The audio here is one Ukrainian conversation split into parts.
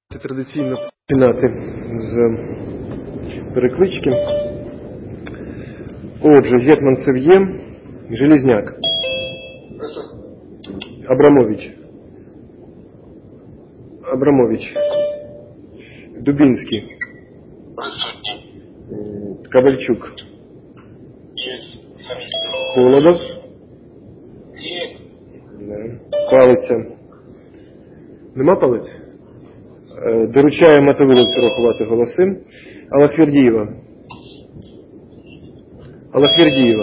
Традиційно починати з переклички. Отже, Гетманцев є, Железняк, Абрамович, Дубінський, Ковальчук, Холодов, Палиця. Нема Палиці? Доручає Мотовиловцю рахувати голоси. Аллахвердієва.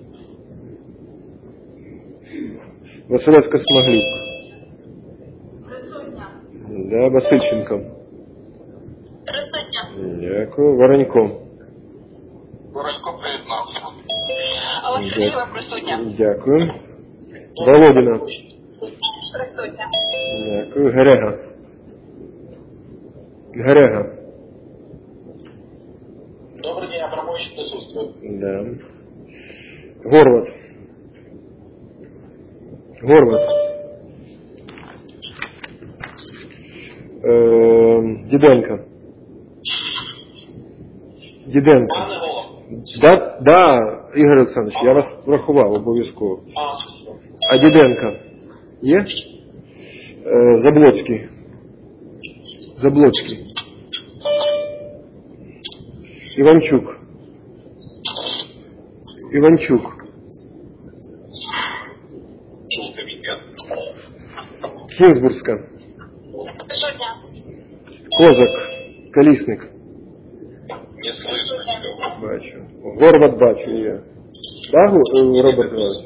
Василевська-Смаглюк. Присутня. Да, Васильченко. Присутня. Дякую. Воронько. Воронько приєднався. Аллахвердієва присутня. Дякую. Володіна. Присутня. Дякую. Герега. Добрый день, Абрамович присутствует. Да. Горват. Діденко. Пане Голов. Да, Ігор Олександрович, я вас врахував обов'язково. А Діденко є? Заблоцький. Іванчук. Кінзбурська. Присутня. Козак. Колісник. Не слышно никого. Бачу. Горват бачу є. Да, Роберт Іванович?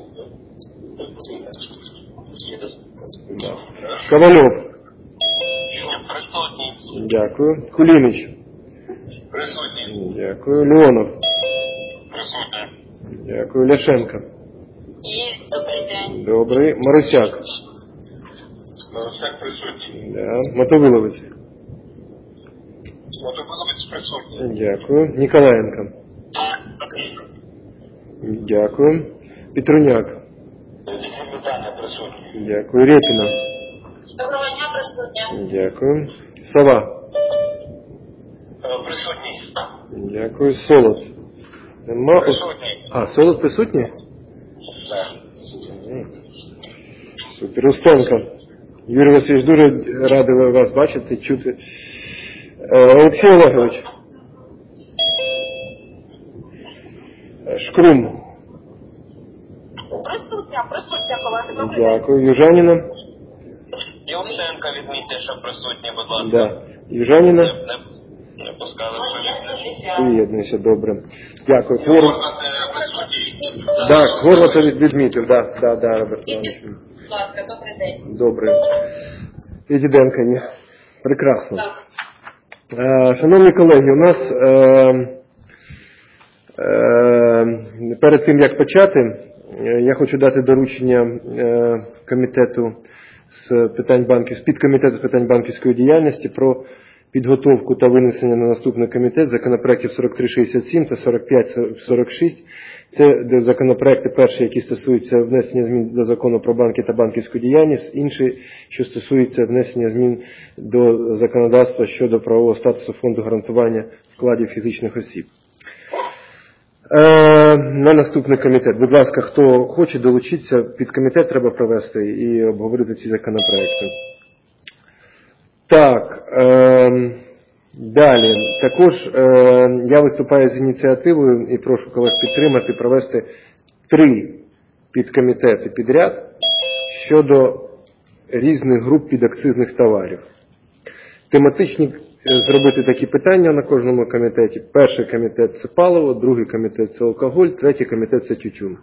Да. Ковальов. Присутній. Дякую. Кулінич. Присутній. Дякую. Леонов. Присутній. Дякую. Ляшенко. Є. Добрий день. Добрий. Марусяк. Марусяк присутній. Да. Мотовиловець. Мотовиловець присутній. Дякую. Ніколаєнко. Дякую. Петруняк. Всім вітання присутні. Дякую. Рєпіна. Доброго дня, присутня. Дякую. Сова. Присутній. Дякую. Солод. Нема. Присутній. Солод присутній? Так. Супер. Устенко. Юрій Васильович, дуже радий вас бачити, чути. Олексій Олегович. Шкрум. Присутня, колеги. Добрий день. Дякую. Южаніна. Євсенка відмітьте, що присутні, будь ласка. Да. Южаніна. Не пускали Приєднуйся, добре. Дякую. Горват присутній. Так, Горвата відмітив, да, Роберт Іванович. Будь ласка, добрий день. Добре. І Діденко, ні. Прекрасно. Так. Шановні колеги, у нас перед тим, як почати, я хочу дати доручення комітету з питань підкомітету з питань банківської діяльності про підготовку та винесення на наступний комітет законопроєктів 4367 та 4546. Це законопроекти перші, які стосуються внесення змін до закону про банки та банківську діяльність, інші, що стосуються внесення змін до законодавства щодо правового статусу фонду гарантування вкладів фізичних осіб. На наступний комітет. Будь ласка, хто хоче долучитися, під комітет треба провести і обговорити ці законопроекти. Так, далі. Також я виступаю з ініціативою і прошу колег підтримати, провести 3 підкомітети підряд щодо різних груп підакцизних товарів. Тематичні зробити такі питання на кожному комітеті. Перший комітет – це паливо, другий комітет – це алкоголь, третій комітет – це тютюн.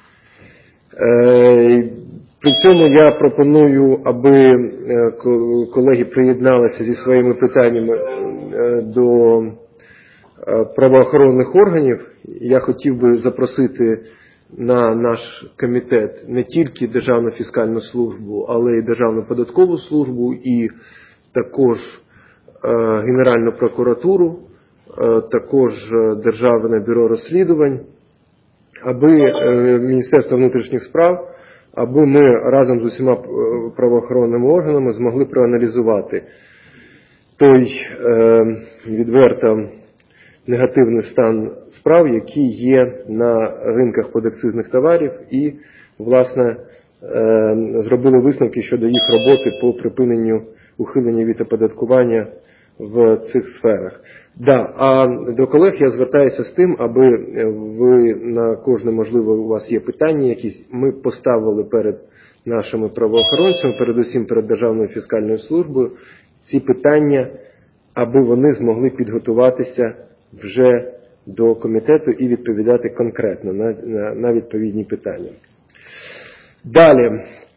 При цьому я пропоную, аби колеги приєдналися зі своїми питаннями до правоохоронних органів. Я хотів би запросити на наш комітет не тільки Державну фіскальну службу, але й Державну податкову службу, і також Генеральну прокуратуру, також Державне бюро розслідувань, аби Міністерство внутрішніх справ, аби ми разом з усіма правоохоронними органами змогли проаналізувати той відверто негативний стан справ, які є на ринках подакцизних товарів, і, власне, зробили висновки щодо їх роботи по припиненню ухилення від оподаткування в цих сферах. Да, а до колег я звертаюся з тим, аби ви на кожне, можливо, у вас є питання якісь, ми поставили перед нашими правоохоронцями, передусім перед Державною фіскальною службою, ці питання, аби вони змогли підготуватися вже до комітету і відповідати конкретно на відповідні питання. Далі.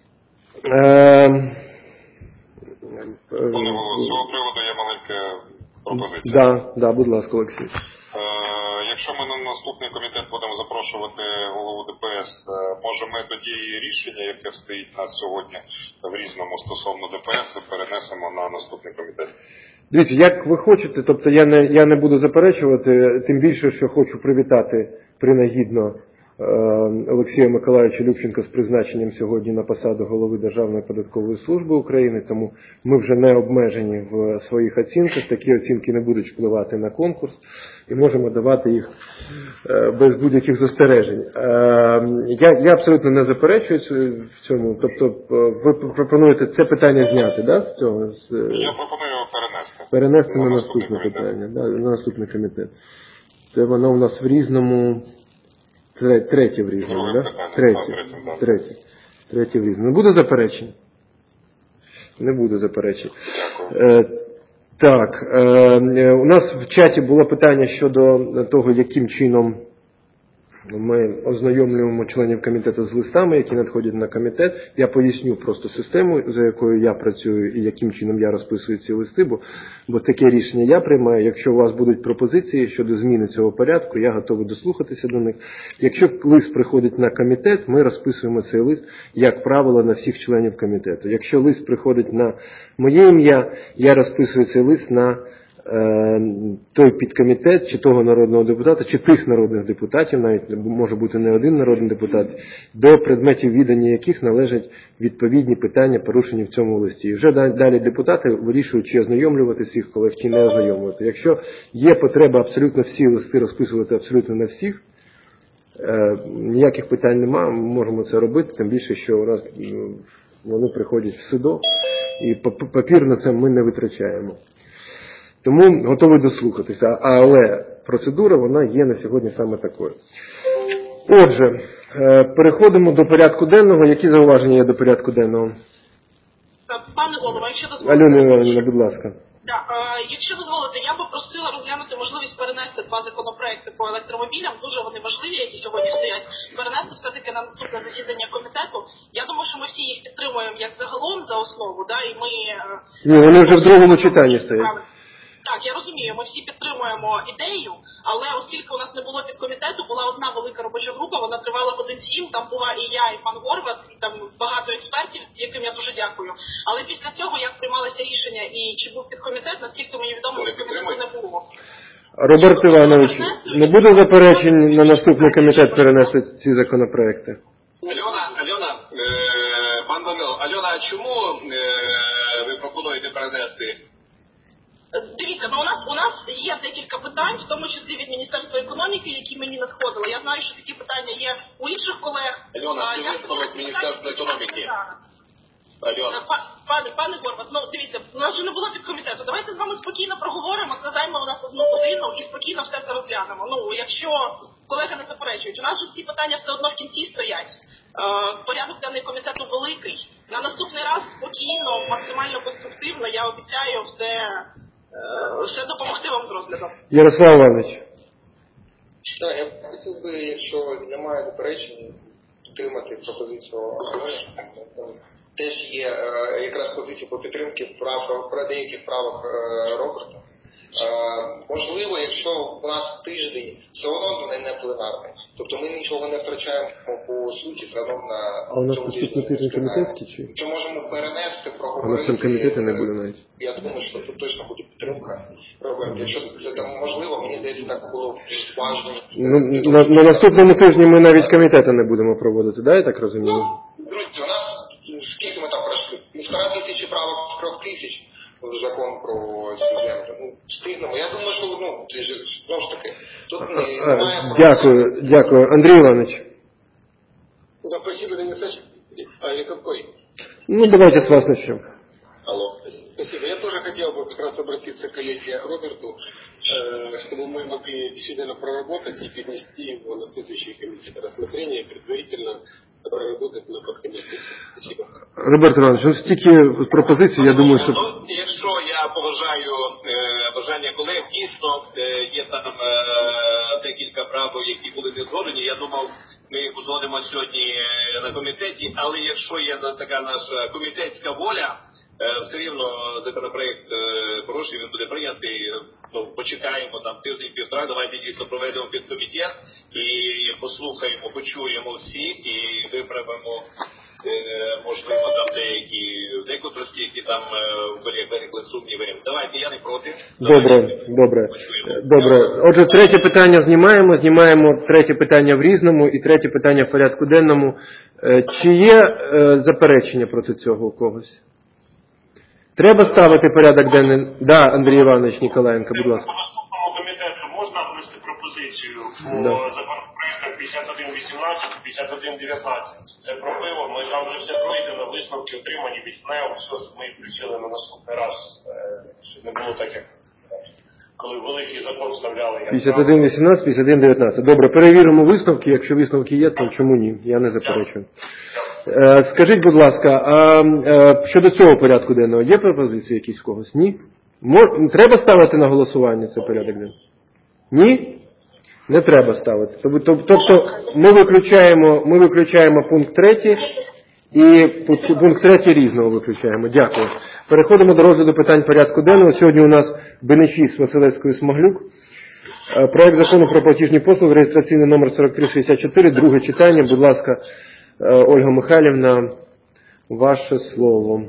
Пане Голово, з цього приводу є маленька пропозиція. Да, будь ласка, Олексій. Якщо ми на наступний комітет будемо запрошувати голову ДПС, може ми тоді рішення, яке стоїть на сьогодні в Різному стосовно ДПС, перенесемо на наступний комітет? Дивіться, як ви хочете, тобто я не буду заперечувати, тим більше, що хочу привітати принагідно Олексія Миколайовича Любченка з призначенням сьогодні на посаду голови Державної податкової служби України, тому ми вже не обмежені в своїх оцінках, такі оцінки не будуть впливати на конкурс і можемо давати їх без будь-яких застережень. Я абсолютно не заперечую в цьому, тобто ви пропонуєте це питання зняти, да, з цього? Я пропоную перенести. Перенести на наступне питання, да, на наступний комітет. Це воно у нас в Різному... Третє в Різному, так? Третє в Різному. Не буде заперечень? Не буде заперечень. Так, у нас в чаті було питання щодо того, яким чином ми ознайомлюємо членів комітету з листами, які надходять на комітет. Я поясню просто систему, за якою я працюю і яким чином я розписую ці листи, бо таке рішення я приймаю. Якщо у вас будуть пропозиції щодо зміни цього порядку, я готовий дослухатися до них. Якщо лист приходить на комітет, ми розписуємо цей лист, як правило, на всіх членів комітету. Якщо лист приходить на моє ім'я, я розписую цей лист на той підкомітет, чи того народного депутата, чи тих народних депутатів, навіть може бути не один народний депутат, до предметів відання яких належать відповідні питання, порушені в цьому листі. І вже далі депутати вирішують, чи ознайомлювати всіх колег, чи не ознайомлювати. Якщо є потреба абсолютно всі листи розписувати абсолютно на всіх, ніяких питань немає, ми можемо це робити, тим більше, що у нас вони приходять в СИДО, і папір на це ми не витрачаємо. Тому готовий дослухатися, але процедура, вона є на сьогодні саме такою. Отже, переходимо до порядку денного. Які зауваження є до порядку денного? Пане Голово, якщо дозволите... Альона Іванівна, будь ласка. Якщо дозволите, я би просила розглянути можливість перенести два законопроекти по електромобілям, дуже вони важливі, які сьогодні стоять, перенести все-таки на наступне засідання комітету. Я думаю, що ми всі їх підтримуємо як загалом за основу, і ми... Ні, вони вже в другому читанні стоять. Так, я розумію, ми всі підтримуємо ідею, але оскільки у нас не було підкомітету, була одна велика робоча група, вона тривала годин 7, там була і я, і пан Горват, і там багато експертів, з яким я дуже дякую. Але після цього, як приймалося рішення і чи був підкомітет, наскільки мені відомо, підкомітету не було. Роберт Іванович, не буде заперечень на наступний комітет перенести ці законопроекти? Альона, пан Данило, Альона, а чому ви пропонуєте перенести? Дивіться, у нас є декілька питань, в тому числі від Міністерства економіки, які мені надходили. Я знаю, що такі питання є у інших колег. Альона, це висновок Міністерства економіки. Альона. Пане Горват, дивіться, у нас же не було підкомітету. Давайте з вами спокійно проговоримо, це займе у нас 1 годину і спокійно все це розглянемо. Якщо колеги не заперечують, у нас же ці питання все одно в кінці стоять. Порядок денний комітету великий. На наступний раз спокійно, максимально конструктивно, я обіцяю все допомогти вам з розглядом. Ярослав Іванович. Так, я хотів би, якщо немає заперечень, підтримати пропозицію Альони. Теж є якраз позиція по підтримці про деяких правок Роберта. Можливо, якщо у нас тиждень все одно не пленарний, тобто ми нічого не втрачаємо по суті, все одно на а у нас наступний тиждень комітетський чи? Чи можемо перенести, проговорити? У нас там комітети не буде навіть. Я думаю, що тут точно буде підтримка. Роберт, якщо це там можливо, мені здається, так було важливо. На наступному тижні ми навіть комітети не будемо проводити, да, я так розумію? Друзі, у нас скільки ми там пройшли? 1500 правок з 3000. закон про цю землю. Ну, встигнемо. Я думаю, що знову ж таки, тут немає... Дякую. Андрій Іванович. Да, спасибо, Леонид Александрович. А или какой? Ну, давайте с вас начнем. Алло. Спасибо. Я тоже хотел бы как раз обратиться к коллеге Роберту, чтобы мы могли действительно проработать и перенести его на следующий комитет рассмотрения, предварительно проработать на подкомитете. Спасибо. Роберт Іванович, ну стільки пропозицій, я думаю, що... Ну, якщо я поважаю бажання колег, дійсно є там декілька правок, які були не згоджені. Я думав, ми їх узгодимо сьогодні на комітеті, але якщо є така наша комітетська воля, все рівно законопроект хороший, він буде прийнятий. Ну, почекаємо там тиждень-півтора, давайте дійсно проведемо підкомітет і послухаємо, почуємо всіх і виправимо, можливо, там декотрості, які там виникли сумніви. Давайте, я не проти. Добре. Отже, третє питання знімаємо третє питання в різному і третє питання в порядку денному. Чи є заперечення проти цього у когось? Треба ставити порядок денний? Да, Андрій Іванович Ніколаєнко, будь ласка. По наступному комітету можна внести пропозицію по законопроектах 5118 і 5119. Це про пиво, ми там вже все пройдено, висновки отримані від КНЕУ, все ми включили на наступний раз, щоб не було так, як коли великий закон вставляли. 5118, 5119. Добре, перевіримо висновки, якщо висновки є, то чому ні? Я не заперечую. Скажіть, будь ласка, а щодо цього порядку денного, є пропозиції якісь в когось? Ні? Треба ставити на голосування цей порядок денний? Ні? Не треба ставити. Тобто ми виключаємо пункт 3 і пункт 3 різного виключаємо. Дякую. Переходимо до розгляду питань порядку денного. Сьогодні у нас Бенефіс, Василевської, Смаглюк. Проект закону про платіжні послуги, реєстраційний номер 4364, друге читання. Будь ласка, Ольга Михайлівна, ваше слово.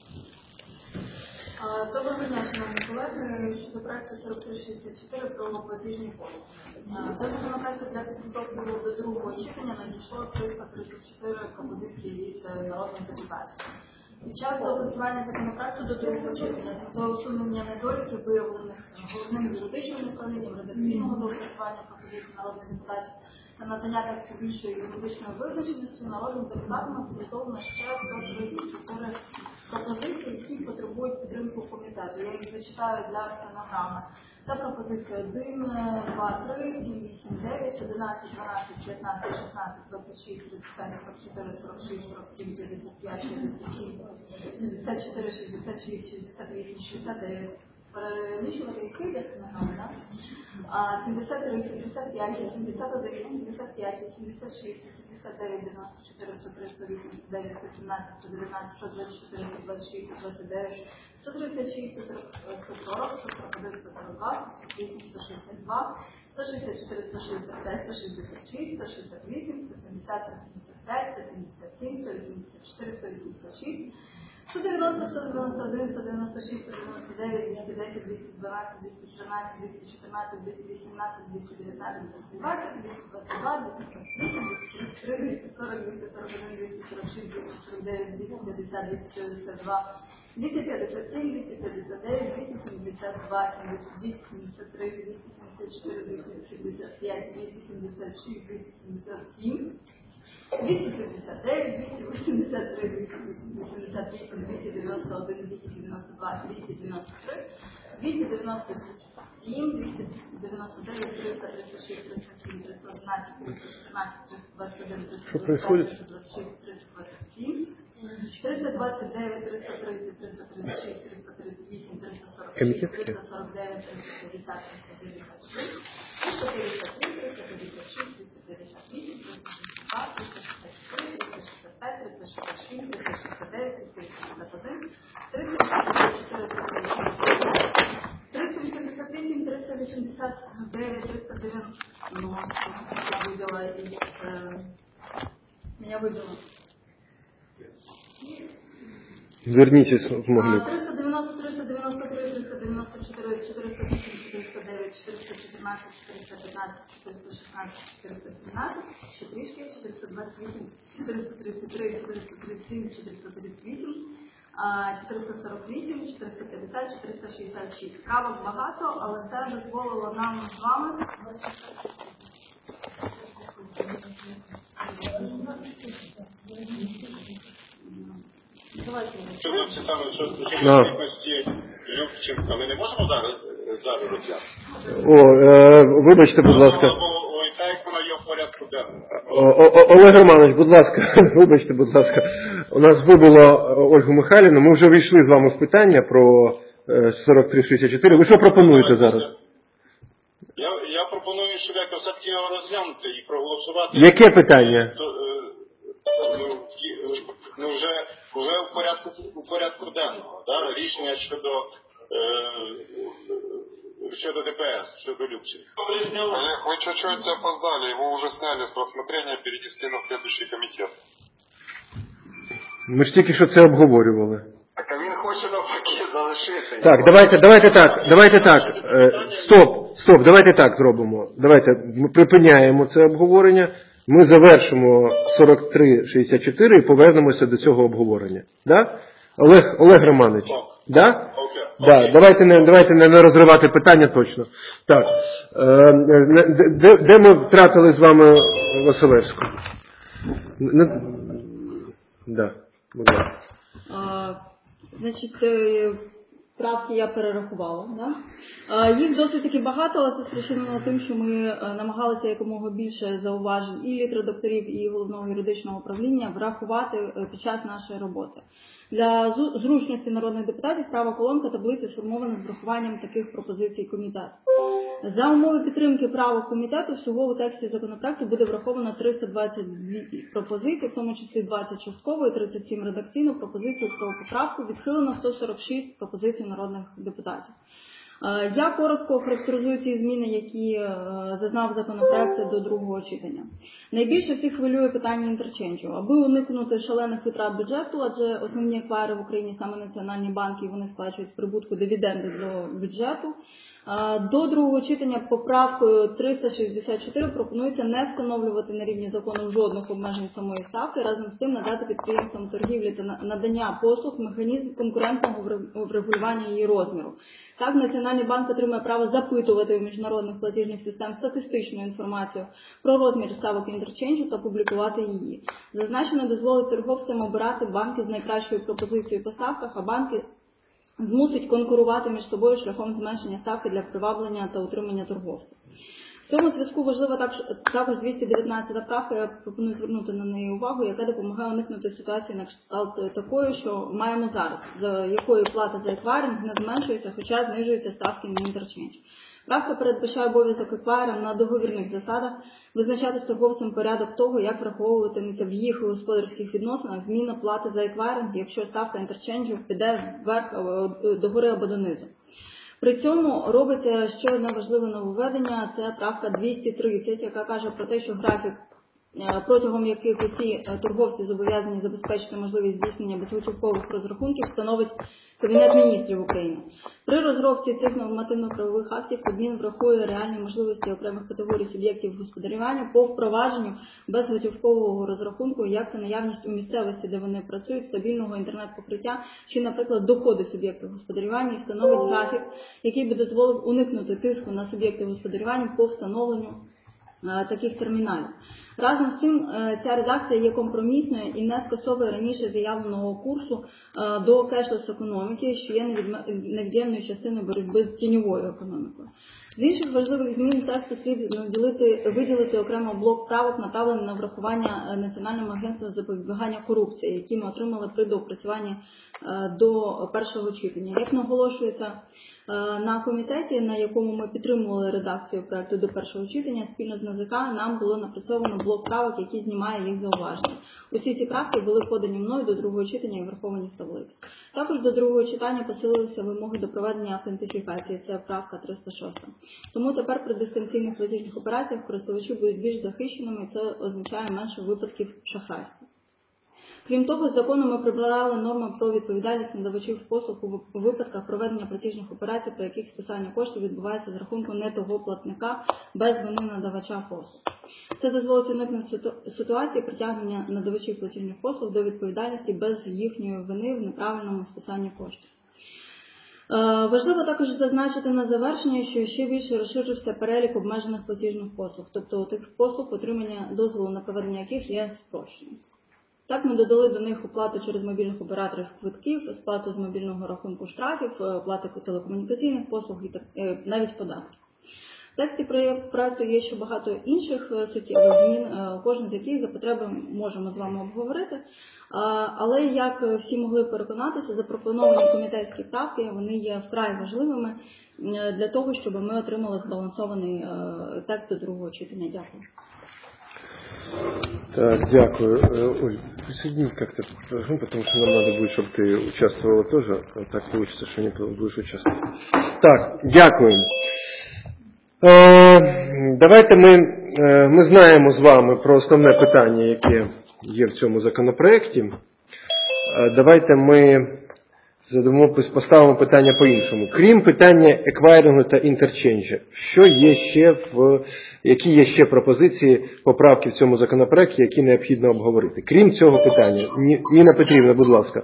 Доброго дня, шановні колеги. Щодо проекту 4364 про платіжні послуги. До законопроекту для підготовки до другого читання надійшло 334 пропозиції від народних депутатів. Під час доопрацювання законопроекту до другого читання з метою усунення недоліків, виявлених головним юридичним управлінням, редакційного доопрацювання пропозицій народних депутатів та надання тексту більшої юридичної визначеності, народним депутатам підготовлено ще 134 пропозиції, які потребують підтримку комітету. Я їх зачитаю для стенограми. Це пропозиції 1, 2, 3, 7, 8, 9, 11, 12, 15, 16, 26, 35, 44, 46, 47, 55, 57, 64, 66, 68, 69. Перелічувати їх йде стенограми, так? 73, 75, 81, 85, 86, 89, 94, 103, 189, 117, 119, 124, 126, 129, 136, 140, 141, 142, 148, 162, 164, 165, 166, 168, 170, 175, 177, 184, 186, 190, 191, 196, 199, 210, 212, 213, 214, 218, 219, 220, 222, 228, 233, 240, 241, 246, 249, 250, 252, 257, 259, 272, 273, 274, 275, 276, 277, 279, 283, 288, 291, 292, 293, 297, 299, 300, 306, 307, 311, 316, 321, 325, 326, 327, 329, 330, 336, 338, 346, 349, 350, 353, 353, 356, 358, 362, 364, 365, 366, 369, 361, 384, 388, 389, 390, я выбила из... Меня выбило. Вернитесь в Смаглюк. 390, 393, 394, 408, 409, 414, 415, 416, 417, ще трішки, 428, 433, 437, 438, 448, 450, 466. Правок багато, але це дозволило нам з вами Чому це саме, що відповідності Любченка ми не можемо зараз розглянути? Вибачте, будь ласка. Ой, так як воно є в порядку денному. Олег Романович, будь ласка, вибачте, будь ласка. У нас вибуло Ольгу Михайлівну. Ми вже війшли з вами в питання про 4364. Ви що пропонуєте зараз? Я пропоную, щоб якось все-таки його розглянути і проголосувати. Яке питання? Вже в порядку денного, да? Рішення щодо ДПС, щодо Любченка. Олег, вы чуть-чуть опоздали, его уже сняли с рассмотрения, перенесли на следующий комитет. Ми ж тільки що це обговорювали. Так, а він хоче навпаки залишити. Так, давайте так. Стоп, давайте так зробимо. Давайте, ми припиняємо це обговорення, ми завершимо 4364 і повернемося до цього обговорення. Да? Олег Романович, да? Окей. Да, давайте не розривати питання точно. Так, де ми втратили з вами Василевську? Да, будь ласка. Значить, правки я перерахувала. Да? Їх досить таки багато, але це спричинено тим, що ми намагалися якомога більше зауважень і літродокторів, і головного юридичного управління врахувати під час нашої роботи. Для зручності народних депутатів права колонка таблиці сформована з врахуванням таких пропозицій комітету. За умови підтримки правок комітету всього у тексті законопроекту буде враховано 322 пропозиції, в тому числі 20 частково і 37 редакційно пропозицій про поправку, відхилено 146 пропозицій народних депутатів. Я коротко характеризую ці зміни, які зазнав законопроект до другого читання. Найбільше всіх хвилює питання інтерченджу. Аби уникнути шалених витрат бюджету, адже основні аквари в Україні саме національні банки, вони сплачують з прибутку дивіденди до бюджету. До другого читання поправкою 364 пропонується не встановлювати на рівні закону жодних обмежень самої ставки, разом з тим надати підприємствам торгівлі та надання послуг механізм конкурентного врегулювання її розміру. Так, Національний банк отримає право запитувати у міжнародних платіжних систем статистичну інформацію про розмір ставок інтерченджу та публікувати її. Зазначено дозволить торговцям обирати банки з найкращою пропозицією по ставках, а банки змусить конкурувати між собою шляхом зменшення ставки для приваблення та утримання торговців. В цьому зв'язку важлива також 219 правка, я пропоную звернути на неї увагу, яка допомагає уникнути ситуації на кшталт такої, що маємо зараз, за якою плата за еквайринг не зменшується, хоча знижуються ставки на інтерчендж. Правка передбачає обов'язок еквайра на договірних засадах визначати з торговцем порядок того, як враховуватиметься в їх господарських відносинах зміна плати за еквайринг, якщо ставка інтерченджу піде вверх, догори або донизу. При цьому робиться ще одне важливе нововведення, це правка 230, яка каже про те, що графік, протягом яких усі торговці зобов'язані забезпечити можливість здійснення безготівкових розрахунків, встановить Кабінет міністрів України. При розробці цих нормативно-правових актів Кабмін врахує реальні можливості окремих категорій суб'єктів господарювання по впровадженню безготівкового розрахунку, як це наявність у місцевості, де вони працюють, стабільного інтернет-покриття, чи, наприклад, доходи суб'єктів господарювання, і встановить графік, який би дозволив уникнути тиску на суб'єктів господарювання по встановленню таких терміналів. Разом з цим ця редакція є компромісною і не скасовує раніше заявленого курсу до кешлес-економіки, що є невід'ємною частиною боротьби з тіньовою економікою. З інших важливих змін тексту слід виділити окремо блок правок, направлений на врахування Національним агентством запобігання корупції, які ми отримали при доопрацюванні до першого читання. Як наголошується на комітеті, на якому ми підтримували редакцію проекту до першого читання, спільно з НАЗК нам було напрацьовано блок правок, який знімає їх зауваження. Усі ці правки були подані мною до другого читання і враховані в таблиці. Також до другого читання посилилися вимоги до проведення автентифікації, це правка 306. Тому тепер при дистанційних платіжних операціях користувачі будуть більш захищеними, і це означає менше випадків шахрайства. Крім того, з закону ми прибрали норми про відповідальність надавачів послуг у випадках проведення платіжних операцій, при яких списання коштів відбувається з рахунку не того платника без вини надавача послуг. Це дозволить уникнути ситуації притягнення надавачів платіжних послуг до відповідальності без їхньої вини в неправильному списанні коштів. Важливо також зазначити на завершення, що ще більше розширився перелік обмежених платіжних послуг, тобто тих послуг, отримання дозволу на проведення яких є спрощеним. Так, ми додали до них оплату через мобільних операторів квитків, сплату з мобільного рахунку штрафів, оплати телекомунікаційних послуг і навіть податків. В тексті проєкту є ще багато інших суттєвих змін, кожен з яких за потреби можемо з вами обговорити. Але, як всі могли переконатися, запропоновані комітетські правки, вони є вкрай важливими для того, щоб ми отримали збалансований текст до другого читання. Дякую. Так, дякую. Оль, присоединись как-то, потому что нам надо будет, чтобы ты участвовала тоже. А так получится, что не будешь участвовать. Так, дякую. Давайте ми знаємо з вами про основне питання, яке є в цьому законопроекті. Давайте ми поставимо питання по-іншому. Крім питання еквайрингу та інтерченджу, які є ще пропозиції, поправки в цьому законопроекті, які необхідно обговорити? Крім цього питання. Ніна Петрівна, будь ласка.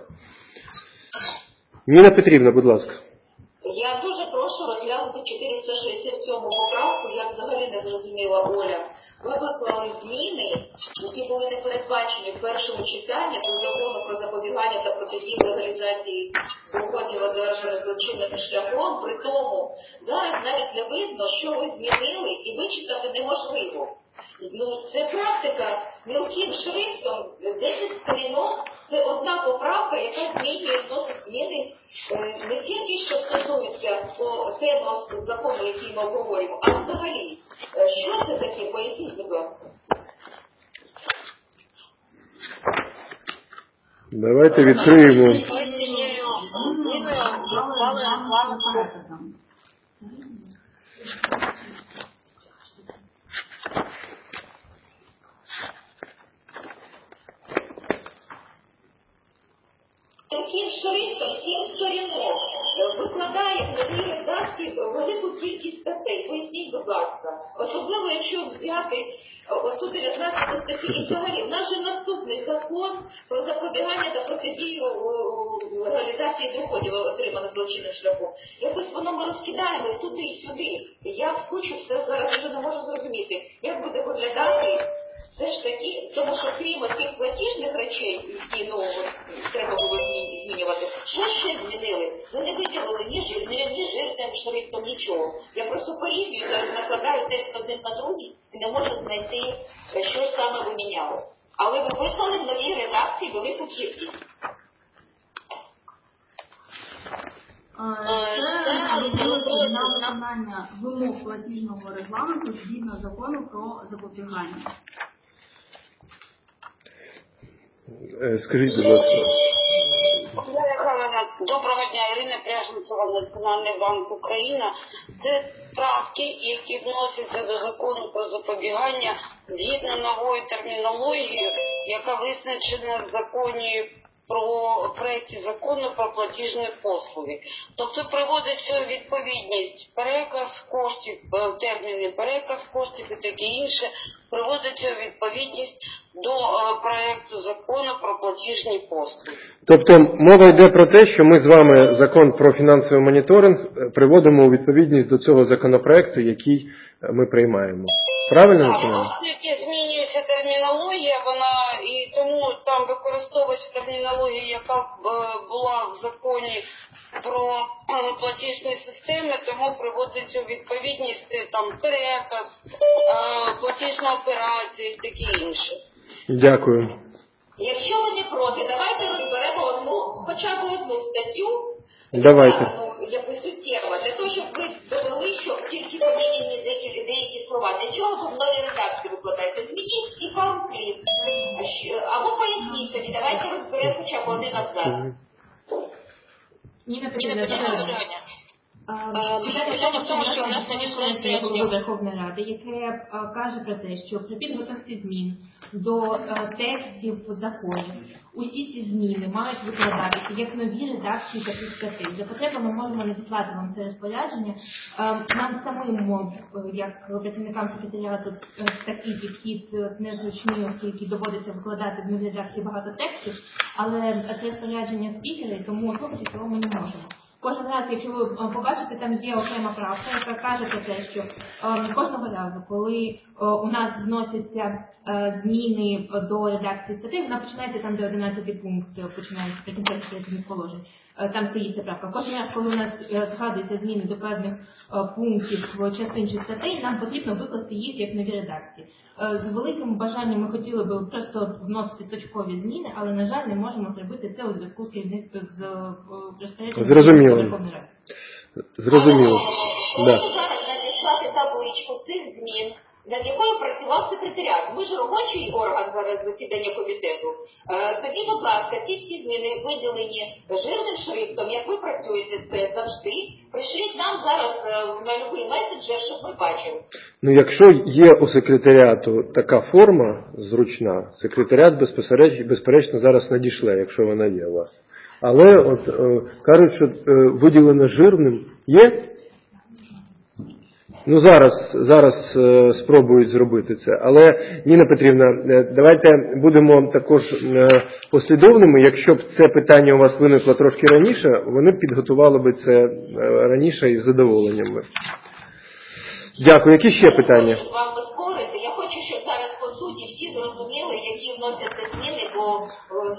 Ніна Петрівна, будь ласка. Я дуже прошу розглянути 467 поправку, я взагалі не зрозуміла, Оля. Ви виклали зміни, які були не передбачені в першому читанні до закону про запобігання та протидії легалізації доходів, одержаних злочинним шляхом. При тому зараз навіть не видно, що ви змінили, і вичитати неможливо. Це практика мілким шрифтом, 10 сторінок, це одна поправка, яка змінює, вносить зміни не тільки, що стосується темного закону, який ми обговорюємо, а взагалі. Що це таке? Поясніть, будь ласка. Давайте відкриємо. Таким шрифтом 7 сторінок викладає в новій редакції велику кількість статей. Поясніть, будь ласка. Особливо, якщо взяти оту 19 статтю. І взагалі, в нас же наступний закон про запобігання та протидію легалізації доходів, отриманих злочинним шляхом. Якось воно ми розкидаємо туди і сюди. Я вскочу все зараз вже не можу зрозуміти, як буде виглядати. Все ж таки, тому що крім цих платіжних речей, які треба було змінювати, що ще змінили? Ви не виділили ні жирним шрифтом, нічого. Я просто порівнюю, зараз накладаю текст один на другий і не можу знайти, що ж саме ви міняли. Але ви виклали в новій редакції велику кількість. Це на виконання вимог платіжного регламенту згідно закону про запобігання. Скажіть, будь ласка. Доброго дня, Ірина Пряженцева, Національний банк України. Це правки, які вносяться до закону про запобігання згідно нової термінології, яка визначена в законі про проєкті закону про платіжні послуги. Тобто приводиться у відповідність переказ коштів, терміни переказ коштів і таке інше, приводиться у відповідність до проєкту закону про платіжні послуги. Тобто мова йде про те, що ми з вами закон про фінансовий моніторинг приводимо у відповідність до цього законопроекту, який ми приймаємо. Правильно? Так, оскільки змінюється термінологія, вона і тому там використовується термінологія, яка була в законі про платіжні системи, тому приводиться у відповідність там переказ, платіжна операція і таке інше. Дякую. Якщо ви не проти, давайте розберемо хоча б одну статтю. Давайте. Якось суттєво, для того, щоб ви довели, що тільки поміняні деякі слова. Для чого ви в новій редакції викладаєте? Змініть ці пару слів. Або поясніть собі, давайте розберемо хоча б один абзац. Ніна Петрівна, питання в тому, що у нас надійшло рішення Верховної Ради, яке каже про те, що при підготовці змін до текстів законів. Усі ці зміни мають викладатися як нові редакції таких статей. За потреби ми можемо надіслати вам це розпорядження. Нам самим, як працівникам секретаріату, такий підхід незручний, оскільки доводиться викладати в нові редакції багато текстів, але це розпорядження спікера, тому слухати цього ми не можемо. Кожен раз, якщо ви побачите, там є окрема правка, яка каже про те, що кожного разу, коли у нас вносяться зміни до редакції статей, вона починається там, де 11 пункт починається прикінцевих перехідних положень. Там стоїть ця правка. Кожен раз, коли у нас згадуються зміни до певних пунктів частин чи статей, нам потрібно викласти їх як нові редакції. З великим бажанням ми хотіли би просто вносити точкові зміни, але, на жаль, не можемо зробити це у зв'язку з розпорядженням Верховної Ради. Зрозуміло. Можна зараз надіслати табличку цих змін, над якою працював секретаріат. Ми ж робочий орган зараз засідання комітету. Тоді, будь ласка, ці всі зміни виділені жирним шрифтом, як ви працюєте це завжди. Пришліть нам зараз на любий меседжер, щоб ми бачили. Ну, якщо є у секретаріату така форма зручна, секретаріат безперечно зараз надішле, якщо вона є у вас. Але от кажуть, що виділено жирним є. Ну, зараз спробують зробити це. Але, Ніна Петрівна, давайте будемо також послідовними. Якщо б це питання у вас виникло трошки раніше, вони б підготували би це раніше із задоволенням. Дякую. Які ще питання? Вам поспорити. Я хочу, щоб зараз по суті всі зрозуміли, які вносяться зміни, бо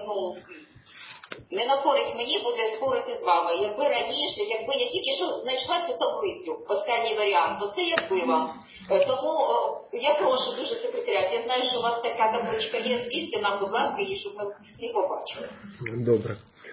не на користь мені буде спорити з вами. Якби раніше, якби я тільки що знайшла цю таблицю, останній варіант, то це якби вам. Тому я прошу дуже секретаріат, я знаю, що у вас така табличка є, звідти нам, будь ласка, її, щоб ми всі побачили. Добре.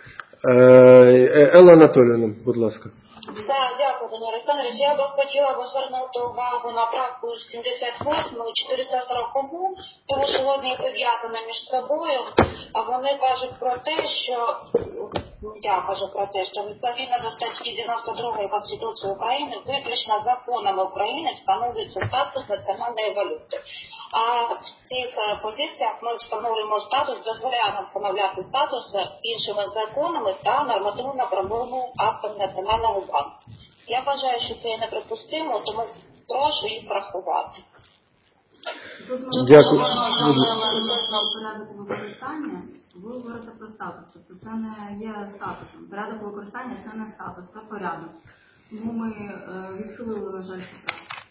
Елла Анатоліївна, будь ласка. Так, дякую, Данило Олександрович. Я би хотіла звернути увагу на правку 78 і 440, тому що вони пов'язані між собою. А вони кажуть про те, що я кажу про те, що відповідно до статті 92 Конституції України виключно законами України встановлюється статус національної валюти. А в цих позиціях ми встановлюємо статус, дозволяємо встановляти статус іншими законами та нормативно-правовими актами Національного банку. Я вважаю, що це неприпустимо, тому прошу їх врахувати. Дякую. Порядок використання, ви говорите про статус, тобто це не є статусом. Порядок використання це не статус, це порядок. Тому ми відхилили, на жаль, цю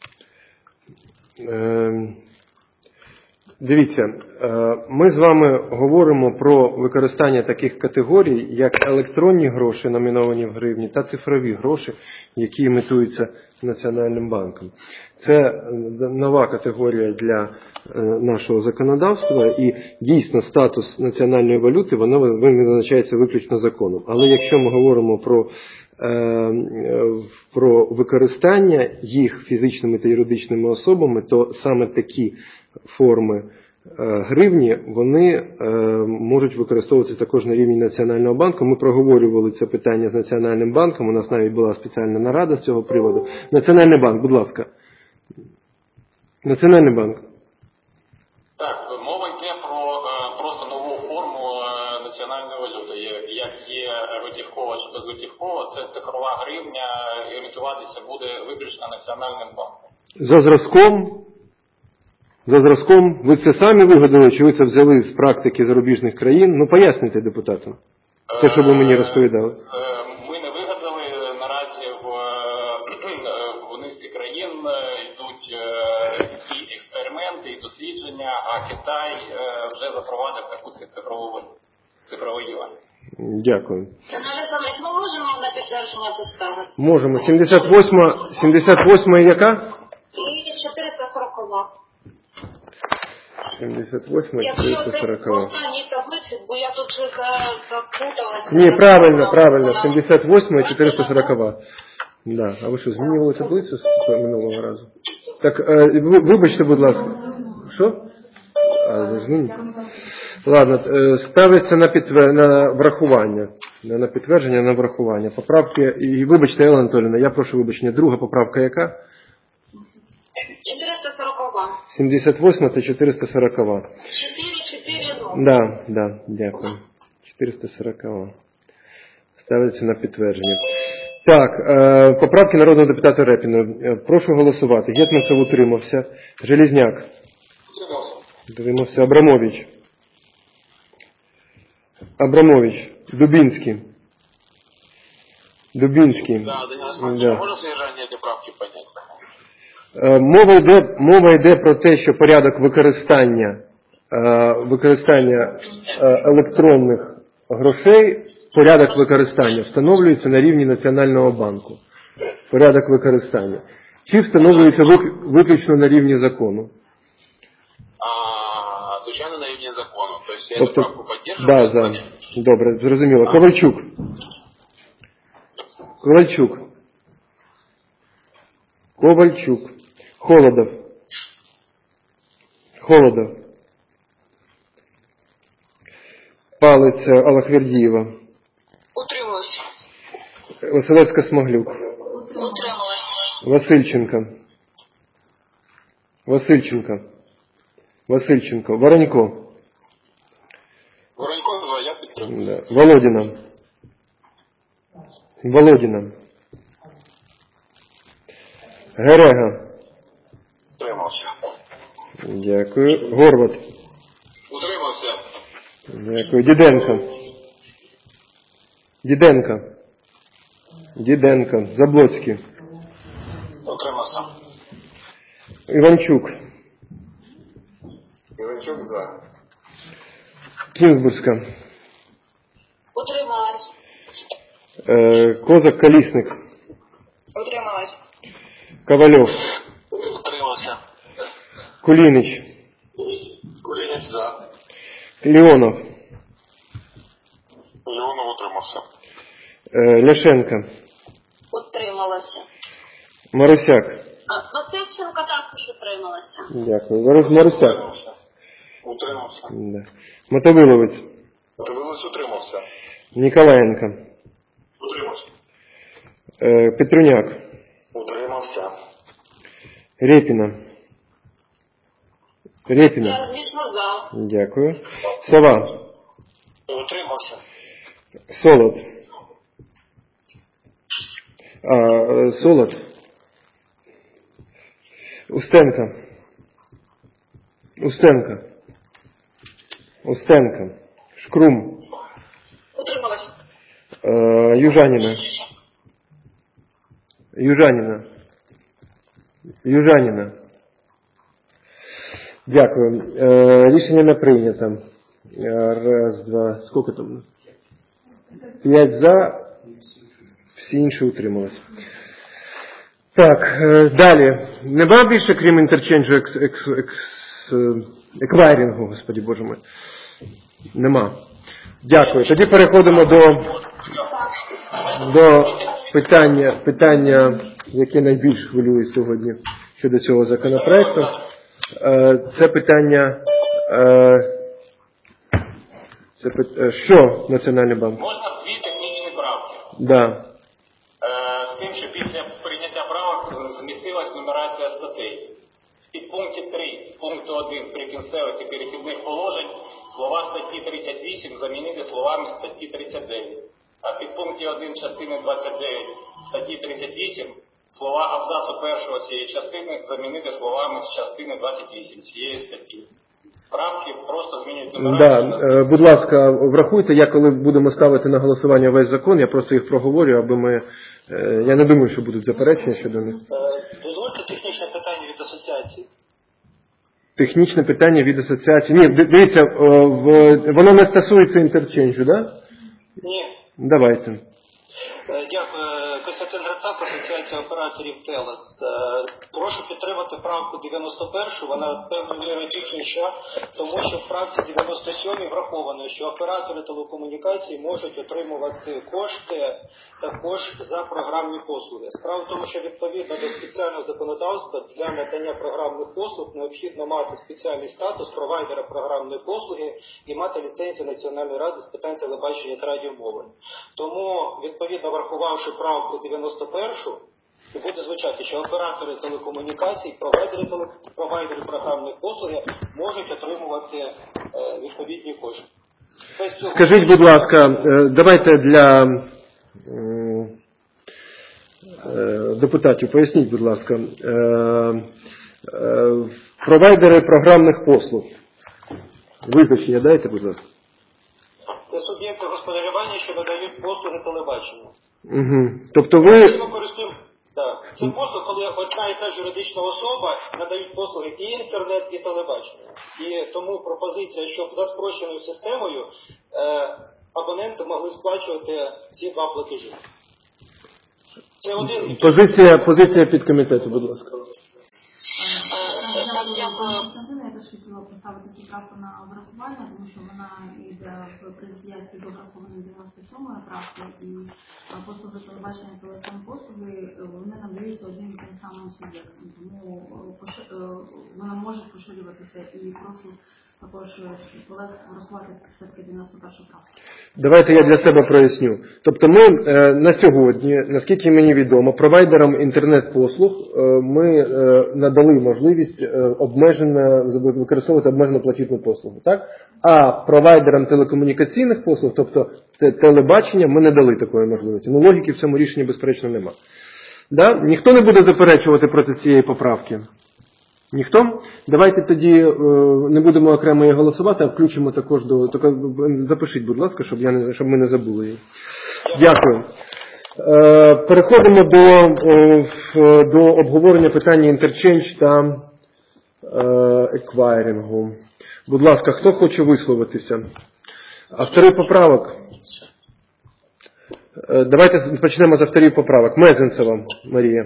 правку. Дивіться, ми з вами говоримо про використання таких категорій, як електронні гроші, номіновані в гривні, та цифрові гроші, які емітуються Національним банком. Це нова категорія для нашого законодавства, і дійсно статус національної валюти, воно визначається виключно законом. Але якщо ми говоримо про використання їх фізичними та юридичними особами, то саме такі форми гривні, вони можуть використовуватися також на рівні Національного банку. Ми проговорювали це питання з Національним банком, у нас навіть була спеціальна нарада з цього приводу. Національний банк, будь ласка. Національний банк. Так, мова йде про просто нову форму національної валюти. Як є готівкова чи безготівкова, це цифрова гривня, емітуватися буде виключно Національним банком. За зразком, ви це самі вигадали, чи ви це взяли з практики зарубіжних країн? Ну, пояснюйте депутатам, те, що ви мені розповідали. Ми не вигадали, наразі в низці країн йдуть і експерименти, і дослідження, а Китай вже запровадив таку цифровий юань. Дякую. Олександрович, ми можемо на підтвердження поставити? Можемо. 78 яка? І 440. 78 і 440. Якщо це в останній таблиці, бо я тут вже запуталася. Ні, правильно. 78 і 440. Да. А ви що, змінювали таблицю з минулого разу? Так, вибачте, будь ласка. Що? Ладно, ставиться на врахування. Не на підтвердження, а на врахування. Поправки, і вибачте, Елла Анатоліївна, я прошу вибачення. Друга поправка яка? 440. 78 та 440. 440. 4-0. Да, дякую. 440. Ставиться на підтвердження. Так, поправки народного депутата Рєпіна. Прошу голосувати. Гетманцев утримався. Железняк. Утримався. Абрамович. Дубинский. Да, Денис Иванович, Да. можно содержание этой правки понять? Мова йде про те, що порядок використання електронних грошей, порядок використання встановлюється на рівні Національного банку. Порядок використання. Чи встановлюється виключно на рівні закону? Звичайно, на рівні закону. Тобто я эту правку поддерживаю. Да. Добре, зрозуміло. Ковальчук. Холодов. Палиця Аллахвердієва. Утрималась. Василевська-Смаглюк. Утрималась. Васильченко. Воронько. За, я підтримую. Да. Володіна. Герега. Утримався. Дякую. Горват. Утримався. Дякую. Діденко. Заблоцький. Утримався. Іванчук. За. Кінзбурська. Утрималась. Козак Колісник. Утрималась. Ковальов. Утримався. Кулініч. За. Леонов. Утримався. Ляшенко. Утрималася. Марусяк. Васильченко також утрималася. Дякую. Марусяк. Утримався. Да. Мотовиловець. Утримався. Ніколаєнко. Утримався. Петруняк. Утримався. Рєпіна. Я, звісно, за. Дякую. Сова. Утримався. Солод. Устенко. Шкрум. Утрималась. Южаніна. Дякую. Рішення не прийнято. Раз, два, скільки там? 5 за, всі інші утрималися. Так, далі. Нема більше, крім інтерченджу еквайрінгу, господи боже мой. Нема. Дякую. Тоді переходимо до питання, яке найбільш хвилює сьогодні щодо цього законопроекту. Це питання, що Національний банк? Можна 2 технічні правки? Да. З тим, що після прийняття правок змістилась нумерація статей. В підпункті 3 пункту 1 прикінцевих і перехідних положень слова статті 38 замінити словами статті 39. А в підпункті 1 частини 29 статті 38 слова абзацу першого цієї частини замінити словами з частини 28 цієї статті. Правки просто змінюють нумерацію. Да. Будь ласка, врахуйте, коли будемо ставити на голосування весь закон, я просто їх проговорю, аби ми... Я не думаю, що будуть заперечення щодо них. Дозвольте технічне питання від асоціації. Технічне питання від асоціації. Ні, дивіться, воно не стосується інтерченджу, так? Да? Ні. Давайте. Дякую. Костянтин Грицак, Асоціація операторів ТЕЛЕС. Прошу підтримати правку 91, вона певною мірою технічна, тому що в правці 97 враховано, що оператори телекомунікацій можуть отримувати кошти також за програмні послуги. Справа в тому, що відповідно до спеціального законодавства для надання програмних послуг необхідно мати спеціальний статус провайдера програмної послуги і мати ліцензію Національної ради з питань телебачення та радіомовлення. Тому, відповідно, врахувавши правку 91, і буде звучати, що оператори телекомунікацій, провайдери програмних послуг можуть отримувати відповідні кошти. Скажіть, будь ласка, давайте для депутатів поясніть, будь ласка, провайдери програмних послуг. Визначення дайте, будь ласка. Це суб'єкти господарювання, що надають послуги телебачення. Угу. Тобто ви... Так. Це послуги, коли одна і та ж юридична особа надають послуги і інтернет, і телебачення. І тому пропозиція, щоб за спрощеною системою абоненти могли сплачувати ці два платежі. Це один... Позиція підкомітету, будь ласка. Я теж хотіла поставити цю правку на врахування, тому що вона йде в презентації до врахованої 97-ї правки, і послуги телебачення, телефон-послуги, вони надаються одним і тим самим суб'єктом, тому вона може поширюватися, і прошу також колег врахувати все-таки 91-ю правку. Давайте я для себе проясню. Тобто ми на сьогодні, наскільки мені відомо, провайдерам інтернет-послуг ми надали можливість використовувати обмежено платіжну послугу, так? А провайдерам телекомунікаційних послуг, тобто телебачення, ми не дали такої можливості. Ну, логіки в цьому рішенні, безперечно, нема. Да? Ніхто не буде заперечувати проти цієї поправки? Ніхто? Давайте тоді не будемо окремо її голосувати, а включимо також запишіть, будь ласка, щоб ми не забули її. Дякую. Переходимо до обговорення питання інтерчейндж та еквайрингу. Будь ласка, хто хоче висловитися? Автори поправок? Давайте почнемо з авторів поправок. Мезенцева Марія.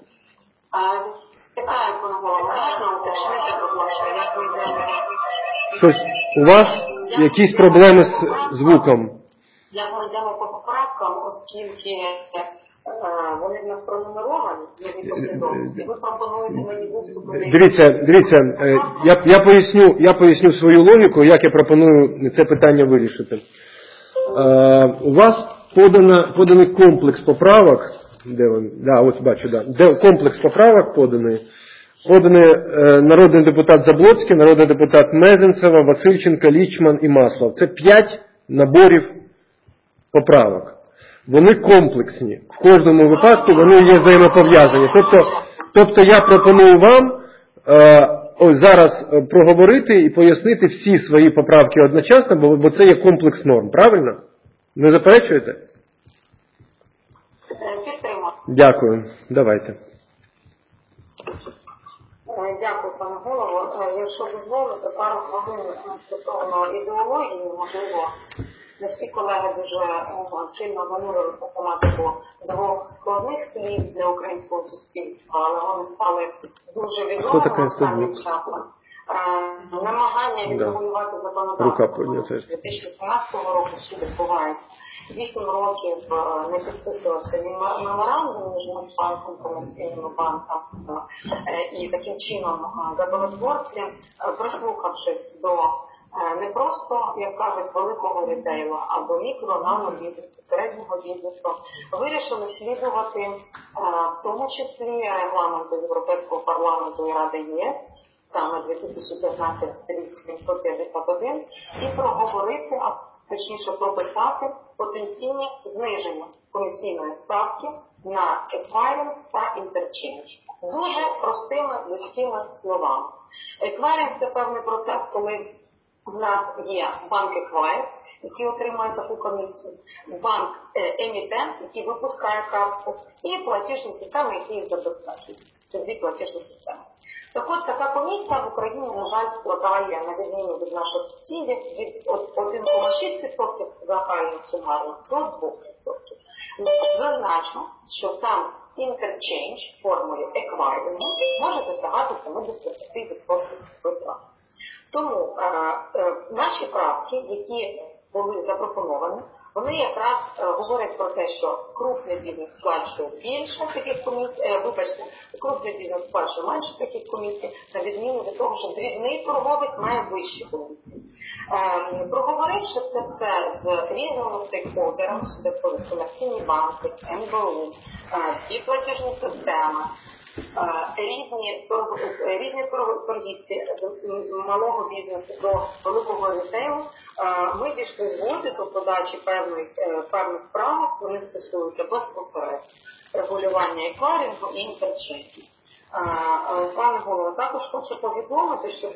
Щось у вас якісь проблеми з звуком? Як ми йдемо по поправкам, оскільки вони в нас пронумеровані, ви пропонуєте мені виступити... Дивіться, я поясню свою логіку, як я пропоную це питання вирішити. У вас поданий комплекс поправок, де він? Да, ось бачу, да. Де комплекс поправок поданий народний депутат Заблоцький, народний депутат Мезенцева, Васильченко, Лічман і Маслов. Це 5 наборів поправок. Вони комплексні. В кожному випадку вони є взаємопов'язані. Тобто я пропоную вам ось зараз проговорити і пояснити всі свої поправки одночасно, бо це є комплекс норм. Правильно? Не заперечуєте? Підтримую. Дякую. Давайте. Дякую, пане голово. Якщо дозволите, пару хвилин стосовно ідеології, можливо, не всі колеги дуже сильно занурили по тематику двох складних слів для українського суспільства, але вони стали дуже відомими останнім часом. Намагання відрегулювати законодавство з 2017 року, що відбувається. 8 років не підписувався меморандум між Нацбанком, комерційними банками, і таким чином законотворці, прислухавшись до не просто, як кажуть, великого рітейла, або мікро, нано-бізнесу, середнього бізнесу, вирішили слідувати в тому числі регламенту Європейського парламенту і Ради ЄС, саме 2015 рік 751, і проговорити, а точніше прописати потенційні зниження комісійної ставки на еквайринг та інтерчейндж. Дуже простими людськими словами. Еквайринг – це певний процес, коли в нас є банк-еквайр, який отримує таку комісію, банк-емітент, який випускає картку, і платіжні системи, які їх забезпечують. Це дві платіжні системи. Так от, така комісія в Україні, на жаль, складає, на відміну від наших сусідів, від 1,6% загальних сумарних до 2%. Зазначу, що сам інтерчейндж в формулі еквайрингу може досягати 70% витрат. Тому наші правки, які були запропоновані, вони якраз говорять про те, що крупний бізнес сплачує більше таких комісій, крупний бізнес сплачує менше таких комісій, на відміну від того, що дрібний торговець має вищі комісії. Проговоривши це все з різними стейкхолдерами, сюди входять комерційні банки, НБУ, всі платіжні системи, різні торгівці малого бізнесу до великого рітейлу, ми дійшли згоди до подачі певних правок, вони стосуються безпосередньо регулювання еквайрингу і інтерчейнджу. Пане голово, також хочу повідомити, що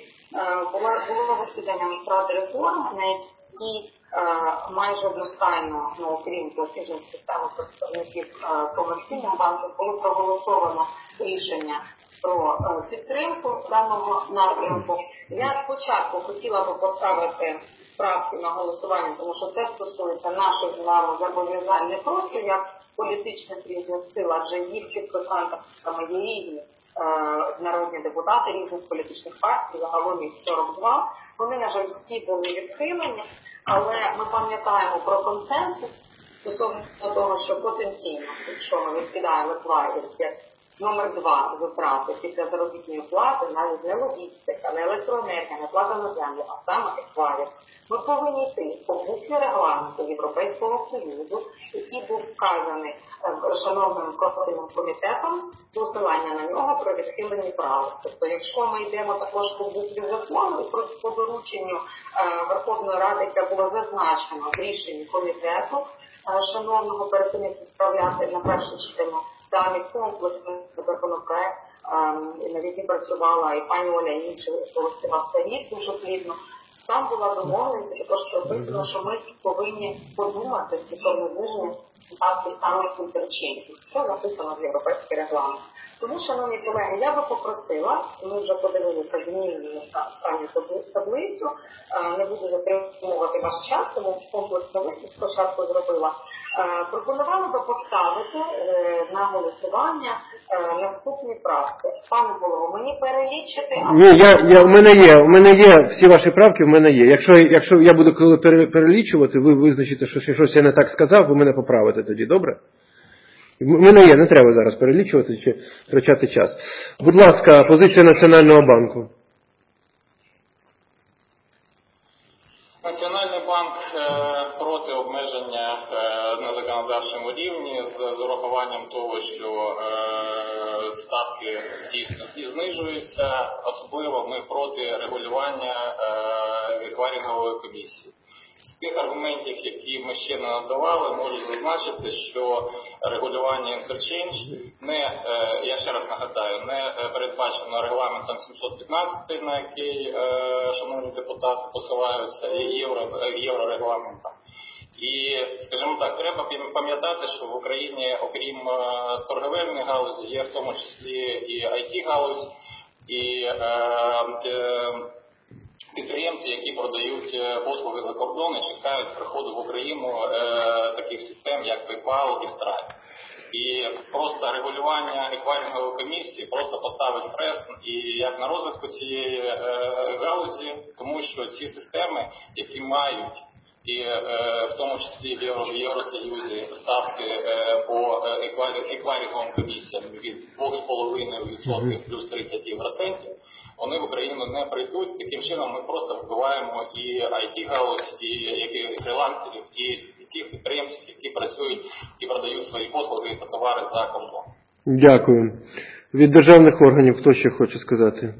було засідання Ради реформ, на якій майже одностайно, окрім платіжних систем представників комерційних банків, було проголосовано рішення про підтримку даного напрямку. Я спочатку хотіла би поставити правки на голосування, тому що це стосується наших з вами зобов'язань не просто як політичних різних сил, адже їх підписантами є різні народні депутати різних політичних партій, загалом їх 42. Вони, на жаль, всі були відхилені, але ми пам'ятаємо про консенсус стосовно того, що потенційно, якщо ми відкидаємо еквайринг як номер 2 витрати після заробітної плати, навіть не логістика, не електроенергія, не плата на землю, а саме еквайринг, ми повинні йти по букві регламенту Європейського Союзу, який був вказаний шановним профільним комітетом, посилання на нього про відхилені права. Тобто, якщо ми йдемо також по букві закону, по дорученню Верховної Ради, яке було зазначено в рішенні комітету, шановного перед тим, як відправляти на перше читання даний комплексний законопроект, над яким працювала і пані Оля, і інші колектива «Старі» дуже плідно. Там була домовленість, також прописано, що ми повинні подумати стосовно зниження ставки самих інтерчейнджів. Це написано в європейський регламент. Тому, шановні колеги, я би попросила, ми вже подивилися змінну останню таблицю, не буду затримувати ваш час, тому комплексну виступ спочатку зробила. Пропонувала би поставити на голосування наступні правки. Пане голово, мені перелічити... Ні, у мене є всі ваші правки, в мене є. Якщо я буду коли перелічувати, ви визначите, що щось я не так сказав, ви мене поправите тоді, добре? У мене є, не треба зараз перелічувати чи втрачати час. Будь ласка, позиція Національного банку. Національний банк проти обмеження на законодавчому рівні з урахуванням того, що ставки дійсно знижуються. Особливо ми проти регулювання еквайрингової комісії. З тих аргументів, які ми ще не надавали, можу зазначити, що регулювання інтерчейндж я ще раз нагадаю, не передбачено регламентом 715, на який шановні депутати посилаються, і єврорегламентом. І, скажімо так, треба пам'ятати, що в Україні, окрім торговельної галузі, є в тому числі і IT-галузь, і підприємці, які продають послуги за кордон і чекають приходу в Україну таких систем, як PayPal і Stripe. І просто регулювання еквайрингової комісії просто поставить хрест і як на розвитку цієї галузі, тому що ці системи, які мають і в тому числі в Євросоюзі ставки по еквайринговим комісіям від 2,5% плюс 30%, вони в Україну не прийдуть. Таким чином ми просто вбиваємо і IT-галузь, і фрілансерів, і тих підприємців, які працюють і продають свої послуги та товари за кордон. Дякую. Від державних органів хто ще хоче сказати?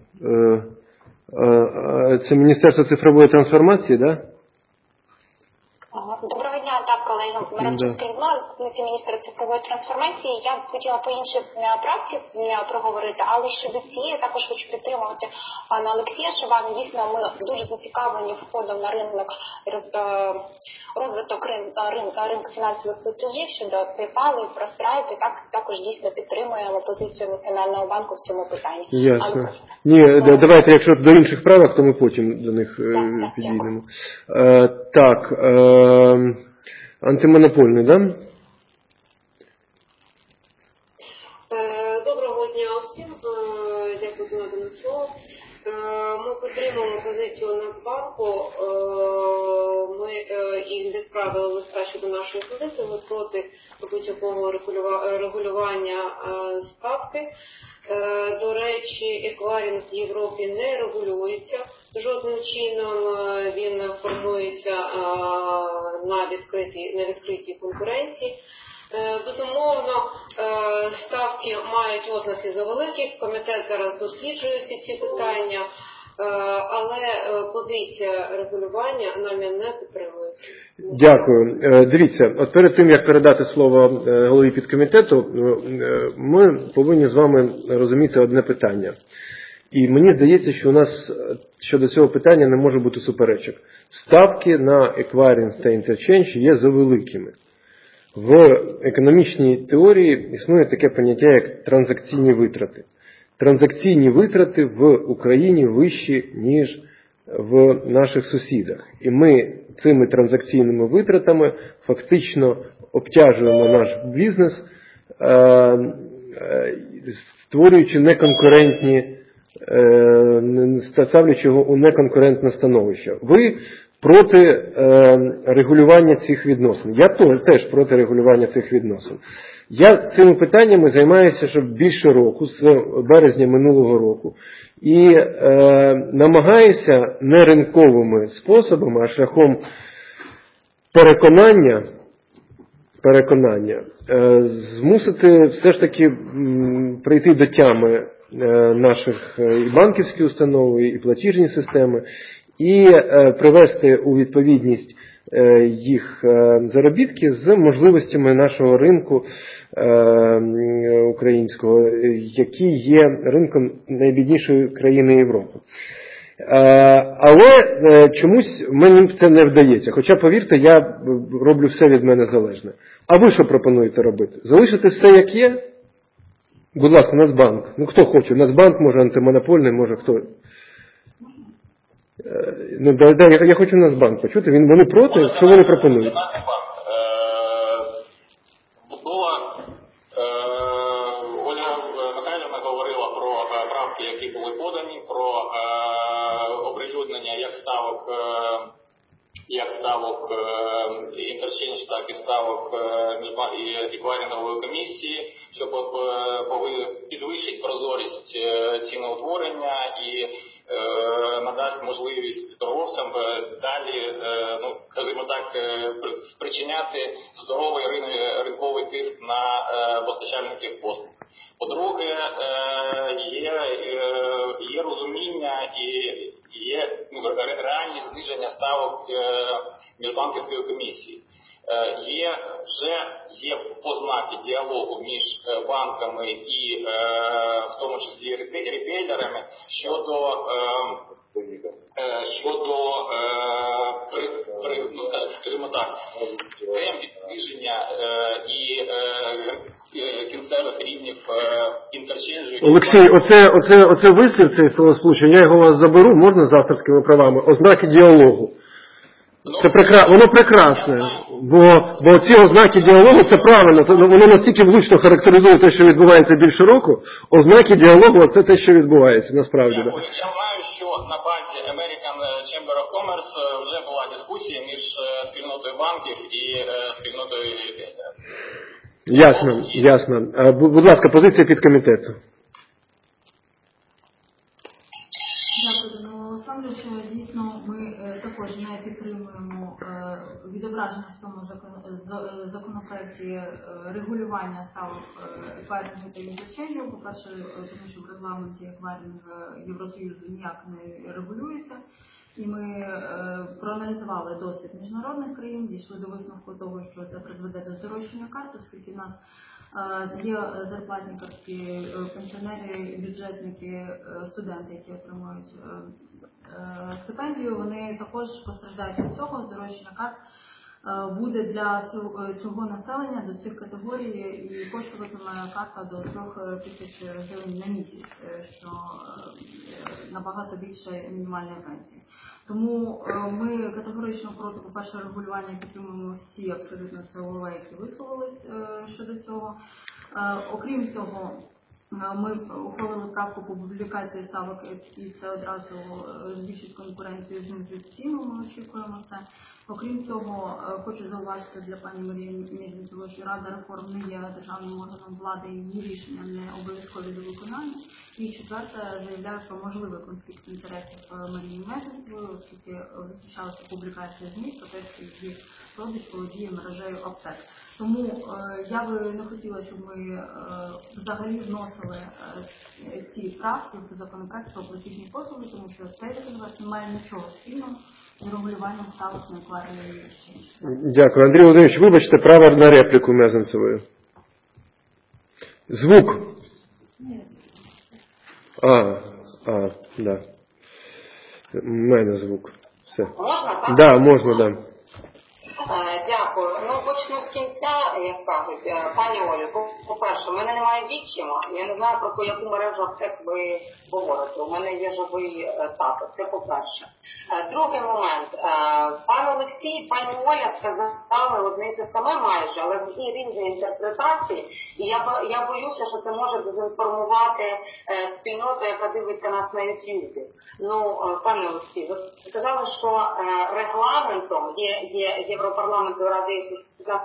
Це Міністерство цифрової трансформації, так? Да? Доброго дня, так, колеги. Маранчевська Людмила, заступниця міністра цифрової трансформації. Я б хотіла по іншій правці проговорити, але щодо цієї також хочу підтримувати пана Олексія Шивана. Дійсно, ми дуже зацікавлені входом на ринок, розвиток ринку фінансових платежів щодо PayPal і про Stripe, і також дійсно підтримуємо позицію Національного банку в цьому питанні. Ясно. Ні, давайте, якщо до інших правок, то ми потім до них підійдемо. Так, антимонопольний, да? Доброго дня всім. Дякую за надане слово. Ми підтримуємо позицію Нацбанку. Ми і відправили листа щодо нашої позиції. Ми проти будь-якого регулювання ставки. До речі, еквайринг в Європі не регулюється жодним чином. Він формується на відкритій конкуренції. Безумовно, ставки мають ознаки завеликих, комітет зараз досліджує всі ці питання, але позиція регулювання нами не підтримується. Дякую. Дивіться, от перед тим, як передати слово голові підкомітету, ми повинні з вами розуміти одне питання. І мені здається, що у нас щодо цього питання не може бути суперечок. Ставки на еквайринг та інтерчендж є завеликими. В економічній теорії існує таке поняття, як транзакційні витрати. Транзакційні витрати в Україні вищі, ніж в наших сусідах. І ми цими транзакційними витратами фактично обтяжуємо наш бізнес, створюючи неконкурентні, ставлячи його у неконкурентне становище. Ви проти регулювання цих відносин. Я теж проти регулювання цих відносин. Я цими питаннями займаюся вже більше року, з березня минулого року. І намагаюся не ринковими способами, а шляхом переконання змусити все ж таки прийти до тями наших і банківські установи, і платіжні системи, і привести у відповідність їх заробітки з можливостями нашого ринку українського, який є ринком найбіднішої країни Європи. Але чомусь мені це не вдається. Хоча, повірте, я роблю все від мене залежне. А ви що пропонуєте робити? Залишити все як є? Будь ласка, Нацбанк. Ну хто хоче? Нацбанк, може антимонопольний, може хто. Ну, я хочу Нацбанк почути. Вони проти? Що вони пропонують? Ольга Михайлівна говорила про правки, які були подані, про оприлюднення як ставок інтерчендж, так і ставок еквайрингової комісії, щоб підвищити прозорість ціноутворення і надасть можливість торговцям далі, скажімо так, спричиняти здоровий ринковий тиск на постачальників послуг. По-друге, є розуміння і є реальні зниження ставок міжбанківської комісії. Є ознаки діалогу між банками і в тому числі рітейлерами щодо скажімо так, темпів зниження і кінцевих рівнів інтерченджу. Олексій, оце вислів, цей словосполучення, я його у вас заберу, можна з авторськими правами, ознаки діалогу. Це воно прекрасне, бо ці ознаки діалогу, це правильно, воно настільки влучно характеризує те, що відбувається більше року, ознаки діалогу – це те, що відбувається, насправді. Я знаю, що на базі American Chamber of Commerce вже була дискусія між спільнотою банків і спільнотою рітейлерів. Ясно. Будь ласка, позиція підкомітету. Дякую, Данило Олександрович. Дійсно, ми також не підтримуємо відображення в цьому законопроекті регулювання ставок еквайрингу та інтерченджу. По-перше, тому що в регламенті еквайринг Євросоюзу ніяк не регулюється. І ми проаналізували досвід міжнародних країн, дійшли до висновку того, що це призведе до здорожчання карт, оскільки в нас є зарплатні картки, пенсіонери, бюджетники, студенти, які отримують стипендію, вони також постраждають від цього. Здорожчання карт буде для цього населення, до цих категорій, і коштуватиме карта до 3000 гривень на місяць, що набагато більше мінімальної пенсії. Тому ми категорично проти, по-перше, регулювання, підтримуємо всі абсолютно ЦОВВ, які висловились щодо цього. Окрім цього, Ми ухвалили правку по публікації ставок, і це одразу збільшить конкуренцію, знизить ціну, ми очікуємо це. Окрім цього, хочу зауважити для пані Марії Мезенцевої, що Рада реформ не є державним органом влади, і її рішення не обов'язкові до виконання. І четверте, заявляю про можливий конфлікт інтересів Марії Мезенцевої, оскільки зустрічалася публікація ЗМІ про те, що її родич володіє мережею аптек. Тому я би не хотіла, щоб ми взагалі вносили ці правки в законопроект про платіжні послуги, тому що цей законопроект не має нічого спільного з регулюванням ставок на еквайрингові exchange. Дякую. Андрій Володимирович, вибачте, право на репліку Мезенцевої. Звук. Да. У мене звук. Все. Можна, так? Да, можна, да. Дякую. Почну з кінця, як кажуть. Пані Олі, по-перше, в мене немає відчима. Я не знаю, про яку мережу аптек ви говорите. У мене є живий тато. Це по-перше. Другий момент. Пан Олексій і пані Оля сказали одне і те саме майже, але в різні інтерпретації. І я боюся, що це може дезінформувати спільноту, яка дивиться нас на Ютубі. Пане Олексій, ви сказали, що регламентом є Європарламенту Ради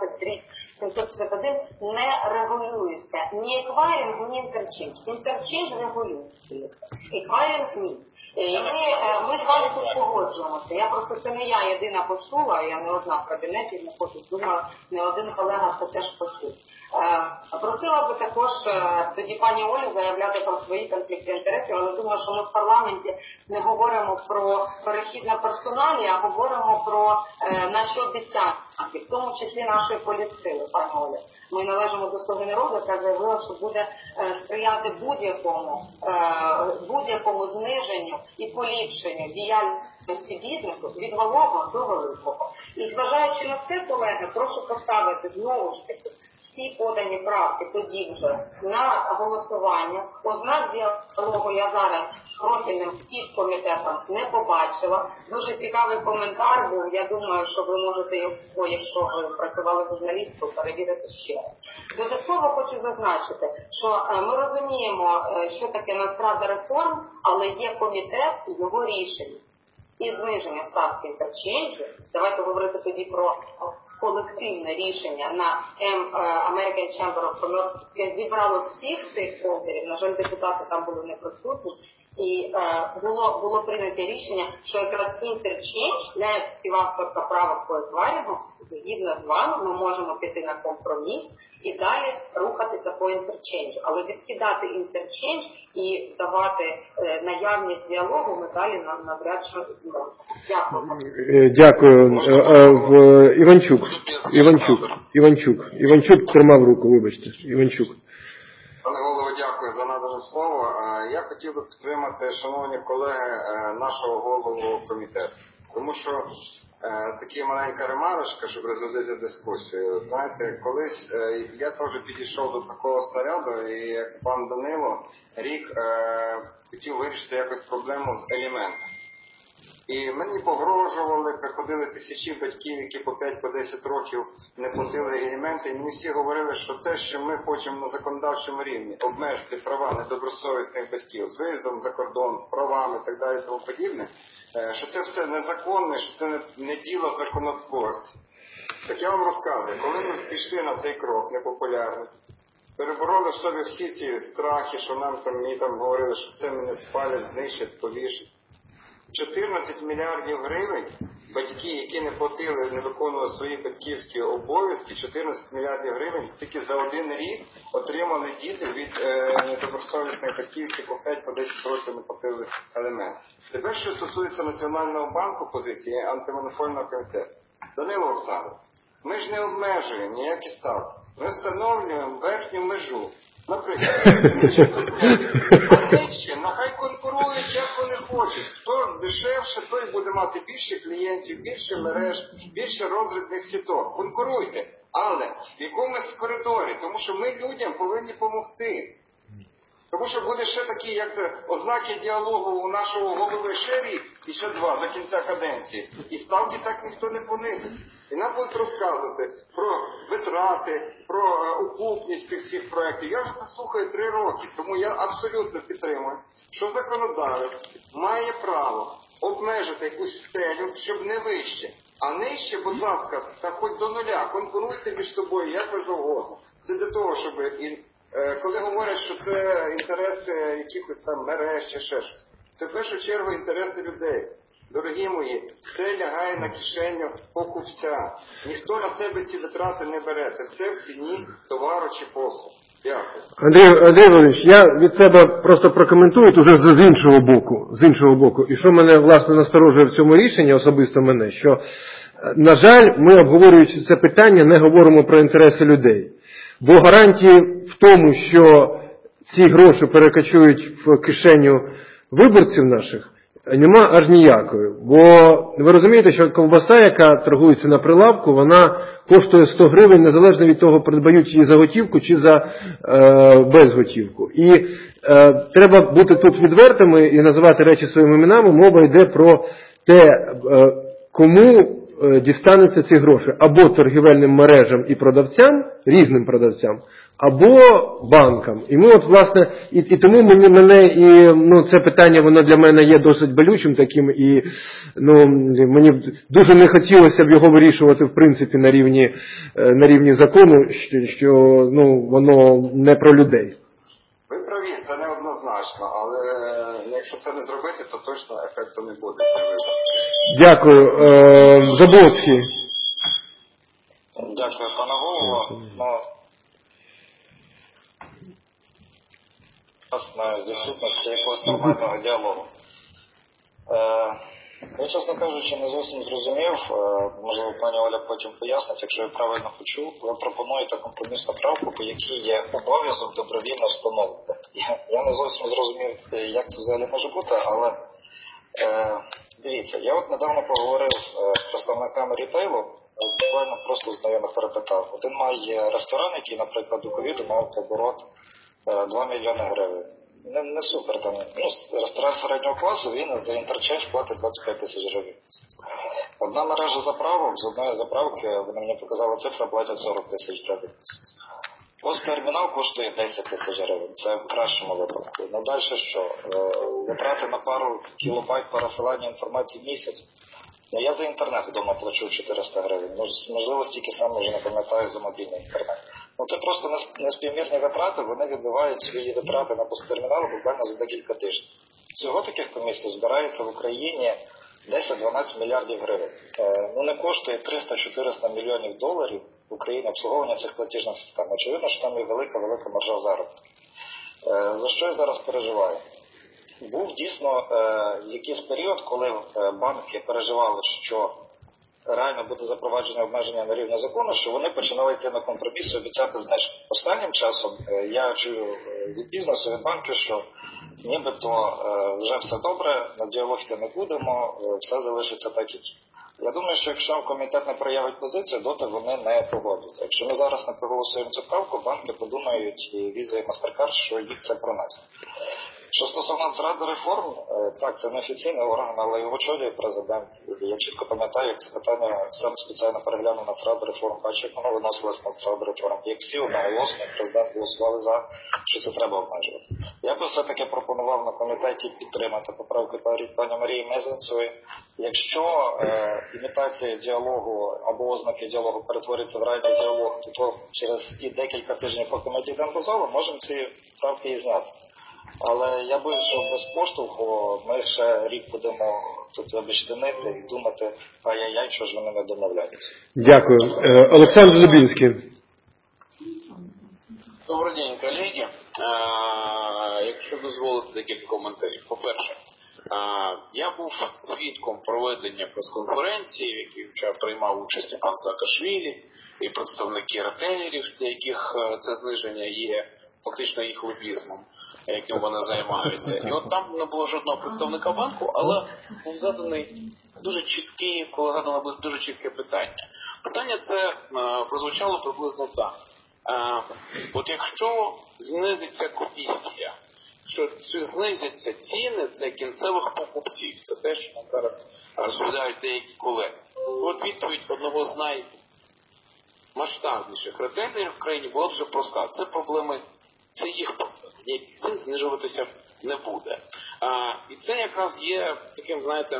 751 не регулюється ні еквайринг, ні інтерчейндж. Інтерчейндж регулюється, еквайринг ні. І ми з вами тут погоджуємося. Це не я єдина почула, я не одна в кабінеті знаходжусь, думаю, не один колега це теж почув. Просила би також тоді пані Олю заявляти про свої конфлікти інтересів, але думаю, що ми в парламенті не говоримо про перехід на персоналі, а говоримо про наші обіцянки, в тому числі нашої політсили, пані Оля. Ми належимо до «Слуги народу», яка заявила, що буде сприяти будь-якому зниженню і поліпшенню діяльності бізнесу від малого до великого. І зважаючи на це, колеги, прошу поставити знову ж таки всі подані правки тоді вже на голосування. Ознак діалогу я зараз з профільним підкомітетом не побачила. Дуже цікавий коментар був. Я думаю, що ви можете його, якщо ви працювали журналісткою, перевірити ще раз. Додатково хочу зазначити, що ми розуміємо, що таке Нацрада реформ, але є комітет і його рішення. І зниження ставки інтерчейнджу, давайте говорити тоді про колективне рішення на American Chamber of Commerce, яке зібрало всіх стейкхолдерів, на жаль, депутати там були не присутні, і було прийнято рішення, що якраз інтерчейндж, як співавторка права по еквайрингу, згідно з вами, ми можемо піти на компроміс і далі рухатися по інтерчейнджу. Але відкидати інтерчейндж і давати наявність діалогу ми далі навряд чи зможемо. Дякую. Дякую. Іванчук тримав руку, вибачте. Іванчук. Пане голово, дякую за надане слово. Я хотів би підтримати, шановні колеги, нашого голову комітету. Тому що така маленька ремарочка, щоб розводити дискусію. Знаєте, колись я теж підійшов до такого снаряду, і як пан Данило рік хотів вирішити якось проблему з аліментами. І мені погрожували, приходили тисячі батьків, які по 5-10 років не платили аліменти. І мені всі говорили, що те, що ми хочемо на законодавчому рівні обмежити права недобросовісних батьків з виїздом за кордон, з правами і так далі, тому подібне, що це все незаконне, що це не діло законотворців. Так я вам розказую, коли ми пішли на цей крок непопулярний, перебороли в собі всі ці страхи, що мені там говорили, що це мене спалять, знищать, повішать. 14 мільярдів гривень батьки, які не платили, не виконували свої батьківські обов'язки, 14 мільярдів гривень тільки за один рік отримали діти від недобросовісних батьків, які по 5-10 років не платили аліменти. Тепер, що стосується Національного банку позиції антимонопольного комітету. Данило Олександрович, ми ж не обмежуємо ніякі ставки. Ми встановлюємо верхню межу. Наприклад, нехай конкурують, як вони хочуть. Хто дешевше, той буде мати більше клієнтів, більше мереж, більше розрядних сіток. Конкуруйте, але в якомусь коридорі, тому що ми людям повинні допомогти. Тому що буде ще такі, як це, ознаки діалогу у нашого голови ще рік, і ще 2 до кінця каденції. І ставки так ніхто не понизить. І нам будуть розказувати про витрати, про окупність цих всіх проєктів. Я вже це слухаю 3 роки, тому я абсолютно підтримую, що законодавець має право обмежити якусь стелю, щоб не вище. А нижче, будь ласка, та хоч до нуля, конкуруйте між собою, як ви завгодно. Це для того, щоб, коли говорять, що це інтереси якихось там мереж чи ще щось, це в першу чергу інтереси людей. Дорогі мої, все лягає на кишеню покупця. Ніхто на себе ці витрати не бере. Це все в ціні товару чи послуг. Дякую. Андрій Володимирович, я від себе просто прокоментую уже з іншого боку. І що мене, власне, насторожує в цьому рішенні, особисто мене, що, на жаль, ми, обговорюючи це питання, не говоримо про інтереси людей. Бо гарантії в тому, що ці гроші перекочують в кишеню виборців наших, нема аж ніякої. Бо ви розумієте, що ковбаса, яка торгується на прилавку, вона коштує 100 гривень, незалежно від того, продають її за готівку чи за безготівку. І треба бути тут відвертими і називати речі своїми іменами. Мова йде про те, кому дістануться ці гроші. Або торгівельним мережам і продавцям, різним продавцям, або банкам. І ми от, власне, і тому це питання, воно для мене є досить болючим таким, і мені дуже не хотілося б його вирішувати, в принципі, на рівні закону, що воно не про людей. Ви праві, це неоднозначно, але якщо це не зробити, то точно ефекту не буде. Дякую. Заболоцький. Дякую, пане голово. На відсутності якогось нормального діалогу. Я, чесно кажучи, не зовсім зрозумів, можливо, пані Оля потім пояснить, якщо я правильно почув, ви пропонуєте компромісну правку, по якій є обов'язок добровільно встановлювати. Я не зовсім зрозумів, як це взагалі може бути, але дивіться, я от недавно поговорив з представниками рітейлу, буквально просто знайомих перепитав. Один має ресторан, який, наприклад, до ковіду мав оборот 2 мільйони гривень. Не супер там. Ресторан середнього класу, він за інтерчейндж платить 25 тисяч гривень. Одна мережа заправок, з одної заправки, вони мені показали цифру, платять 40 тисяч гривень. Посттермінал коштує 10 тисяч гривень. Це в кращому випадку. Далі що? Витрати на пару кілобайт пересилання інформації в місяць. Я за інтернет вдома плачу 400 гривень. Можливо, стільки саме вже не пам'ятаю за мобільний інтернет. Це просто неспівмірні витрати, вони відбивають свої витрати на посттермінал буквально за декілька тижнів. Всього таких комісій збирається в Україні 10-12 мільярдів гривень. Не коштує 300-400 мільйонів доларів в Україні обслуговування цих платіжних систем. Очевидно, що там є велика маржа заробітку. За що я зараз переживаю? Був дійсно якийсь період, коли банки переживали, що реально буде запровадження обмеження на рівні закону, що вони починали йти на компроміс і обіцяти знижки. Останнім часом я чую від бізнесу, від банків, що нібито вже все добре, на діалог йти не будемо, все залишиться так, як є. Я думаю, що якщо комітет не проявить позицію, доти вони не погодяться. Якщо ми зараз не проголосуємо цю правку, банки подумають, і Visa, і MasterCard, що їх це пронесе. Що стосовно зради реформ, так, це не офіційний орган, але його очолює президент. Я чітко пам'ятаю, як це питання сам спеціально переглянув на зраду реформ, бачу, як воно виносилось на зраду реформ. Як всі одноголосно, президент голосували за, що це треба обмежувати. Я би все-таки пропонував на комітеті підтримати поправки пані Марії Мезенцевої. Якщо імітація діалогу або ознаки діалогу перетворюється в радіодіалог, то через ті декілька тижнів, поки ми дійдемо до залу, можемо ці правки і зняти. Але я боюсь, що без поштовху ми ще рік будемо тут обіштинити і думати, ай-яй-яй, що ж вони не домовляються. Дякую. Олександр Лубінський. Добрий день, колеги. Якщо дозволите декілька коментарів. По-перше, я був свідком проведення прес-конференції, в якій приймав участь пан Саакашвілі і представники ретейлерів, для яких це зниження є фактично їх лобізмом, яким вони займаються. І от там не було жодного представника банку, але був заданий дуже чіткий, коли задано дуже чітке питання. Питання це прозвучало приблизно так. От якщо знизиться комісія що знизяться ціни для кінцевих покупців. Це те, що нам зараз розповідають деякі колеги. От відповідь одного з наймасштабніших ретейлерів в країні була дуже проста. Це проблеми, це їх проблеми. Ніяких цін знижуватися не буде. І це якраз є таким, знаєте,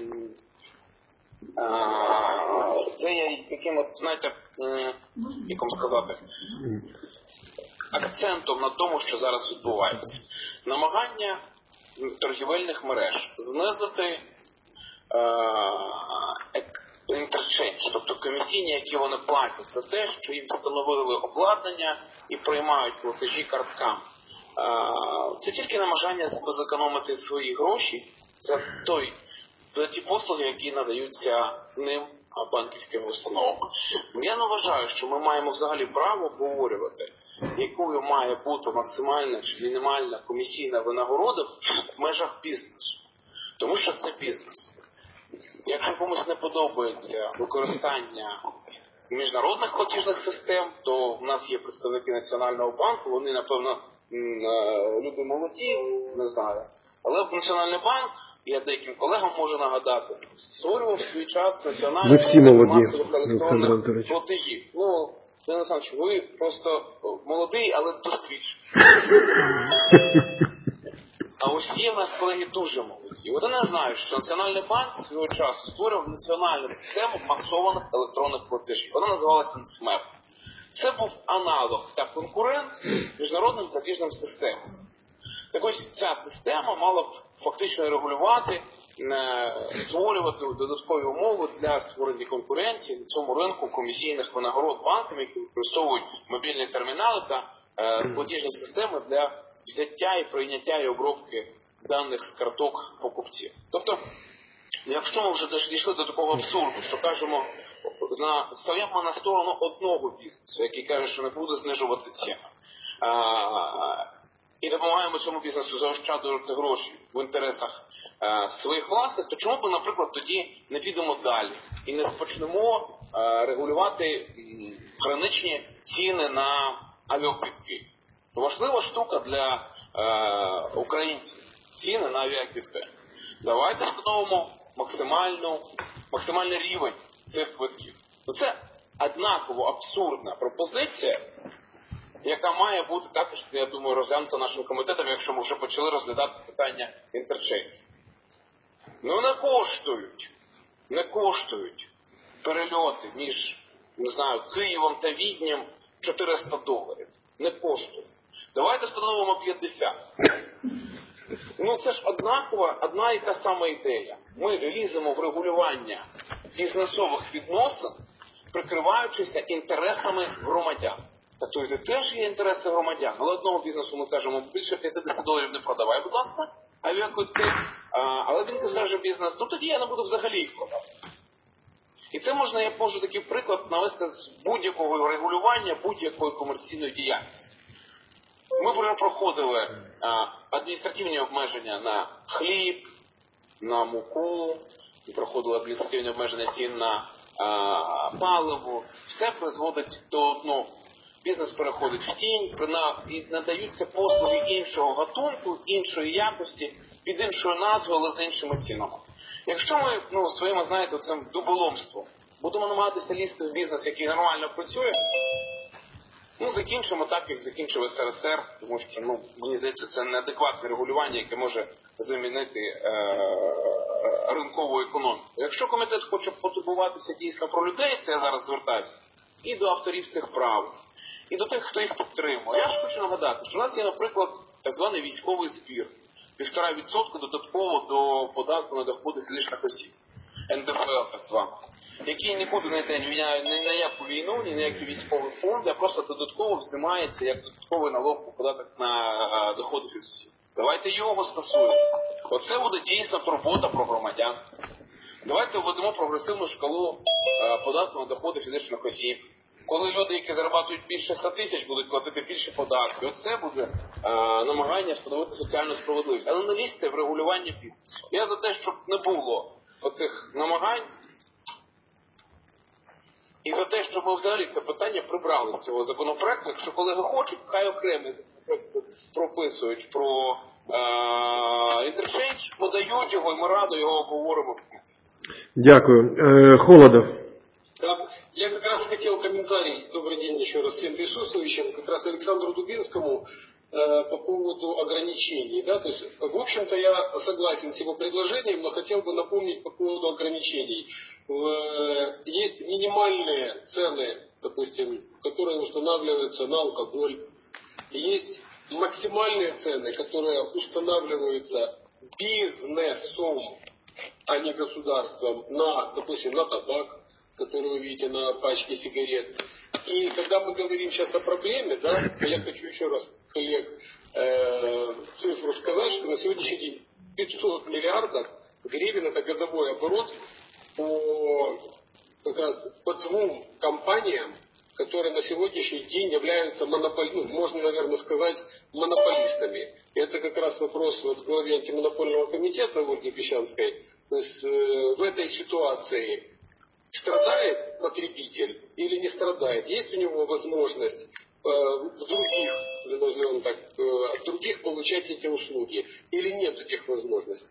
це є таким, от, знаєте, як вам сказати, акцентом на тому, що зараз відбувається. Намагання торгівельних мереж знизити інтерчейндж, тобто комісійні, які вони платять за те, що їм встановили обладнання і приймають платежі картками. Це тільки намагання зекономити свої гроші за ті послуги, які надаються ним банківським установам. Я не вважаю, що ми маємо взагалі право обговорювати, якою має бути максимальна чи мінімальна комісійна винагорода в межах бізнесу. Тому що це бізнес. Якщо комусь не подобається використання міжнародних платіжних систем, то в нас є представники Національного банку, вони, напевно, люди молоді, не знаю. Але Національний банк, я деяким колегам можу нагадати, створював в свій час національні масових електронних платежів. Ну, Леонід Олександрович, ви просто молодий, але досвідчений. А ось є в нас колеги дуже молоді. І вони знають, що Національний банк свого часу створював національну систему масованих електронних платежів. Вона називалася НСМЕП. Це був аналог та конкурент міжнародним платіжним системам. Так ось ця система мала б фактично регулювати, створювати додаткові умови для створення конкуренції на цьому ринку комісійних винагород банкам, які використовують мобільні термінали та платіжні системи для взяття і прийняття і обробки даних з карток покупців. Тобто, якщо ми вже дійшли до такого абсурду, що кажемо, стаємо на сторону одного бізнесу, який каже, що не буде знижувати ціни, і допомагаємо цьому бізнесу заощаджувати гроші в інтересах своїх власних, то чому б, наприклад, тоді не підемо далі і не почнемо регулювати граничні ціни на авіаквитки? Важлива штука для українців – ціни на авіаквитки. Давайте встановимо максимальний рівень цих квитків. Це однаково абсурдна пропозиція, яка має бути також, я думаю, розглянута нашим комітетом, якщо ми вже почали розглядати питання інтерчейнджу. Не коштують перельоти між, не знаю, Києвом та Віднем $400. Не коштують. Давайте встановимо 50. Це ж одна і та сама ідея. Ми ліземо в регулювання бізнесових відносин, прикриваючися інтересами громадян. Тобто це теж є інтереси громадян. Але одного бізнесу ми кажемо, більше $50 не продавай, будь ласка, авіаквитки. Але він каже бізнес, тоді я не буду взагалі їх продавати. І це я можу такий приклад навести з будь-якого регулювання, будь-якої комерційної діяльності. Ми вже проходили адміністративні обмеження на хліб, на муку, проходили адміністративні обмеження цін на паливо. Все призводить до одного. Бізнес переходить в тінь, і надаються послуги іншого гатунку, іншої якості, під іншою назвою, але з іншими цінами. Якщо ми своїм, знаєте, цим дуболомством будемо намагатися лізти в бізнес, який нормально працює, закінчимо так, як закінчив СРСР, тому що, мені здається, це неадекватне регулювання, яке може замінити ринкову економіку. Якщо комітет хоче потурбуватися дійсно про людей, це я зараз звертаюся, і до авторів цих прав, і до тих, хто їх підтримує. Я ж хочу нагадати, що у нас є, наприклад, так званий військовий збір. 1,5% додатково до податку на доходи фізичних осіб. НДФЛ, так званий. Який нікуди не йде ні на яку війну, ні на який військовий фонд, а просто додатково взимається як додатковий налог по податок на доходи фізичних осіб. Давайте його скасуємо. Оце буде дійсно турбота про громадян. Давайте введемо прогресивну шкалу податку на доходи фізичних осіб. Коли люди, які заробляють більше 100 тисяч, будуть платити більше податки. Оце буде намагання встановити соціальну справедливість. Але не лізьте в регулювання бізнесу. Я за те, щоб не було оцих намагань. І за те, щоб ми взагалі це питання прибрали з цього законопроекту. Якщо колеги хочуть, хай окремі прописують про інтерчейндж, подають його, і ми радо його обговоримо. Дякую. Холодов. Да, я как раз хотел комментарий, добрый день еще раз всем присутствующим, как раз Александру Дубинскому по поводу ограничений. Да? То есть, в общем-то, я согласен с его предложением, но хотел бы напомнить по поводу ограничений. Есть минимальные цены, допустим, которые устанавливаются на алкоголь. Есть максимальные цены, которые устанавливаются бизнесом, а не государством, на, допустим, на табак, который вы видите на пачке сигарет. И когда мы говорим сейчас о проблеме, да, я хочу еще раз, коллег, цифру сказать, что на сегодняшний день 500 миллиардов гривен это годовой оборот по двум компаниям, которые на сегодняшний день являются можно, наверное, сказать, монополистами. И это как раз вопрос вот главе антимонопольного комитета Ольги Пещанской. То есть в этой ситуации страдает потребитель или не страдает? Есть у него возможность в других, назовем так, других получать эти услуги? Или нет этих возможностей?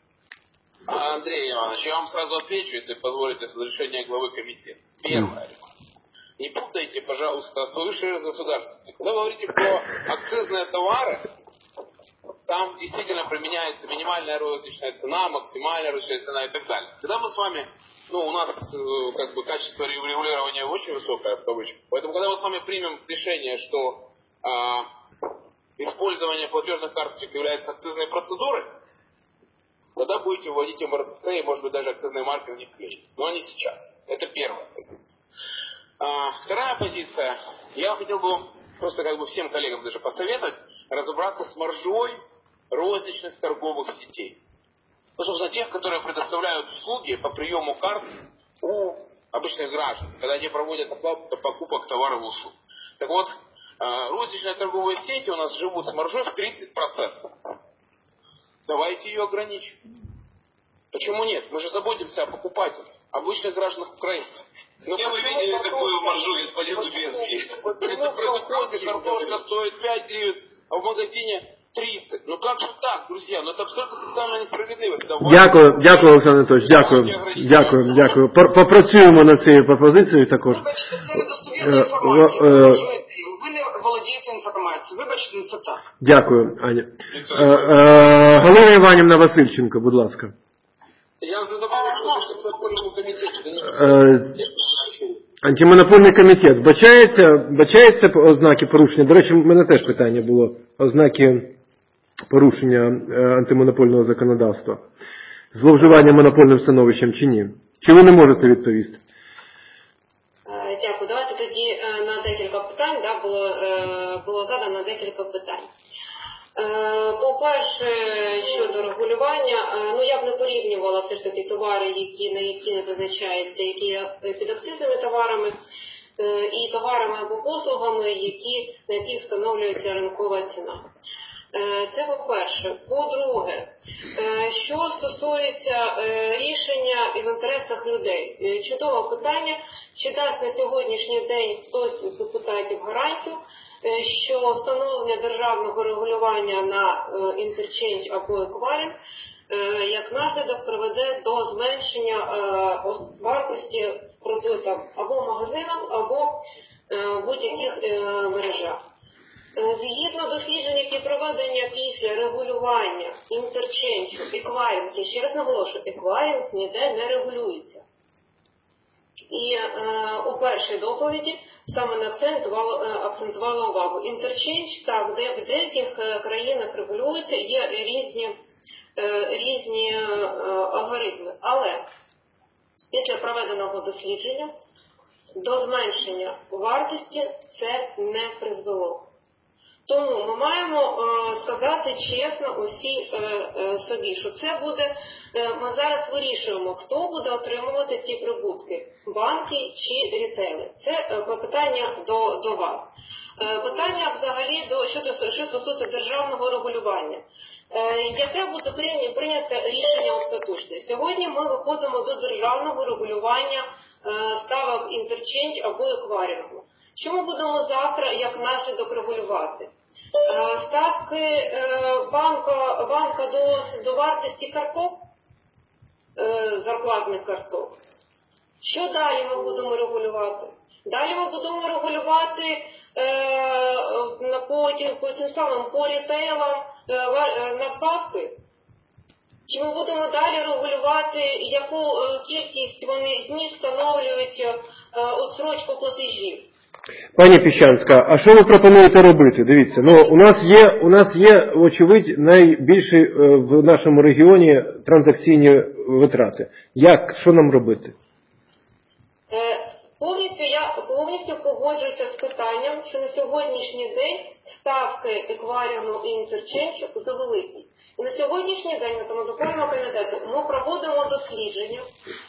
Андрей Иванович, я вам сразу отвечу, если позволите, с разрешения главы комитета. Первое. Не путайте, пожалуйста, свыше государственных. Когда вы говорите про акцизные товары, там действительно применяется минимальная розничная цена, максимальная розничная цена и так далее. Когда мы с вами, у нас как бы качество регулирования очень высокое, в кавычках, поэтому когда мы с вами примем решение, что использование платежных карточек является акцизной процедурой, тогда будете вводить МРЦТ и, может быть, даже акцизные марки в них клеить. Но не сейчас. Это первая позиция. Вторая позиция. Я хотел бы просто как бы всем коллегам даже посоветовать разобраться с маржой розничных торговых сетей. Ну, собственно, тех, которые предоставляют услуги по приему карт у обычных граждан, когда они проводят оплату покупок товаров и услуг. Так вот, розничные торговые сети у нас живут с маржой в 30%. Давайте ее ограничим. Почему нет? Мы же заботимся о покупателях, обычных гражданах Украины. Но вы видели такую маржу, господин Дубинский? Это просто картошка стоит 5 гривен, а в магазине 30. Ну как же так, друзья? Это абсолютно социальная несправедливость. Дякую, Олександр Анатолійович, дякую. Попрацюємо над цією пропозицією також. Вибачте, це недостовірна інформація. Ви не володієте інформацією. Вибачте, це так. Дякую, Аня. Галина Іванівна Васильченко, будь ласка. Я задавав вопрос антимонопольному комітету. Антимонопольний комітет. Бачається ознаки порушення? До речі, в мене теж питання було. Ознаки порушення антимонопольного законодавства. Зловживання монопольним становищем чи ні? Чи ви не можете відповісти? Дякую. Давайте тоді на декілька питань. Було задано декілька питань. По-перше, щодо регулювання, я б не порівнювала все ж таки товари, на які не зазначаються, які є підакцизними товарами, і товарами або послугами, на яких встановлюється ринкова ціна. Це по-перше. По-друге, що стосується рішення і в інтересах людей. Чудове питання, чи дасть на сьогоднішній день хтось з депутатів гарантію, що встановлення державного регулювання на інтерчейндж або еквайринг як наслідок приведе до зменшення вартості продуктів або в магазинах, або в будь-яких мережах. Згідно досліджень, які проведені після регулювання інтерчейнджу, еквайринг, я ще раз наголошую, еквайринг ніде не регулюється. І у першій доповіді саме на акцентувала увагу. Інтерчейндж, так, в деяких країнах регулюється, є різні алгоритми. Але після проведеного дослідження до зменшення вартості це не призвело. Тому ми маємо сказати чесно усі собі, що це буде, ми зараз вирішуємо, хто буде отримувати ці прибутки, банки чи рітейли. Це питання до вас. Питання взагалі, що стосується державного регулювання. Яке буде прийнято рішення остаточне? Сьогодні ми виходимо до державного регулювання ставок інтерчейндж або еквайрингу. Що ми будемо завтра як наслідок регулювати? Ставки банка до вартості карток, зарплатних карток. Що далі ми будемо регулювати? Далі ми будемо регулювати тим самим по рітейлам надбавки? Чи ми будемо далі регулювати, яку кількість вони днів встановлюють відстрочку платежів? Пані Піщанська, а що ви пропонуєте робити? Дивіться, у нас є, очевидь, найбільші в нашому регіоні транзакційні витрати. Що нам робити? Повністю погоджуюся з питанням, що на сьогоднішній день ставки еквайрингу і інтерченджу завеликі. І на сьогоднішній день на Антимонопольного комітету ми проводимо дослідження.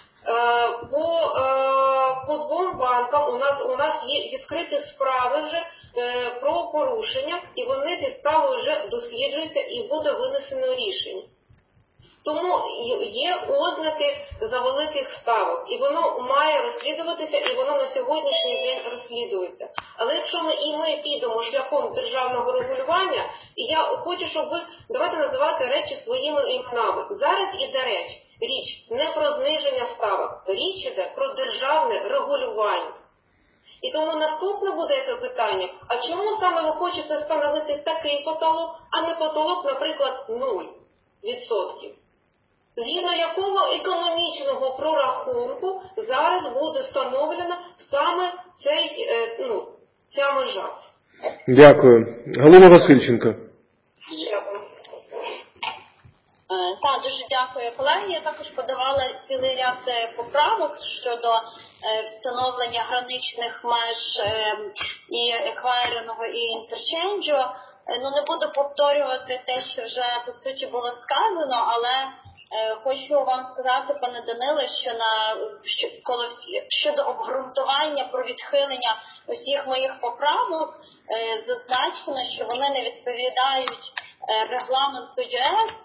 По двом банкам у нас є відкриті справи вже про порушення, і ці справи вже досліджуються і буде винесено рішення. Тому є ознаки завеликих ставок, і воно має розслідуватися, і воно на сьогоднішній день розслідується. Але якщо ми підемо шляхом державного регулювання, і я хочу, щоб ви, давайте називати речі своїми іменами. Зараз іде річ не про зниження ставок, річ іде про державне регулювання. І тому наступне буде це питання, а чому саме ви хочете встановити такий потолок, а не потолок, наприклад, 0%? Згідно якого економічного прорахунку зараз буде встановлена саме ця межа. Дякую. Галина Васильченко. Так, дуже дякую, колеги. Я також подавала цілий ряд поправок щодо встановлення граничних меж і еквайрингу і інтерченджу. Не буду повторювати те, що вже по суті було сказано, але хочу вам сказати, пане Даниле, що щодо обґрунтування про відхилення усіх моїх поправок зазначено, що вони не відповідають регламенту ЄС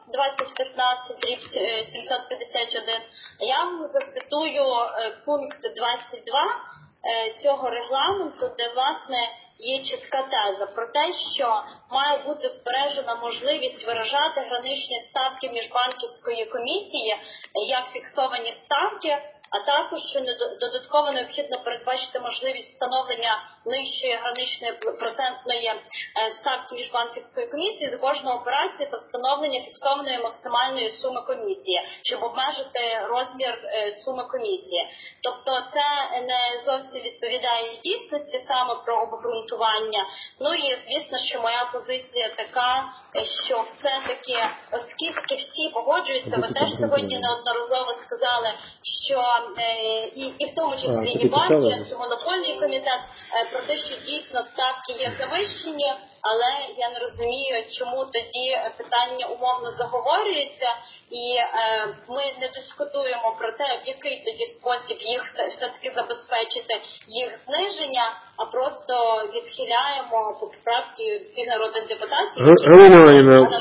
2015/751. Я вам зацитую пункт 22 цього регламенту, де, власне, є чітка теза про те, що має бути збережена можливість виражати граничні ставки міжбанківської комісії як фіксовані ставки, а також, що додатково необхідно передбачити можливість встановлення нижчої граничної процентної ставки міжбанківської комісії за кожну операцію та встановлення фіксованої максимальної суми комісії, щоб обмежити розмір суми комісії. Тобто це не зовсім відповідає дійсності саме про обґрунтування. І звісно, що моя позиція така, що все-таки, оскільки всі погоджуються, ви теж сьогодні неодноразово сказали, що і в тому числі і банки, антимонопольний комітет, про те, що дійсно ставки є завищені, але я не розумію, чому тоді питання умовно заговорюється, і ми не дискутуємо про те, в який тоді спосіб їх все-таки забезпечити їх зниження, а просто відхиляємо по поправці всіх народних депутатів. Галина Іванівна,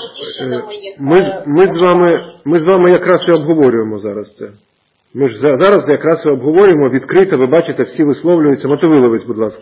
ми з вами якраз і обговорюємо зараз це. Ми ж зараз якраз і обговорюємо відкрито, ви бачите, всі висловлюються. Мотовиловець, будь ласка.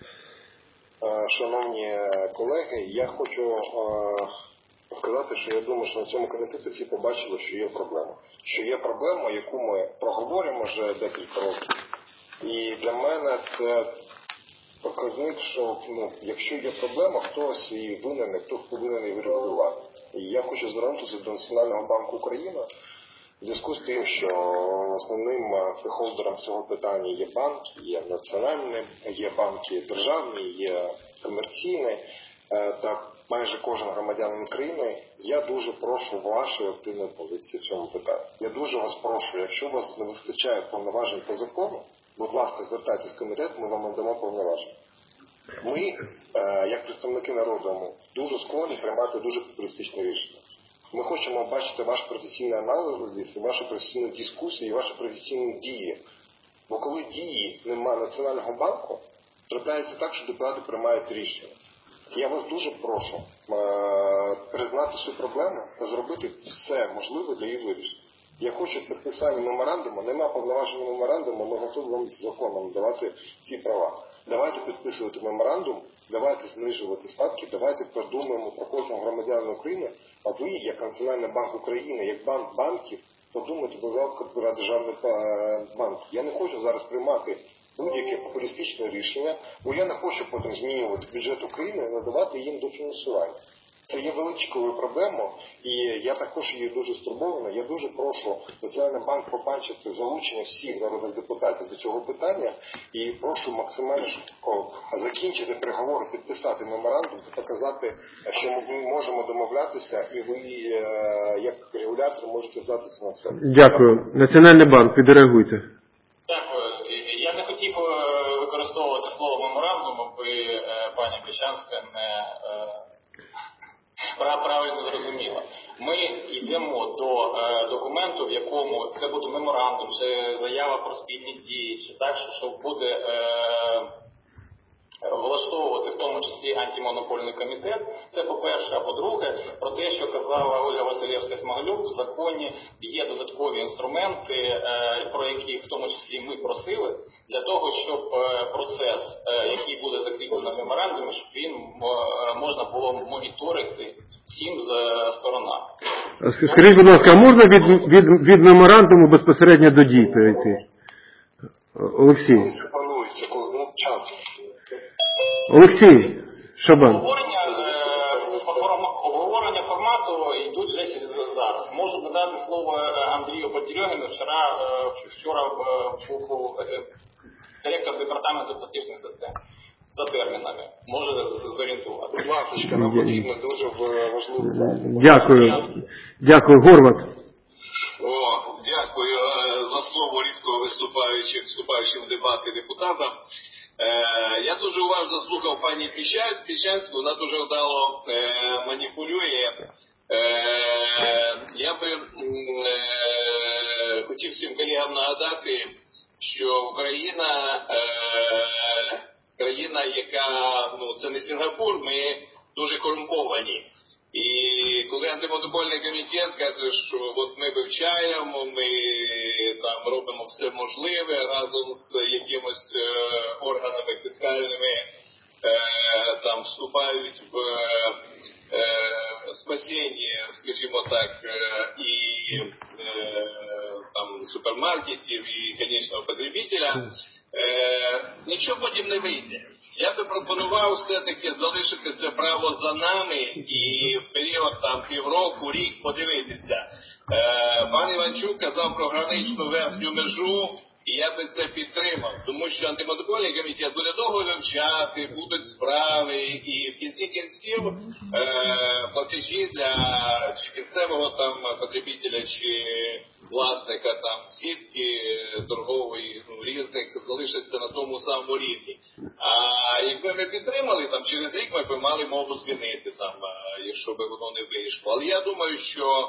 Шановні колеги, я хочу сказати, що я думаю, що на цьому комітеті всі побачили, що є проблема. Що є проблема, яку ми проговорюємо вже декілька років. І для мене це показник, що якщо є проблема, хтось її винен, хто повинен її врегулювати. І я хочу звернутися до Національного банку України в зв'язку з тим, що основним стейкхолдером цього питання є банки, є національні, є банки державні, є комерційні, та майже кожен громадянин країни. Я дуже прошу вашої активної позиції в цьому питанні. Я дуже вас прошу, якщо у вас не вистачає повноважень по закону, будь ласка, звертайтесь в комітет, ми вам надамо повноваження. Ми, як представники народу, дуже склонні приймати дуже популістичні рішення. Ми хочемо бачити ваш професійний аналіз, вашу професійну дискусію і ваші професійні дії. Бо коли дії немає Національного банку, трапляється так, що депутати приймають рішення. Я вас дуже прошу признати цю проблему та зробити все можливе для її вирішення. Я хочу підписання меморандуму, нема повноважень меморандуму, ми готові вам законом давати ці права. Давайте підписувати меморандум, давайте знижувати ставки, давайте подумаємо про кожного громадянина України, а ви, як Національний банк України, як банк банків, подумайте, будь ласка, про державний банк. Я не хочу зараз приймати будь-яке популістичне рішення, бо я не хочу потім змінювати бюджет України і надавати їм дофінансування. Це є величкою проблемою, і я також її дуже стурбований. Я дуже прошу Національний банк побачити залучення всіх народних депутатів до цього питання і прошу максимально швидко закінчити переговори, підписати меморандум, показати, що ми можемо домовлятися, і ви, як регулятор, можете взятися на це. Дякую. Національний банк, відреагуйте. Дякую. Я не хотів використовувати слово меморандум, аби пані Піщанська не правильно зрозуміла. Ми йдемо до документу, в якому це буде меморандум, чи заява про спільні дії, чи так, що буде влаштовувати в тому числі антимонопольний комітет. Це по-перше. А по-друге, про те, що казала Ольга Василевська-Смаглюк, в законі є додаткові інструменти, про які в тому числі ми просили, для того, щоб процес, який буде закріплений на меморандумі, щоб він можна було моніторити всім з сторонами. Скажіть, будь ласка, а можна від меморандуму безпосередньо до дій перейти? Олексій. Олексій Шабан. Обговорення формату йдуть вже зараз. Можу надати слово Андрію Потерьогіну. Вчора був директор департаменту статистичних систем за термінами. Може зорієнтувати. Будь ласка, нам потрібно дуже важливо. Дякую. Дякую. Горват. Дякую за слово рідко виступаючим в дебати депутатам. Я дуже уважно слухав пані Піщанську, вона дуже вдало маніпулює. Я би хотів всім колегам нагадати, що Україна країна, яка, це не Сінгапур, ми дуже корумповані. І коли антимонопольний комітет каже, що от ми вивчаємо, ми там робимо все можливе разом з якимось органами фіскальними, там вступають в спасіння, скажімо так, і там супермаркетів, і конечного потребителя, нічого потім не вийде. Я би пропонував все-таки залишити це право за нами і в період там півроку, рік подивитися. Пан Іванчук казав про граничну верхню межу, і я би це підтримав, тому що антимонопольний комітет буде довго вивчати, будуть справи, і в кінці кінців платежі для чи кінцевого там потребителя, чи власника там сітки торгової, різних, залишаться на тому самому рівні. А якби ми підтримали, там через рік ми б мали мову змінити, там, якщо б воно не вийшло. Але я думаю, що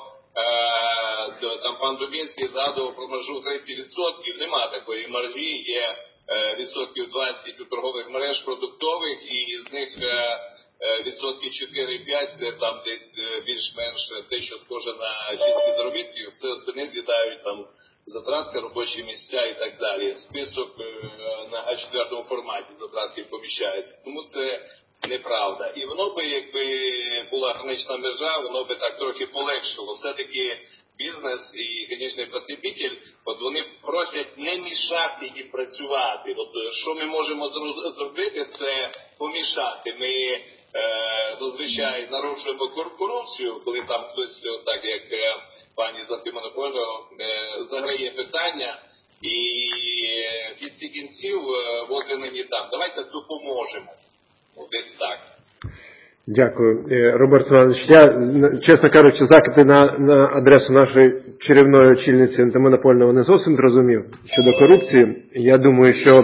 там пан Дубінський згадував про маржу 30%, нема такої маржі, є відсотків 20 у торгових мереж продуктових, і з них відсотки 4-5 це там десь більш-менш те, що схоже на чисті заробітки, все остальне з'їдають там затратки, робочі місця і так далі. Список на А4 форматі затратки поміщається. Тому це неправда. І воно би, якби була гранична межа, воно би так трохи полегшило. Все-таки бізнес і конечний потребитель, от вони просять не мішати і працювати. От що ми можемо зробити, це помішати. Ми зазвичай нарушуємо корупцію, коли там хтось, так як пані з антимонопольного, заграє питання, і в кінці кінців возле нині там. Давайте допоможемо. Десь так. Дякую. Роберт Іванович, я, чесно кажучи, закиди на адресу нашої чарівної очільниці антимонопольного не зовсім зрозумів щодо корупції. Я думаю, що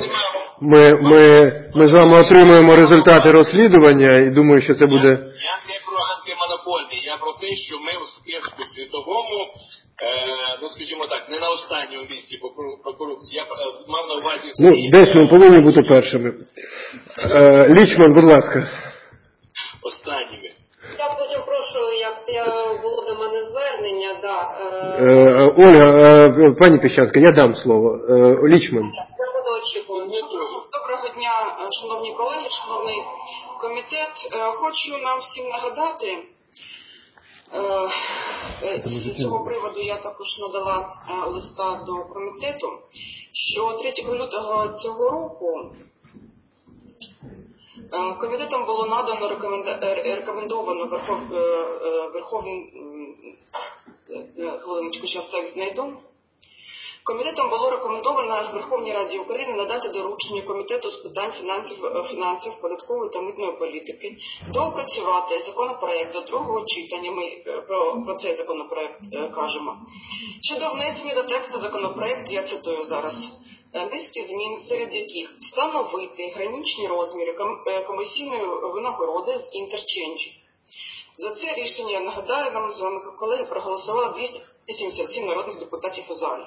ми з вами отримуємо результати розслідування і думаю, що це буде... Я не про антимонопольний, я про те, що ми в списку світовому, скажімо так, не на останньому місці про корупцію. Я мав на увазі всі... десь ми повинні бути першими. Лічман, будь ласка. Останніми. Я потім прошу, як було до мене звернення. звернення, да. Ольга, пані Піщанська, я дам слово. Лічман. Я буду очікувати. Доброго дня, шановні колеги, шановний комітет. Хочу нам всім нагадати, з цього приводу я також надала листа до комітету, що 3 лютого цього року комітетом було надано рекомендовано хвилиночку, зараз так знайду. Комітетом було рекомендовано Верховній Раді України надати доручення Комітету з питань фінансів, податкової та митної політики доопрацювати законопроект до другого читання, ми про цей законопроект кажемо, щодо внесення до тексту законопроекту, я цитую зараз, низки змін, серед яких встановити граничні розміри комісійної винагороди з інтерченджу. За це рішення, нагадаю, нам з вами, колеги, проголосувало 277 народних депутатів у залі.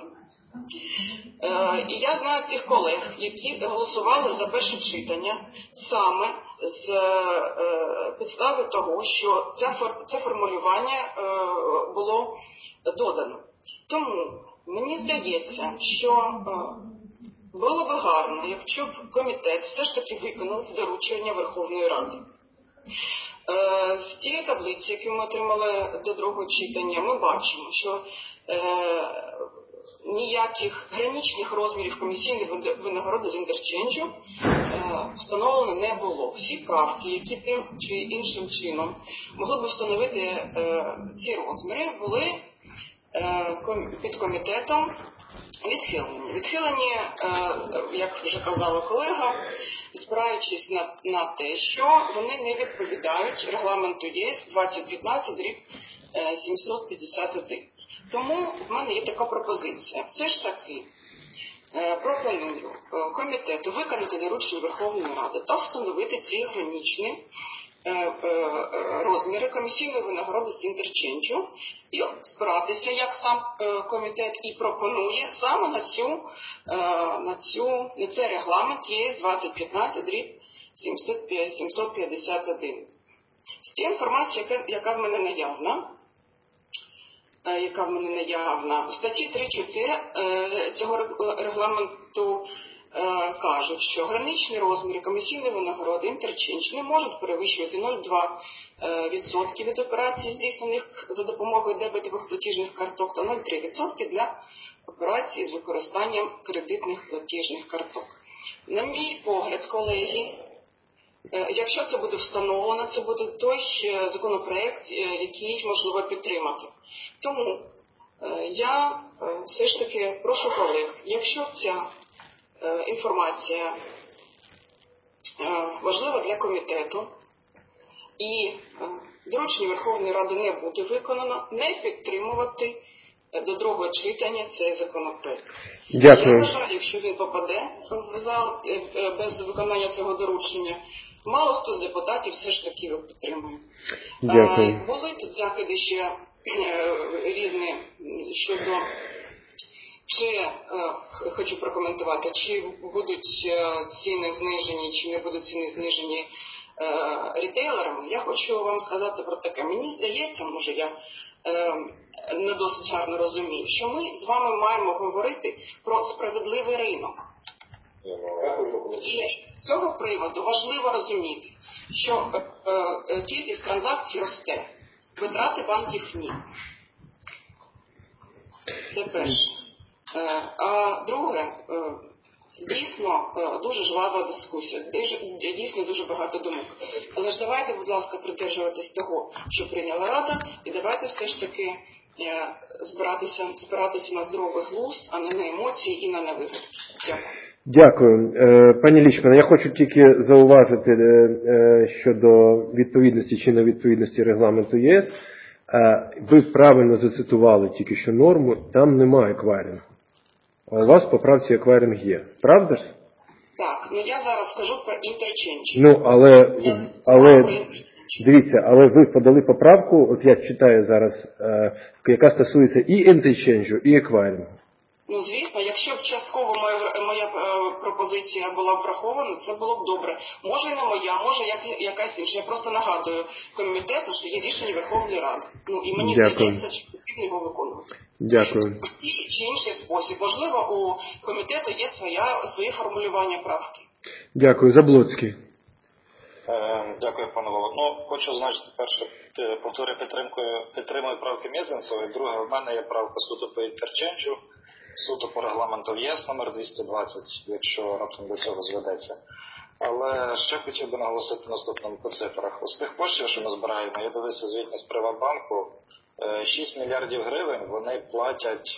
І я знаю тих колег, які голосували за перше читання саме з підстави того, що це формулювання було додано. Тому мені здається, що було би гарно, якщо б комітет все ж таки виконав доручення Верховної Ради. З тієї таблиці, яку ми отримали до другого читання, ми бачимо, що ніяких граничних розмірів комісійної винагороди з інтерченджу встановлено не було. Всі правки, які тим чи іншим чином могли б встановити ці розміри, були під комітетом відхилені. Відхилені, як вже казала колега, спираючись на те, що вони не відповідають регламенту ЄС 2015/751. Тому в мене є така пропозиція. Все ж таки пропоную комітету виконати доручення Верховної Ради та встановити ці граничні розміри комісійної винагороди з інтерченджу і спиратися, як сам комітет і пропонує, саме на цей регламент ЄС 2015/751. З тієї інформації, яка в мене наявна, статті 3.4 цього регламенту кажуть, що граничні розміри комісійної винагороди інтерчендж не можуть перевищувати 0,2% від операцій, здійснених за допомогою дебетових платіжних карток, та 0,3% для операцій з використанням кредитних платіжних карток. На мій погляд, колеги, якщо це буде встановлено, це буде той законопроект, який можливо підтримати. Тому я все ж таки прошу колег, якщо ця інформація важлива для комітету і доручення Верховної Ради не буде виконано, не підтримувати до другого читання цей законопроект. Дякую. Я вважаю, якщо він попаде в зал без виконання цього доручення, мало хто з депутатів все ж таки його підтримує. Дякую. Були тут закиди ще різні щодо, чи хочу прокоментувати, чи будуть ціни знижені, чи не будуть ціни знижені рітейлерами. Я хочу вам сказати про таке. Мені здається, може я не досить гарно розумію, що ми з вами маємо говорити про справедливий ринок. І з цього приводу важливо розуміти, що кількість транзакцій росте, витрати банків ні. Це перше. А друге, дійсно дуже жвава дискусія, дійсно дуже багато думок. Але ж давайте, будь ласка, придержуватись того, що прийняла Рада, і давайте все ж таки спиратися на здоровий глузд, а не на емоції і на невигадки. Дякую. Дякую. Пані Лічман, я хочу тільки зауважити щодо відповідності чи невідповідності регламенту ЄС. Ви правильно зацитували тільки що норму, там немає еквайрингу. А у вас по правці еквайринг є. Правда ж? Так, я зараз скажу про інтерчендж. Дивіться, але ви подали поправку, от я читаю зараз, яка стосується і інтерченджу, і еквайрингу. Звісно, якщо б частково моя пропозиція була б врахована, це було б добре. Може і не моя, може якась інша. Я просто нагадую комітету, що є рішення Верховної Ради. І мені здається, що потрібно його виконувати. Дякую. Чи інший спосіб. Можливо, у комітету є свої формулювання правки. Дякую. Заблоцький. Дякую, пане Голово. Хочу значити, перше, повторюю підтримую правки Мезенцева. Друге, в мене є правка суто по інтерченджу, суто по регламенту ЄС номер 220, якщо раптом до цього зведеться. Але ще хотів би наголосити наступному по цифрах. З тих коштів, що ми збираємо, я дивився звітність Приватбанку, 6 мільярдів гривень вони платять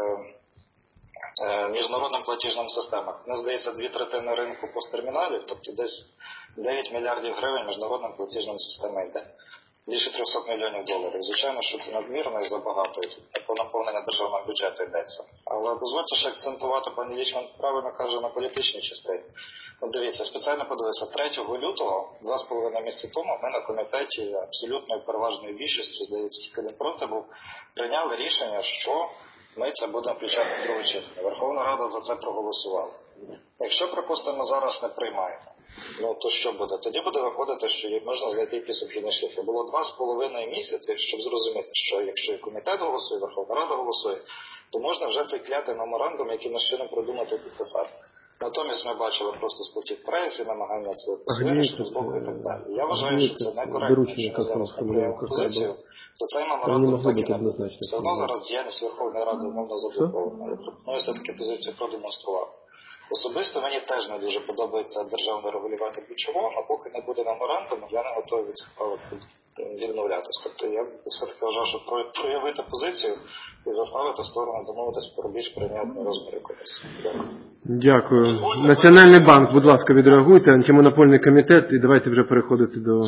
міжнародним платіжним системам. Мені здається, 2/3 ринку посттерміналів, тобто десь 9 мільярдів гривень міжнародним платіжним системам йде. Більше 300 мільйонів доларів. Звичайно, що це надмірно і забагато, і тут по наповнення державного бюджету йдеться. Але дозвольте ще акцентувати, пані Лічман правильно каже, на політичній частині. Дивіться, спеціально подивився, 3 лютого, 2,5 місяці тому, ми на комітеті абсолютною переважною більшістю, здається, тільки не проти був, прийняли рішення, що ми це будемо включати в друге читання. Верховна Рада за це проголосувала. Якщо, припустимо, зараз не приймаємо, то що буде? Тоді буде виходити, що можна знайти якісь обхідні шляхи. Було 2,5 місяці, щоб зрозуміти, що якщо і комітет голосує, Верховна Рада голосує, то можна вже цей клятий меморандум, який ми ще не придумати, підписати. Натомість ми бачили просто статті в пресі, намагання це вирішити з боку і так далі. Я вважаю, що це некоректно, що ми зараз приймаємо позицію, то цей меморандум так і не буде. Все одно зараз діяльність Верховної Ради умовно заблокована. Я пропоную все-таки позицію продемонструвати. Особисто мені теж не дуже подобається державне регулювання ключового, а поки не буде меморандуму, я не готовий від цих правил відмовлятися. Тобто я все-таки вважаю, що проявити позицію і заставити сторону домовитися про більш прийнятний розмір комісії. Дякую. Національний банк, будь ласка, відреагуйте, антимонопольний комітет, і давайте вже переходити до...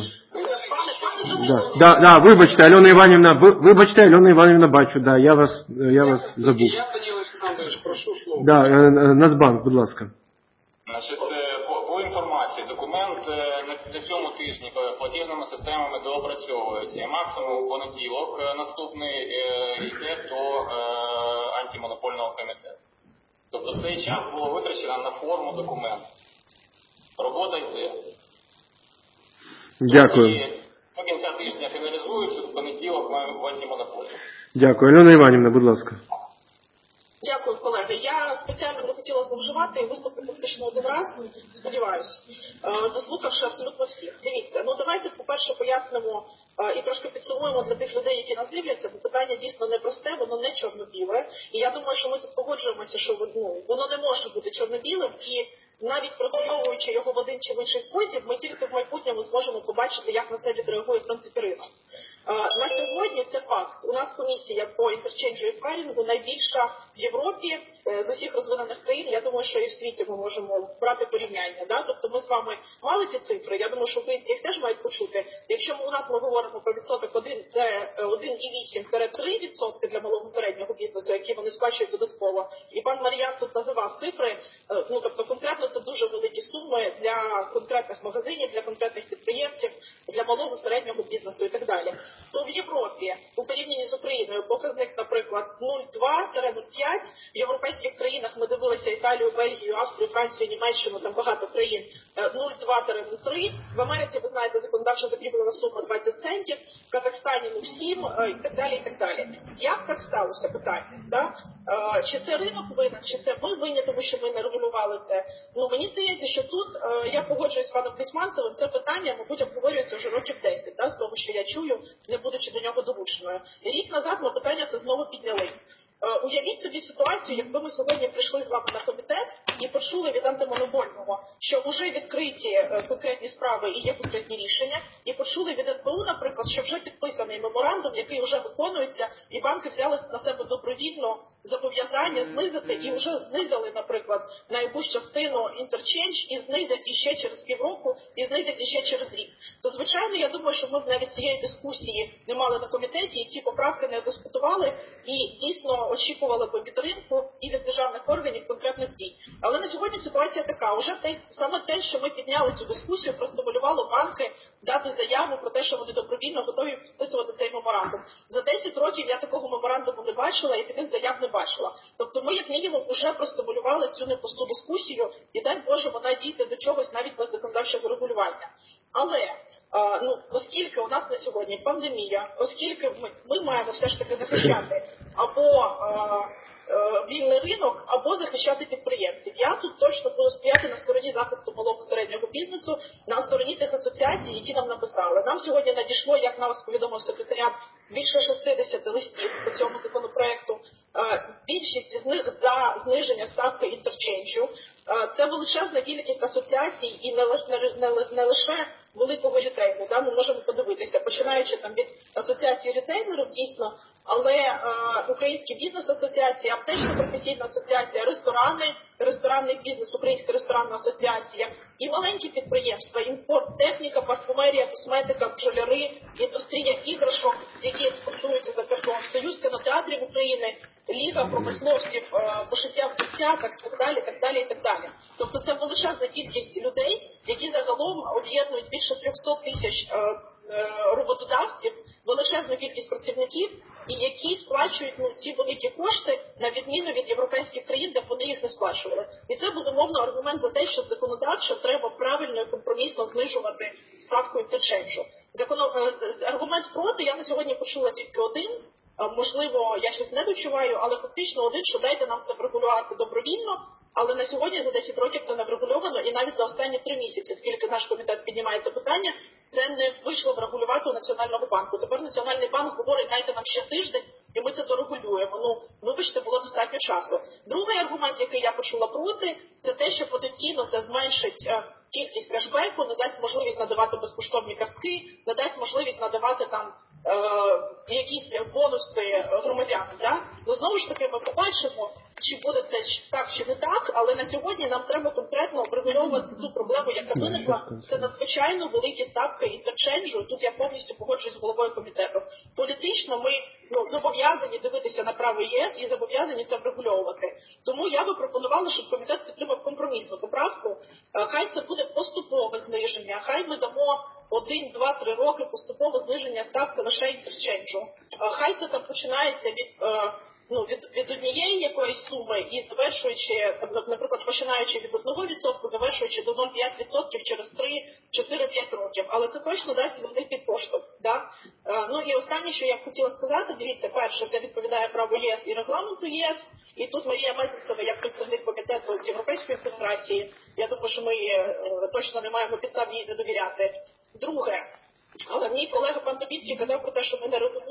Вибачте, Альона Іванівна, бачу, я вас забув. Прошу слово. Нацбанк, будь ласка. Значить, по інформації, документ на цьому тижні платіжними системами доопрацьовується. І максимум у понеділок наступний йде до антимонопольного комітету. Тобто цей час було витрачено на форму документу. Робота йде. Дякую. До кінця тижня фіналізується, в понеділок ми в антимонополії. Дякую. Альона Іванівна, будь ласка. Дякую, колеги. Я спеціально не хотіла зловживати і виступити фактично один раз, сподіваюся, заслухавши абсолютно всіх. Дивіться, давайте, по-перше, пояснимо і трошки підсумуємо для тих людей, які нас дивляться, бо питання дійсно непросте, воно не чорно-біле. І я думаю, що ми тут погоджуємося, що воно не може бути чорно-білим, і навіть пропонуючи його в один чи в інший спосіб, ми тільки в майбутньому зможемо побачити, як на це відреагує в принципі ринок. На сьогодні це факт. У нас комісія по інтерченджу і еквайрингу найбільша в Європі з усіх розвинених країн. Я думаю, що і в світі ми можемо брати порівняння. Да? Тобто ми з вами мали ці цифри. Я думаю, що українці їх теж мають почути. Якщо у нас ми говоримо про відсоток 1,8-3% для малого середнього бізнесу, які вони сплачують додатково, і пан Мар'ян тут називав цифри, тобто конкретно це дуже великі суми для конкретних магазинів, для конкретних підприємців, для малого середнього бізнесу і так далі. То в Європі, у порівнянні з Україною, показник, наприклад, 0,2-0,5. В європейських країнах ми дивилися Італію, Бельгію, Австрію, Францію, Німеччину, там багато країн, 0,2-0,3. В Америці, ви знаєте, законодавчо закріплена сума 20 центів, в Казахстані 0,7 і так далі, і так далі. Як так сталося питання? Да? Чи це ринок винен, чи це ми винні, тому що ми не регулювали це? Мені здається, що тут, я погоджуюсь з паном Гетьманцевим, це питання, мабуть, обговорюється вже років 10, з того, що я чую, не будучи до нього долученою. Рік назад ми питання це знову підняли. Уявіть собі ситуацію, якби ми сьогодні прийшли з вами на комітет і почули від антимонопольного, що вже відкриті конкретні справи і є конкретні рішення, і почули від НБУ, наприклад, що вже підписаний меморандум, який вже виконується, і банки взяли на себе добровільно зобов'язання знизити, і вже знизили, наприклад, на якусь частину інтерчендж, і знизять іще через півроку, і знизять іще через рік. То, звичайно, я думаю, що ми б навіть цієї дискусії не мали на комітеті, і ці поправки не дискутували, і дійсно очікували би від ринку і від державних органів конкретних дій. Але на сьогодні ситуація така. Уже саме те, що ми підняли цю дискусію, простимулювало банки дати заяву про те, що вони добровільно готові підписувати цей меморандум. За 10 років я такого меморандуму не бачила і таких заяв не бачила. Тобто ми, як мінімум, вже простимулювали цю непусту дискусію і, дай Боже, вона дійде до чогось навіть без законодавчого регулювання. Але оскільки у нас на сьогодні пандемія, оскільки ми маємо все ж таки захищати або вільний ринок, або захищати підприємців. Я тут точно буду стояти на стороні захисту малого середнього бізнесу, на стороні тих асоціацій, які нам написали. Нам сьогодні надійшло, як нас повідомив секретаріат, більше 60 листів по цьому законопроекту. Більшість з них за зниження ставки інтерченджу. Це величезна кількість асоціацій і не лише великого рітейлу. Да? Ми можемо подивитися, починаючи там від асоціації рітейлерів, дійсно, але Український бізнес-асоціація, Аптечна професійна асоціація, ресторанний бізнес, Українська ресторанна асоціація і маленькі підприємства, імпорт, техніка, парфумерія, косметика, бджоляри, індустрія іграшок, які експортуються за кордон, Союз кінотеатрів України, Ліга промисловців, пошиття взуття, так далі. Тобто це величезна кількість людей, які загалом об'єднують більше 300 тисяч роботодавців, величезну кількість працівників, і які сплачують ці великі кошти, на відміну від європейських країн, де вони їх не сплачували. І це, безумовно, аргумент за те, що законодавчо треба правильно і компромісно знижувати ставку інтерченджу. Аргумент проти я на сьогодні почула тільки один. Можливо, я щось не дочуваю, але фактично один, що дайте нам це врегулювати добровільно, але на сьогодні за 10 років це не врегульовано, і навіть за останні 3 місяці, скільки наш комітет піднімає це питання, це не вийшло врегулювати у Національного банку. Тепер Національний банк говорить, дайте нам ще тиждень, і ми це дорегулюємо. Вибачте, було достатньо часу. Другий аргумент, який я почула проти, це те, що потенційно це зменшить кількість кешбеку, не дасть можливість надавати безкоштовні картки, не дасть можливість надавати там якісь бонуси громадянам. Да? Знову ж таки, ми побачимо, чи буде це так, чи не так, але на сьогодні нам треба конкретно врегульовувати ту проблему, яка виникла. Це надзвичайно великі ставки інтерченджу. Тут я повністю погоджуюсь з головою комітету. Політично ми зобов'язані дивитися на право ЄС і зобов'язані це врегульовувати. Тому я би пропонувала, щоб комітет підтримав компромісну поправку. Хай це буде поступове зниження, хай ми дамо 1, 2, 3 роки поступове зниження ставки лише інтерченджу. Хай це там починається від однієї якоїсь суми і завершуючи, наприклад, починаючи від 1%, завершуючи до 0,5% через 3-4-5 років. Але це точно дасть великий поштовх. Да? І останнє, що я б хотіла сказати, дивіться, перше, це відповідає праву ЄС і регламенту єС. І тут Марія Мезенцева, як представник комітету з європейської інтеграції, я думаю, що ми точно не маємо підстав їй не довіряти. Друге, але мій колега пан Тобіцький казав про те, що ми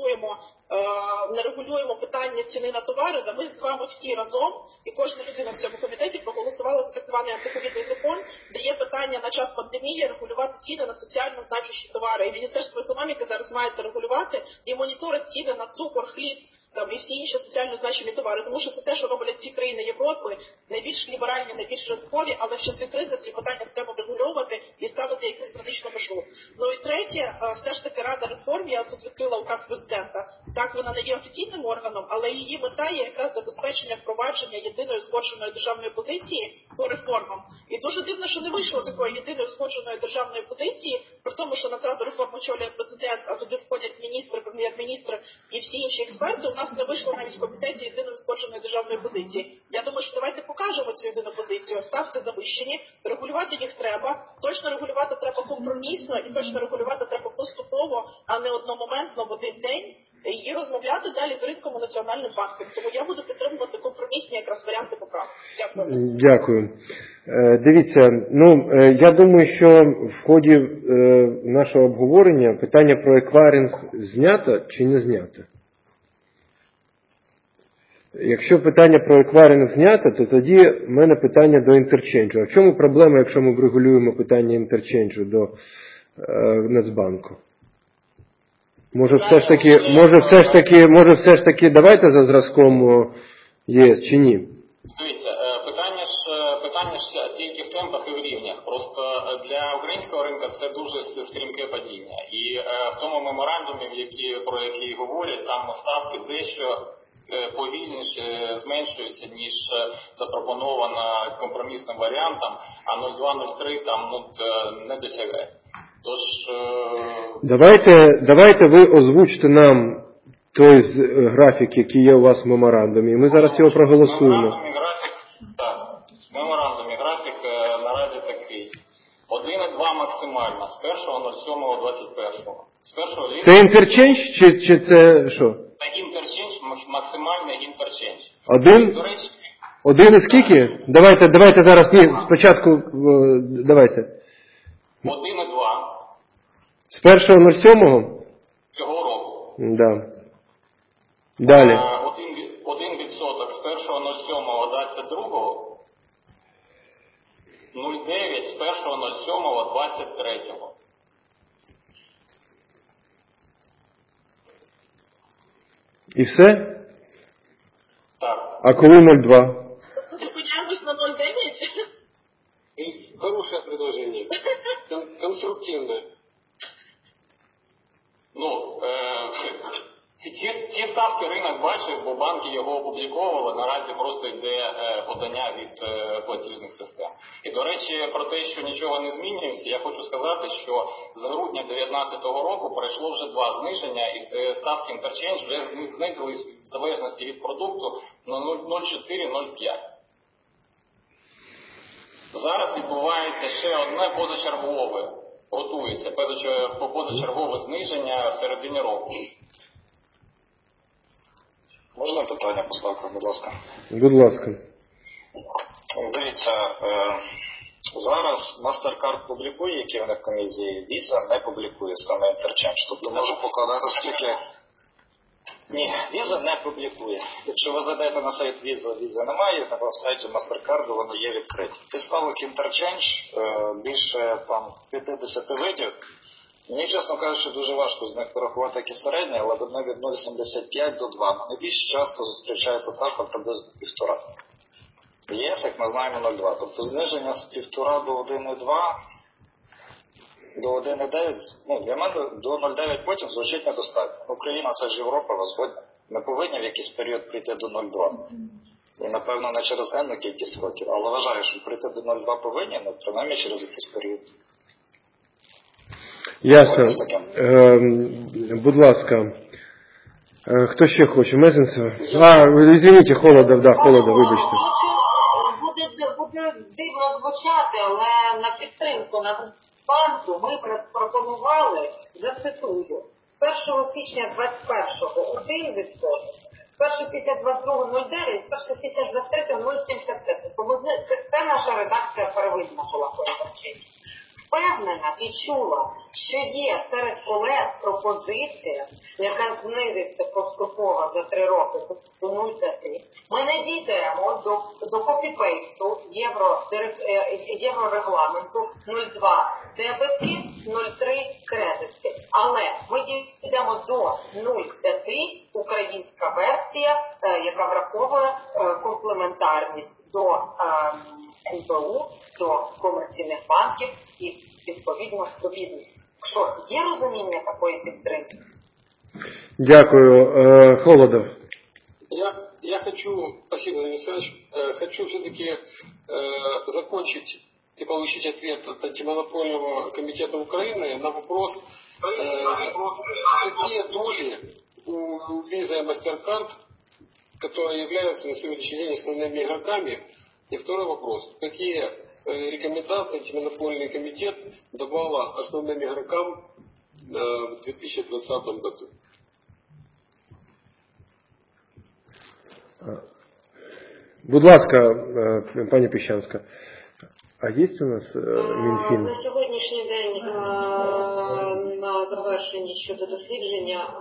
не регулюємо питання ціни на товари, та ми з вами всі разом, і кожна людина в цьому комітеті проголосувала за так званий антиковідний закон, де є питання на час пандемії регулювати ціни на соціально значущі товари. І Міністерство економіки зараз має це регулювати і моніторить ціни на цукор, хліб, і всі інші соціально значимі товари. Тому що це те, що роблять ці країни Європи, найбільш ліберальні, найбільш ринкові, але в часи кризи ці питання треба регульовувати і ставити якусь граничну межу. І третє, все ж таки Рада реформ, я тут відкрила указ президента. Так, вона не є офіційним органом, але її мета є якраз забезпечення впровадження єдиної узгодженої державної позиції по реформам. І дуже дивно, що не вийшло такої єдиної узгодженої державної позиції, при тому, що на Раду реформ очолює президент, а туди входять міністри, прем'єр-міністр і всі інші експерти. У нас не вийшло навіть в комітеті єдиної узгодженої державної позиції. Я думаю, що давайте покажемо цю єдину позицію. Ставки завищені, регулювати їх треба. Точно регулювати треба компромісно і точно регулювати треба поступово, а не одномоментно в один день. І розмовляти далі з ринком і Національним банком. Тому я буду підтримувати компромісні якраз варіанти поправки. Дякую. Дякую. Дивіться, я думаю, що в ході нашого обговорення питання про еквайринг знято чи не знято. Якщо питання про еквайринг знято, то тоді в мене питання до інтерченджу. А в чому проблема, якщо ми врегулюємо питання інтерченджу до Нацбанку? Може все ж таки давайте за зразком ЄС чи ні? Дивіться, питання ж тільки в темпах і в рівнях. Просто для українського ринку це дуже стрімке падіння. І в тому меморандумі, про який говорять, там ставки дещо повільніше зменшується, ніж запропонована компромісним варіантом, а 0,2-0,3 там не досягає. Тож давайте ви озвучите нам той графік, який є у вас в меморандумі, і ми зараз його проголосуємо. В меморандумі графік наразі такий. 1,2 максимально з 1.07.21. Це інтерчендж чи це що? Інтерчендж, максимальний інтерчендж. Один і скільки? Давайте зараз, спочатку, давайте. 1,2. З 1.07? Цього року. Да. Далі. 1% з 1.07.22. 0,9 з 1.07.23. І все? Так. А коли 0,2? Зупиняємось на 0,9? И хорошее предложение. Конструктивное. Ці ставки ринок бачив, бо банки його опубліковували, наразі просто йде подання від платіжних систем. І, до речі, про те, що нічого не змінюється, я хочу сказати, що з грудня 2019 року пройшло вже 2 зниження, і ставки інтерчендж вже знизились в залежності від продукту на 0,4-0,5. Зараз відбувається ще одне позачергове, готується позачергове зниження в середині року. Можна питання поставити, будь ласка? Будь ласка. Дивіться, зараз MasterCard публікує, які вони в комізії, Visa не публікує саме інтерчендж. Тобто можу покладати стільки... Ні, Visa не публікує. Якщо ви зайдете на сайт Visa немає, на сайті MasterCard воно є відкриті. Ставок інтерчендж більше 50 видів. Мені, чесно кажучи, дуже важко з них порахувати які середні, але вони від 0,75 до 2. Найбільш часто зустрічається ставка приблизно 1,5. ЄС, як ми знаємо, 0,2. Тобто зниження з 1,5 до 1,2, до 1,9, для мене до 0,9 потім звучить недостатньо. Україна – це ж Європа, ви згодні. Ми повинні в якийсь період прийти до 0,2. І, напевно, не через енну кількість років, але вважаю, що прийти до 0,2 повинні, принаймні через якийсь період. Ясно. Будь ласка. Хто ще хоче? Мезенцев? Извините, Холодов, вибачте. Буде дивно звучати, але на підтримку на банку ми пропонували, зацитую, 1 січня 21-го 1%, 1 січня 22-го 0,9, 1 січня 23-го 0,75. Тому це наша редакція первинна була по інтерченджі. Впевнена і чула, що є серед колег пропозиція, яка знизиться поступово за 3 роки до 0,5. Ми не дійдемо до копіпейсту єврорегламенту 0,2 дебетки, 0,3 кредитки. Але ми дійдемо до 0,5 українська версія, яка враховує комплементарність до НБУ, до комерційних банків і відповідно до бізнесу. Що, є розуміння такої підтримки? Дякую. Холодов. Я хочу, спасибо, Владимир Александрович, хочу все-таки закончить и получить ответ от антимонопольного комитета Украины на вопрос, какие доли у Visa и MasterCard, которые являются на сегодняшний день основными игроками. И второй вопрос. Какие рекомендации антимонопольный комитет давала основным игрокам в 2020 году? Будь ласка, пані Піщанська, а є у нас Мінфін? На сьогоднішній день на завершенні щодо дослідження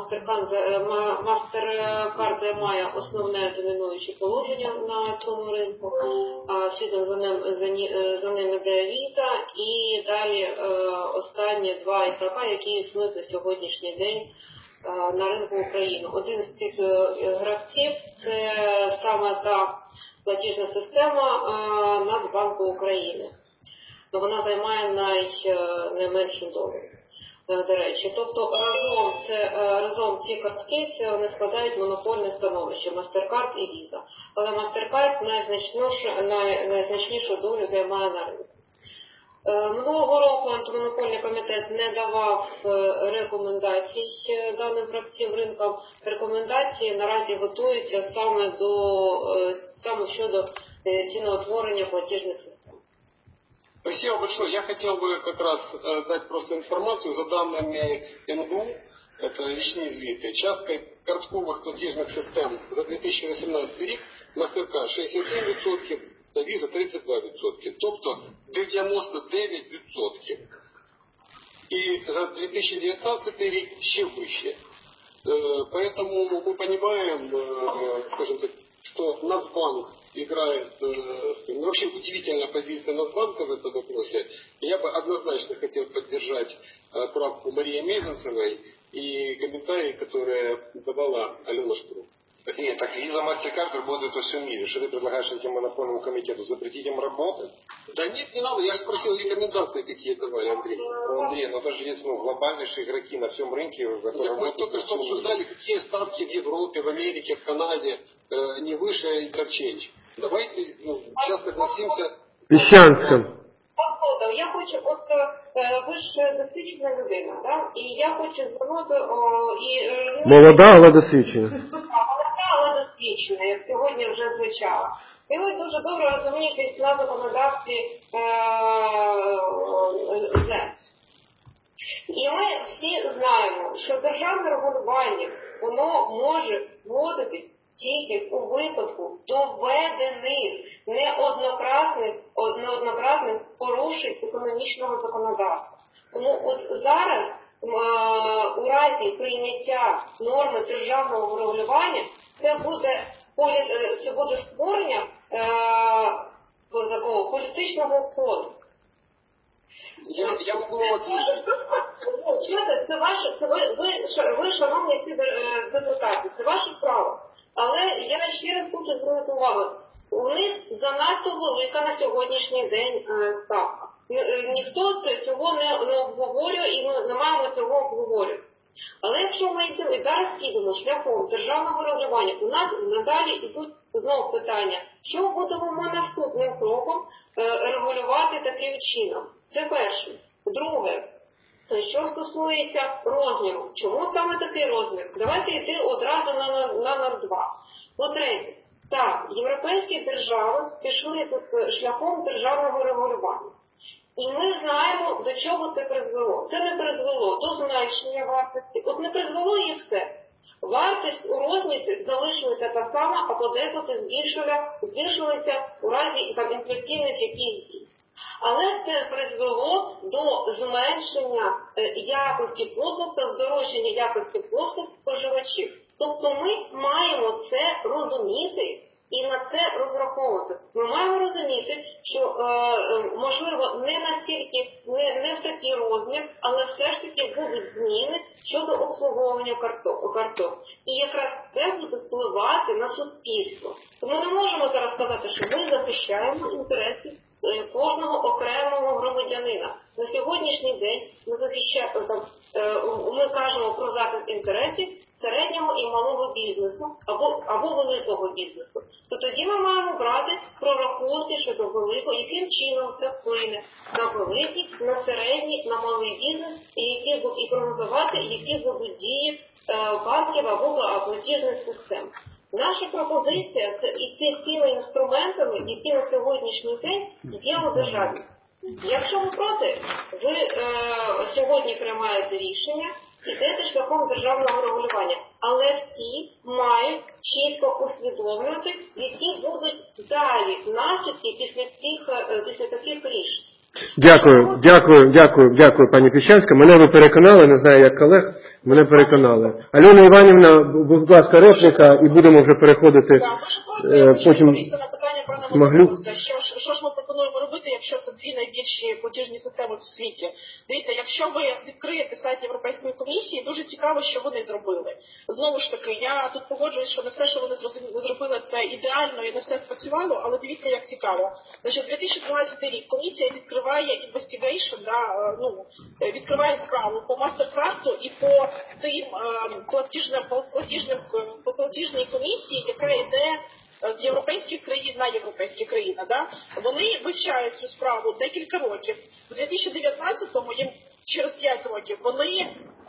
MasterCard має основне домінуюче положення на цьому ринку, слідом за ним іде Visa і далі останні 2 ігрока, які існують на сьогоднішній день на ринку України. Один з цих гравців – це саме та платіжна система Нацбанку України. Вона займає найменшу долю. до речі. Тобто разом ці картки вони складають монопольне становище MasterCard і Visa. Але MasterCard найзначнішу долю займає на ринку. Минулого року антимонопольний комітет не давав рекомендацій даним фракційним ринкам. Рекомендації наразі готуються саме щодо ціноутворення платіжних систем. Спасибо большое. Я хотел бы как раз дать просто информацию за данными НГУ. Это річні звіти. Частка карткових платіжних систем за 2018 рік MasterCard 67%, та Visa 32%. Тобто 99%. І за 2019 рік ще вище. Поэтому мы понимаем, скажем так, что Нацбанк играет, вообще удивительная позиция Нацбанка в этом вопросе. Я бы однозначно хотел поддержать правку Марии Мезенцевой и комментарии, которые давала Алена Шкруп. Нет, так Visa, MasterCard работают во всем мире. Что ты предлагаешь антимонопольному комитету? Запретить им работать? Да нет, не надо. Я же спросил рекомендации, какие давали, Андрей. Андрей, но даже есть глобальнейшие игроки на всем рынке. Мы только что обсуждали, какие ставки в Европе, в Америке, в Канаде не выше интерчейндж. Давайте сейчас согласимся. Піщанська. Я хочу, ви ж досвідчена людина, да? І я хочу звернути Молода, але досвідчена. Молода, але досвідчена, як сьогодні вже звучало. І ви дуже добре розумієтесь на законодавстві ЗЕ. І ми всі знаємо, що державне регулювання, воно може вводитись тільки у випадку доведених неоднократних порушень економічного законодавства. Тому от зараз у разі прийняття норми державного регулювання це буде створення такого політичного фону. Я могу ответить. Ви, шановні всі депутати, це ваше право. Але я ще раз хочу звернути увагу, у них занадто велика на сьогоднішній день ставка. Ніхто цього не обговорює і ми не маємо цього обговорювати. Але якщо ми зараз підемо шляхом державного регулювання, у нас надалі йдуть знову питання, що будемо ми наступним кроком регулювати таким чином. Це перше. Друге. Що стосується розміру, чому саме такий розмір? Давайте йти одразу на 0,2. По-третє, так, європейські держави пішли тут шляхом державного регулювання. І ми знаємо, до чого це призвело. Це не призвело до зменшення вартості. От не призвело і все. Вартість у розмірі залишилася та сама, а подекуди збільшилася у разі інфляційних якихось дій. Але це призвело до зменшення якості послуг та здорожчання якості послуг споживачів. Тобто ми маємо це розуміти і на це розраховувати. Ми маємо розуміти, що можливо не настільки, не в такий розмір, але все ж таки будуть зміни щодо обслуговування карток. І якраз це буде впливати на суспільство. Тому не можемо зараз сказати, що ми захищаємо інтереси кожного окремого громадянина. На сьогоднішній день ми кажемо про захист інтересів середнього і малого бізнесу або великого бізнесу. То тоді ми маємо брати прорахунки щодо великого, яким чином це вплине на великий, на середній, на малий бізнес і прогнозувати, які будуть дії банків або платіжних систем. Наша пропозиція – це йти тими інструментами, які на сьогоднішній день є у державі. Якщо ви проти, ви сьогодні приймаєте рішення, йдете шляхом державного регулювання. Але всі мають чітко усвідомлювати, які будуть далі наслідки після таких рішень. Дякую, пані Піщанська. Мене ви переконали, не знаю, як колег, мене переконали. Альона Іванівна, будь ласка, репліка, і будемо вже переходити потім. На питання пана Володимировича, що ж ми пропонуємо робити, якщо що це дві найбільші платіжні системи в світі. Дивіться, якщо ви відкриєте сайт Європейської комісії, дуже цікаво, що вони зробили. Знову ж таки, я тут погоджуюсь, що не все, що вони зробили, це ідеально і не все спрацювало, але дивіться, як цікаво. Значить, 2012 рік комісія відкриває investigation, відкриває справу по MasterCard і по тим платіжній комісії, яка йде з європейських країн на європейські країни. Да? Вони вивчають цю справу декілька років. У 2019-му, їм через 5 років, вони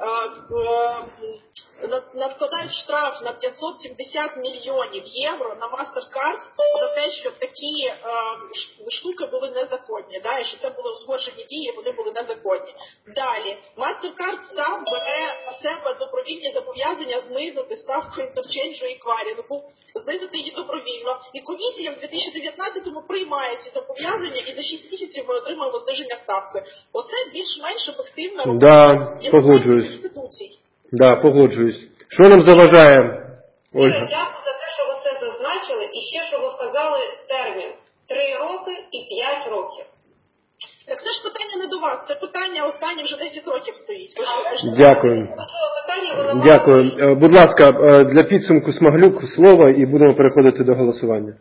надкладають штраф на 570 мільйонів євро на MasterCard за те, що такі штуки були незаконні, да, і що це були узгоджені дії, вони були незаконні. Далі, MasterCard сам бере на себе добровільні зобов'язання знизити ставку інтерченджу і кварінгу, знизити її добровільно. І комісія в 2019-му приймає ці зобов'язання, і за 6 місяців ми отримаємо зниження ставки. Оце більш-менш ефективна робота європейських інституцій. Да, погоджуюсь. Що нам заважає, Ольга? Дякую за те, що ви це зазначили. І ще, що ви вказали термін 3 роки і 5 років. Так це ж питання не до вас, це питання останні вже 10 років стоїть. Дякую. Дякую. Будь ласка, для підсумку Смаглюк слово і будемо переходити до голосування.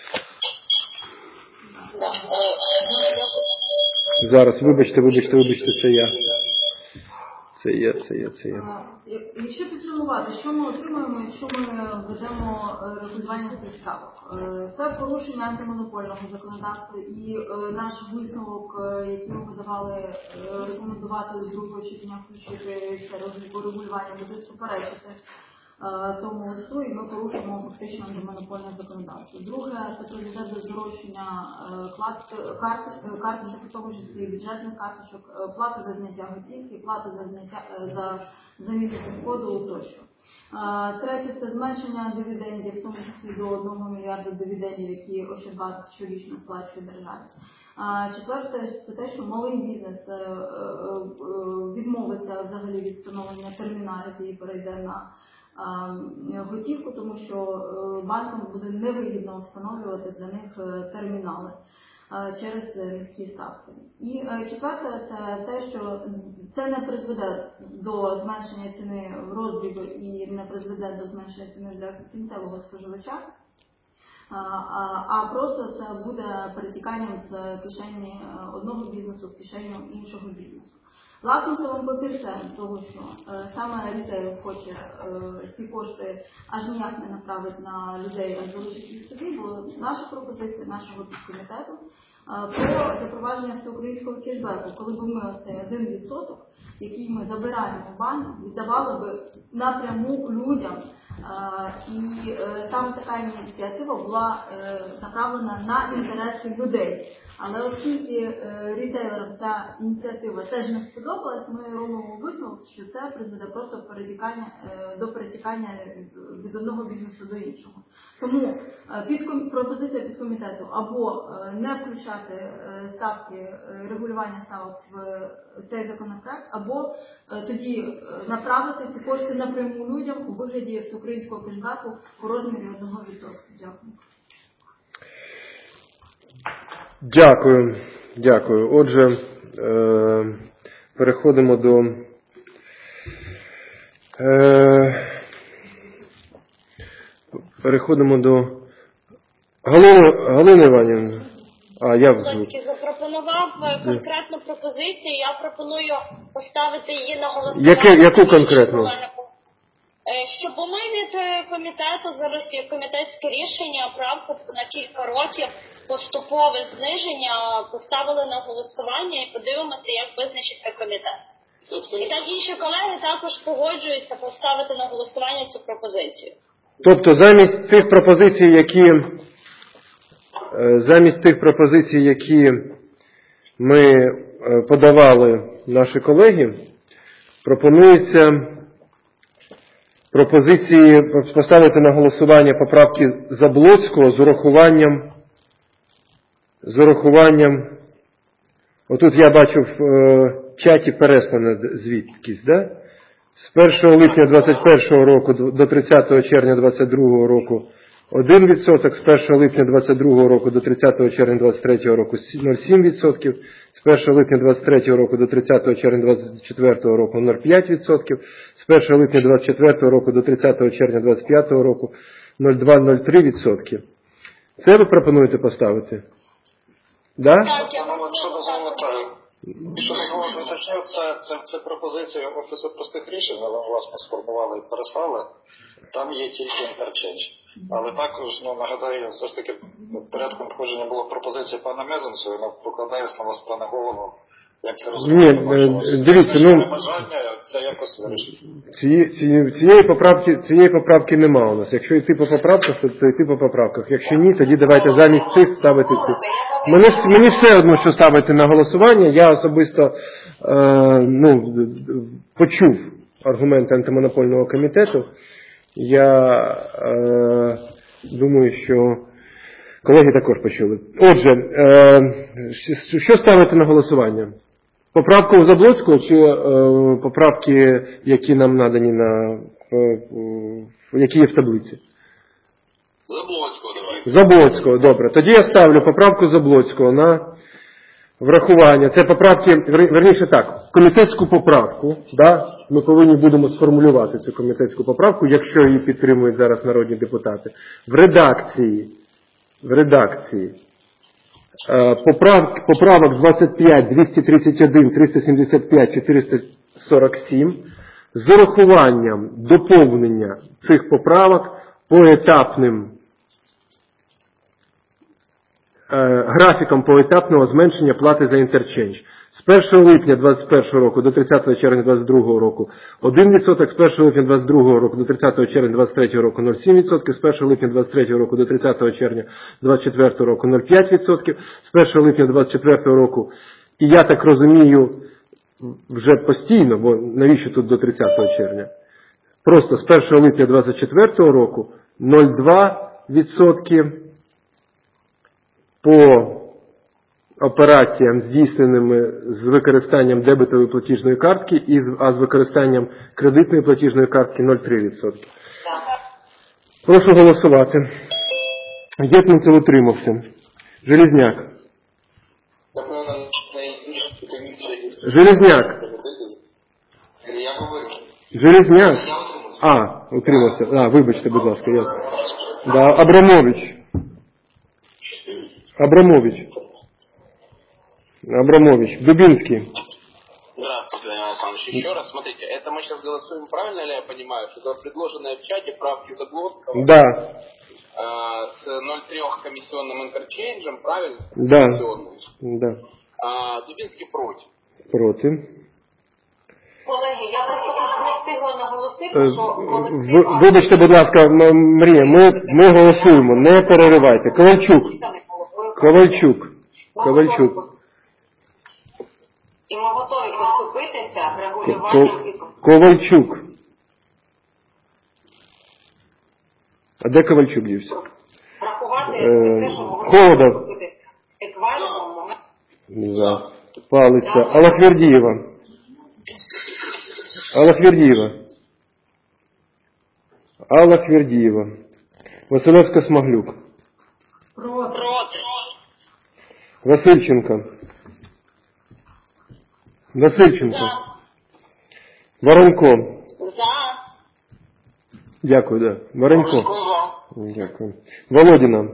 Зараз, вибачте, це я. Це є. Якщо підсумувати, що ми отримаємо, якщо ми введемо регулювання цих ставок? Це порушення антимонопольного законодавства і наш висновок, який ми давали рекомендувати з другого читання включити це регулювання, буде суперечити тому листу, і ми порушимо фактично антимонопольне законодавство. Друге, це призведе до здорожчання карточок, в тому числі бюджетних карточок, плати за зняття готівки, плати за заміну коду тощо. Третє, це зменшення дивідендів, в тому числі до 1 мільярда дивідендів, які Ощадбанк щорічно сплачує державі. Четверте, це те, що малий бізнес відмовиться взагалі від встановлення терміналів і перейде на готівку, тому що банкам буде невигідно встановлювати для них термінали через низькі ставки. І четверте, це те, що це не призведе до зменшення ціни в роздріб і не призведе до зменшення ціни для кінцевого споживача, а просто це буде перетіканням з кишені одного бізнесу в кишеню іншого бізнесу. Лакмусовим папірцем того, що саме рітейл хоче ці кошти аж ніяк не направити на людей, а залишить їх собі, бо наша пропозиція нашого підкомітету про запровадження всеукраїнського кешбеку, коли б ми оцей 1%, який ми забираємо в банк, віддавали би напряму людям. І саме така ініціатива була направлена на інтереси людей. Але оскільки рітейлерам ця ініціатива теж не сподобалась, ми робимо висновок, що це призведе просто до перетікання від одного бізнесу до іншого. Тому пропозиція підкомітету або не включати ставки, регулювання ставок в цей законопроект, або тоді направити ці кошти напряму людям у вигляді всеукраїнського кешбеку у розмірі 1%. Дякую. Дякую. Отже, переходимо до Галини Іванівни. Зеленський запропонував конкретну пропозицію, я пропоную поставити її на голосування. Яку конкретну? Щоб ми від комітету, зараз є комітетське рішення, правку на кілька років, поступове зниження поставили на голосування і подивимося, як визначиться комітет. І так інші колеги також погоджуються поставити на голосування цю пропозицію. Тобто замість тих пропозицій, які ми подавали наші колеги, пропонується пропозиції поставити на голосування поправки Заблоцького з урахуванням, отут я бачу в чаті переслане звідкись, да? З 1 липня 2021 року до 30 червня 2022 року 1% з 1 липня 2022 року до 30 червня 2023 року 0,7%, з 1 липня 2023 року до 30 червня 2024 року 0,5%, з 1 липня 2024 року до 30 червня 2025 року 0,2-0,3%. Це ви пропонуєте поставити? Да? Що дозволите, уточню, це пропозиція Офісу простих рішень, але власне сформували і переслали. Там є тільки інтерчендж. Але також, нагадаю, все ж таки в порядку надходження була пропозиція пана Мезенцева, вона покладає слова з пана голову. Як це розуміє? Дивіться, бажання це якось вирішить. Цієї поправки нема у нас. Якщо йти по поправках, то йти по поправках. Якщо ні, тоді давайте замість цих ставити ці. Мені все одно, що ставити на голосування. Я особисто почув аргументи антимонопольного комітету. Я думаю, що колеги також почули. Отже, що ставити на голосування? Поправку Заблоцького чи поправки, які нам надані які є в таблиці? Заблоцького давайте. Заблоцького, добре. Тоді я ставлю поправку Заблоцького на врахування. Це поправки, верніше так, комітетську поправку, да? Ми повинні будемо сформулювати цю комітетську поправку, якщо її підтримують зараз народні депутати. В редакції поправок 25, 231, 375, 447 з урахуванням доповнення цих поправок поетапним графіком поетапного зменшення плати за інтерчендж. З 1 липня 2021 року до 30 червня 2022 року 1%, з 1 липня 2022 року до 30 червня 2023 року 0,7%, з 1 липня 2023 року до 30 червня 2024 року 0,5%, з 1 липня 2024 року, і я так розумію, вже постійно, бо навіщо тут до 30 червня? Просто з 1 липня 2024 року 0,2% по операціям, здійсненими з використанням дебетової платіжної картки, а з використанням кредитної платіжної картки 0,3%. Прошу голосувати. Єтманцев утримався. Железняк. Железняк. Железняк. Утримався. Вибачте, будь ласка. Абрамович. Дубинский. Здравствуйте, Владимир Александрович. Еще раз, смотрите, это мы сейчас голосуем, правильно ли я понимаю, что это предложенные в чате правки Заблоцкого? Да. С 0,3 комиссионным интерчейнджем, правильно? Да. Да. Дубинский против. Против. Колеги, я просто не встигла наголосити, що... Вибачте, будь ласка, Марія, ми голосуємо, не переривайте. Ковальчук. І ми готові поступитися регулюванням... Ковальчук. А де Ковальчук дівся? Врахувати те, що Холодов. еквайрного За. Палиця. Аллахвердієва. Василевська-Смаглюк. Проти. Васильченко. Воронько. За. Дякую, да. Воронько. Дякую. Володіна.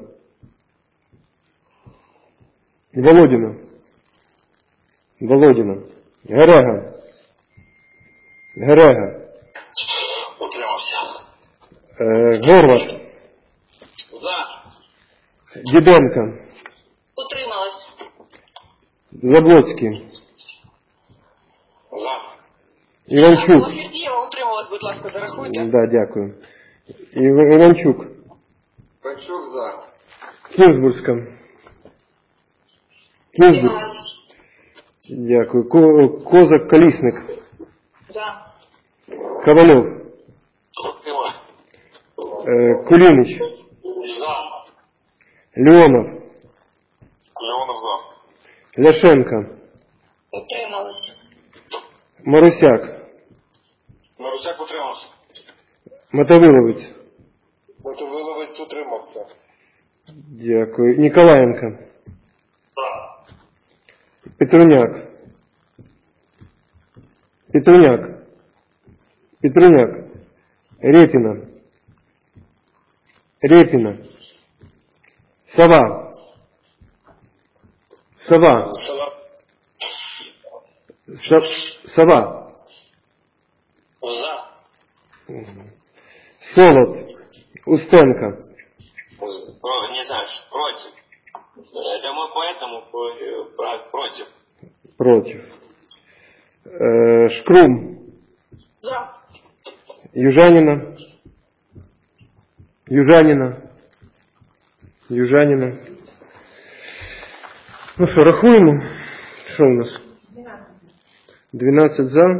Герега. Утримався. Горват. За. Діденко. Утрималась. Заблоцький. За. Іванчук. Фірдієва утрималась, будь ласка, зарахуйте. Да, дякую. Іванчук. Панчук за. Кінзбурська. Дякую. Козак Колісник. За. Ковальов. Кулініч. За. Леонов. За. Ляшенко. Утрималась. Марусяк. Марусяк утримався. Мотовиловець. Мотовиловець утримався. Дякую. Ніколаєнко. Петруняк. Репіна. Сова. Солод. Устенко. Не знаю, против. Это мы поэтому против. Против. Шкрум. За. Южанина. Ну що, рахуємо? Що у нас? 12 за.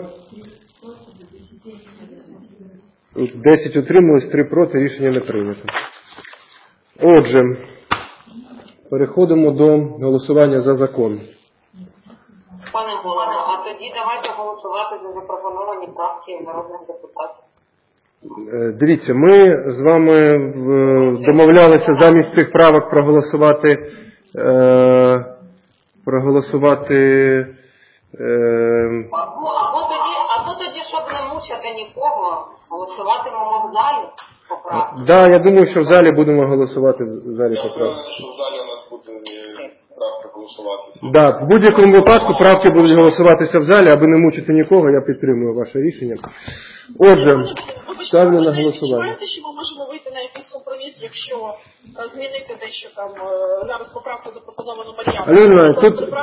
10 утрималось, 3 проти, рішення не прийнято. Отже, переходимо до голосування за закон. Пане голово, а тоді давайте голосувати за запропоновані правки народних депутатів. Дивіться, ми з вами домовлялися замість цих правок проголосувати або тоді, щоб не мучити нікого, голосуватимемо в залі по правки. Да, я думаю, що в залі будемо голосувати в залі по правки. Що в залі у нас буде правка голосуватися. Да, в будь-якому випадку правки будуть голосуватися в залі, аби не мучити нікого, я підтримую ваше рішення. Отже, ставлю на голосування. Відчуваєте, що ми можемо вийти на якийсь компроміс, якщо змінити дещо там, зараз поправку запропоновано Мар'яну? Альона,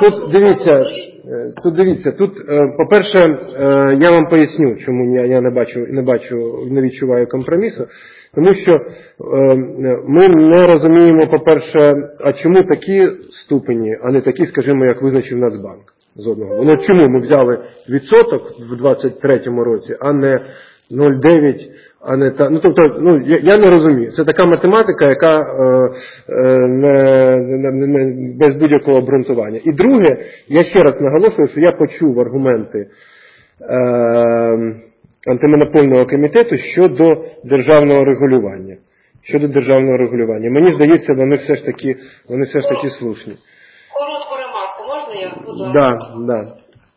тут дивіться, по-перше, я вам поясню, чому я не відчуваю компромісу. Тому що ми не розуміємо, по-перше, а чому такі ступені, а не такі, скажімо, як визначив Нацбанк з одного. Воно чому ми взяли відсоток в 23-му році, а не 0,9, а не та. Я не розумію. Це така математика, яка без будь-якого обґрунтування. І друге, я ще раз наголошую, що я почув аргументи антимонопольного комітету щодо державного регулювання. Мені здається, вони все ж таки слушні. Коротку ремарку, можна я буду? Да.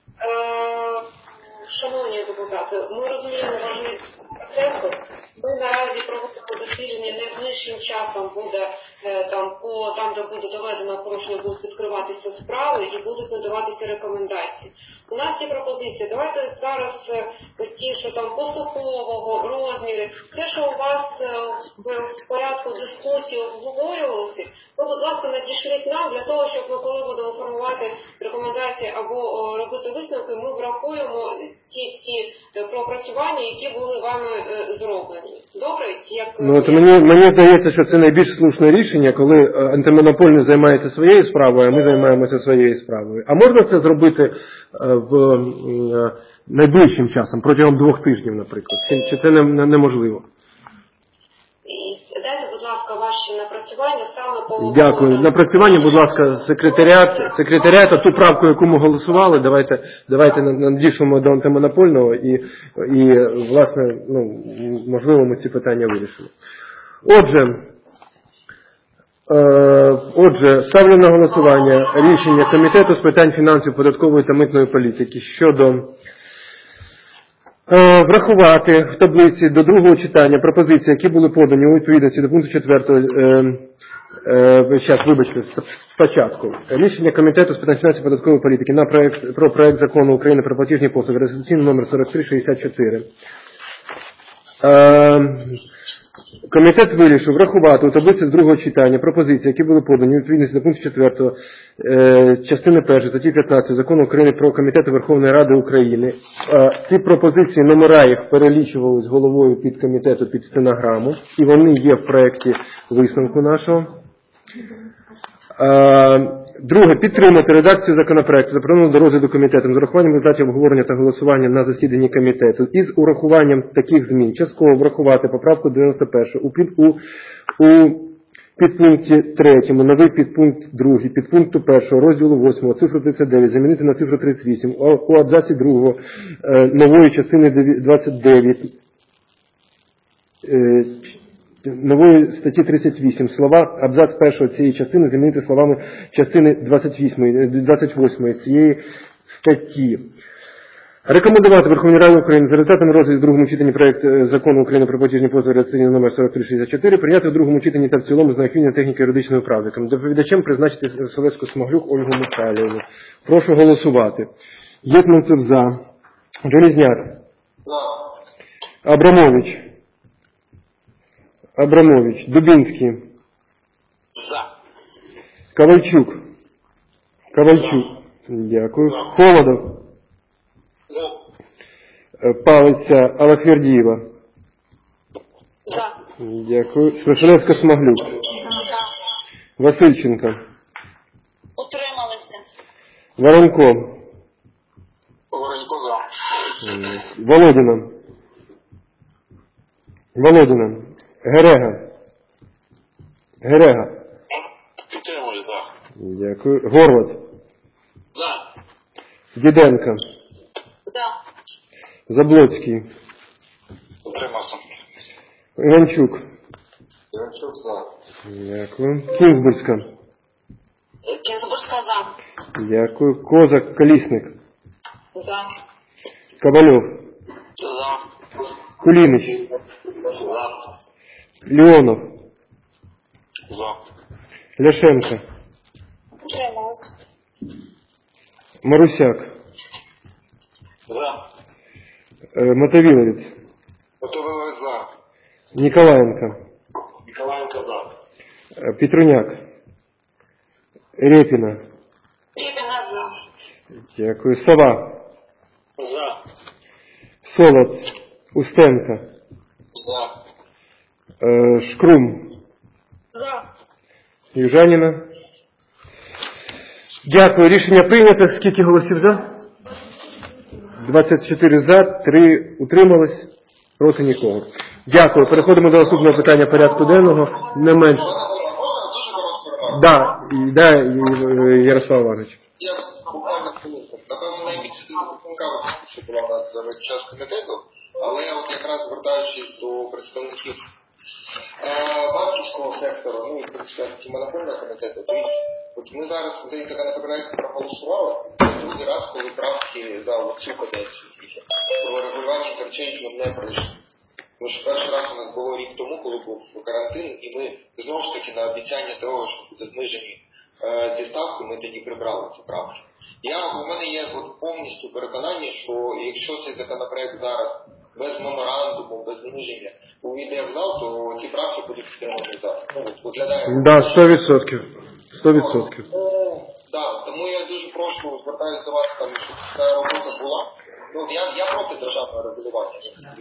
Шановні депутати, ми розуміємо важливість процесу. Ми наразі проводимо дослідження, найближчим часом буде там, де буде доведено порушення, будуть відкриватися справи і будуть надаватися рекомендації. У нас є пропозиція. Давайте зараз ось ті, що там поступового, розміри, все, що у вас в порядку дискусії обговорювалося, ви, будь ласка, надішліть нам для того, щоб ми, коли будемо формувати рекомендації або робити висновки, ми врахуємо ті всі пропрацювання, які були вами зроблені. Добре? Мені здається, що це найбільш слушне рішення, коли антимонопольний займається своєю справою, а ми займаємося своєю справою. А можна це зробити в найближчим часом, протягом 2 тижнів, наприклад? Чи це неможливо? Дайте, будь ласка, ваші напрацювання саме по... Дякую. Напрацювання, будь ласка, секретаріат, ту правку, яку ми голосували, давайте надішлемо до антимонопольного і власне, можливо, ми ці питання вирішимо. Отже, ставлю на голосування рішення Комітету з питань фінансів, податкової та митної політики щодо врахувати в таблиці до другого читання пропозиції, які були подані у відповідності до пункту 4. Спочатку. Рішення Комітету з питань фінансів, податкової політики про проект закону України про платіжні послуги, реєстраційний номер 4364. Комітет вирішив врахувати у таблиці другого читання пропозиції, які були подані у відповідності до пункту 4 частини 1 статті 15 Закону України про Комітети Верховної Ради України. Ці пропозиції, номера їх перелічувались головою підкомітету під стенограму, і вони є в проєкті висновку нашого. Друге, підтримати редакцію законопроекту, запропоновану до розгляду комітетом з урахуванням результатів обговорення та голосування на засіданні комітету із урахуванням таких змін. Частково врахувати поправку 91 у підпункті 3, новий підпункт 2, підпункту 1, розділу 8, цифру 39, замінити на цифру 38, у абзаці 2 нової частини 29 нової статті 38 слова абзац першого цієї частини замінити словами частини 28 цієї статті. Рекомендувати Верховній Раді України за результатами розгляду в другому читанні проект закону України про платіжні послуги реєстраційний номер 4364 прийняти в другому читанні та в цілому з необхідною техніко-юридичною правдиком. Доповідачем призначити Селецьку-Смаглюк Ольгу Михайлівну. Прошу голосувати. Єтманцев за. Железняк. Абрамович. Дубінський. За. Ковальчук. Дякую. Холодов. Палиця Аллахвердієва. За. Дякую. Смешалевська-Смаглюк. Васильченко. Утрималися. Воронко. За. Володіна. Герега. Підтримую за. Дякую. Горват. За. Діденко. За. Заблоцький. Утримався. Іванчук. за. Дякую. Кінзбурська. Кінзбурська за. Дякую. Козак Колісник. За. Ковальов. За. Кулінич. За. Леонов. За. Ляшенко. Утрималися. Марусяк. За. Мотовиловець. Мотовиловець за. Ніколаєнко. За. Петруняк. Репіна. Репіна за. Дякую. Сова. За. Солод. Устенко. За. Шкрум. За. Южаніна. Дякую. Рішення прийнято. Скільки голосів за? 24 за, 3 утримались, проти нікого. Дякую. Переходимо до наступного питання порядку денного. Не менш. Да, Ярослав Іванович. Я буквально хвилинку. Напевно, найбільше цікава дискусія була у нас за весь час комітету, але от якраз звертаючись до представників банківського сектору, ну і представників монопольного комітету, то от ми зараз за законопроект проголосували, другий раз, коли правки за цю каденцію про регулювання інтерчейнджу не пройшли. Тому що перший раз у нас було рік тому, коли був карантин, і ми знову ж таки на обіцяння того, що буде знижені зі ставки, ми тоді прибрали ці правки. У мене є повністю переконання, що якщо цей законопроект зараз без меморандуму, без зниження увійде в зал, то ці правки будуть підтримані в зал. Да, 100%. 100%. Тому я дуже прошу, звертаюся до вас, щоб ця робота була. Я проти державного регулювання.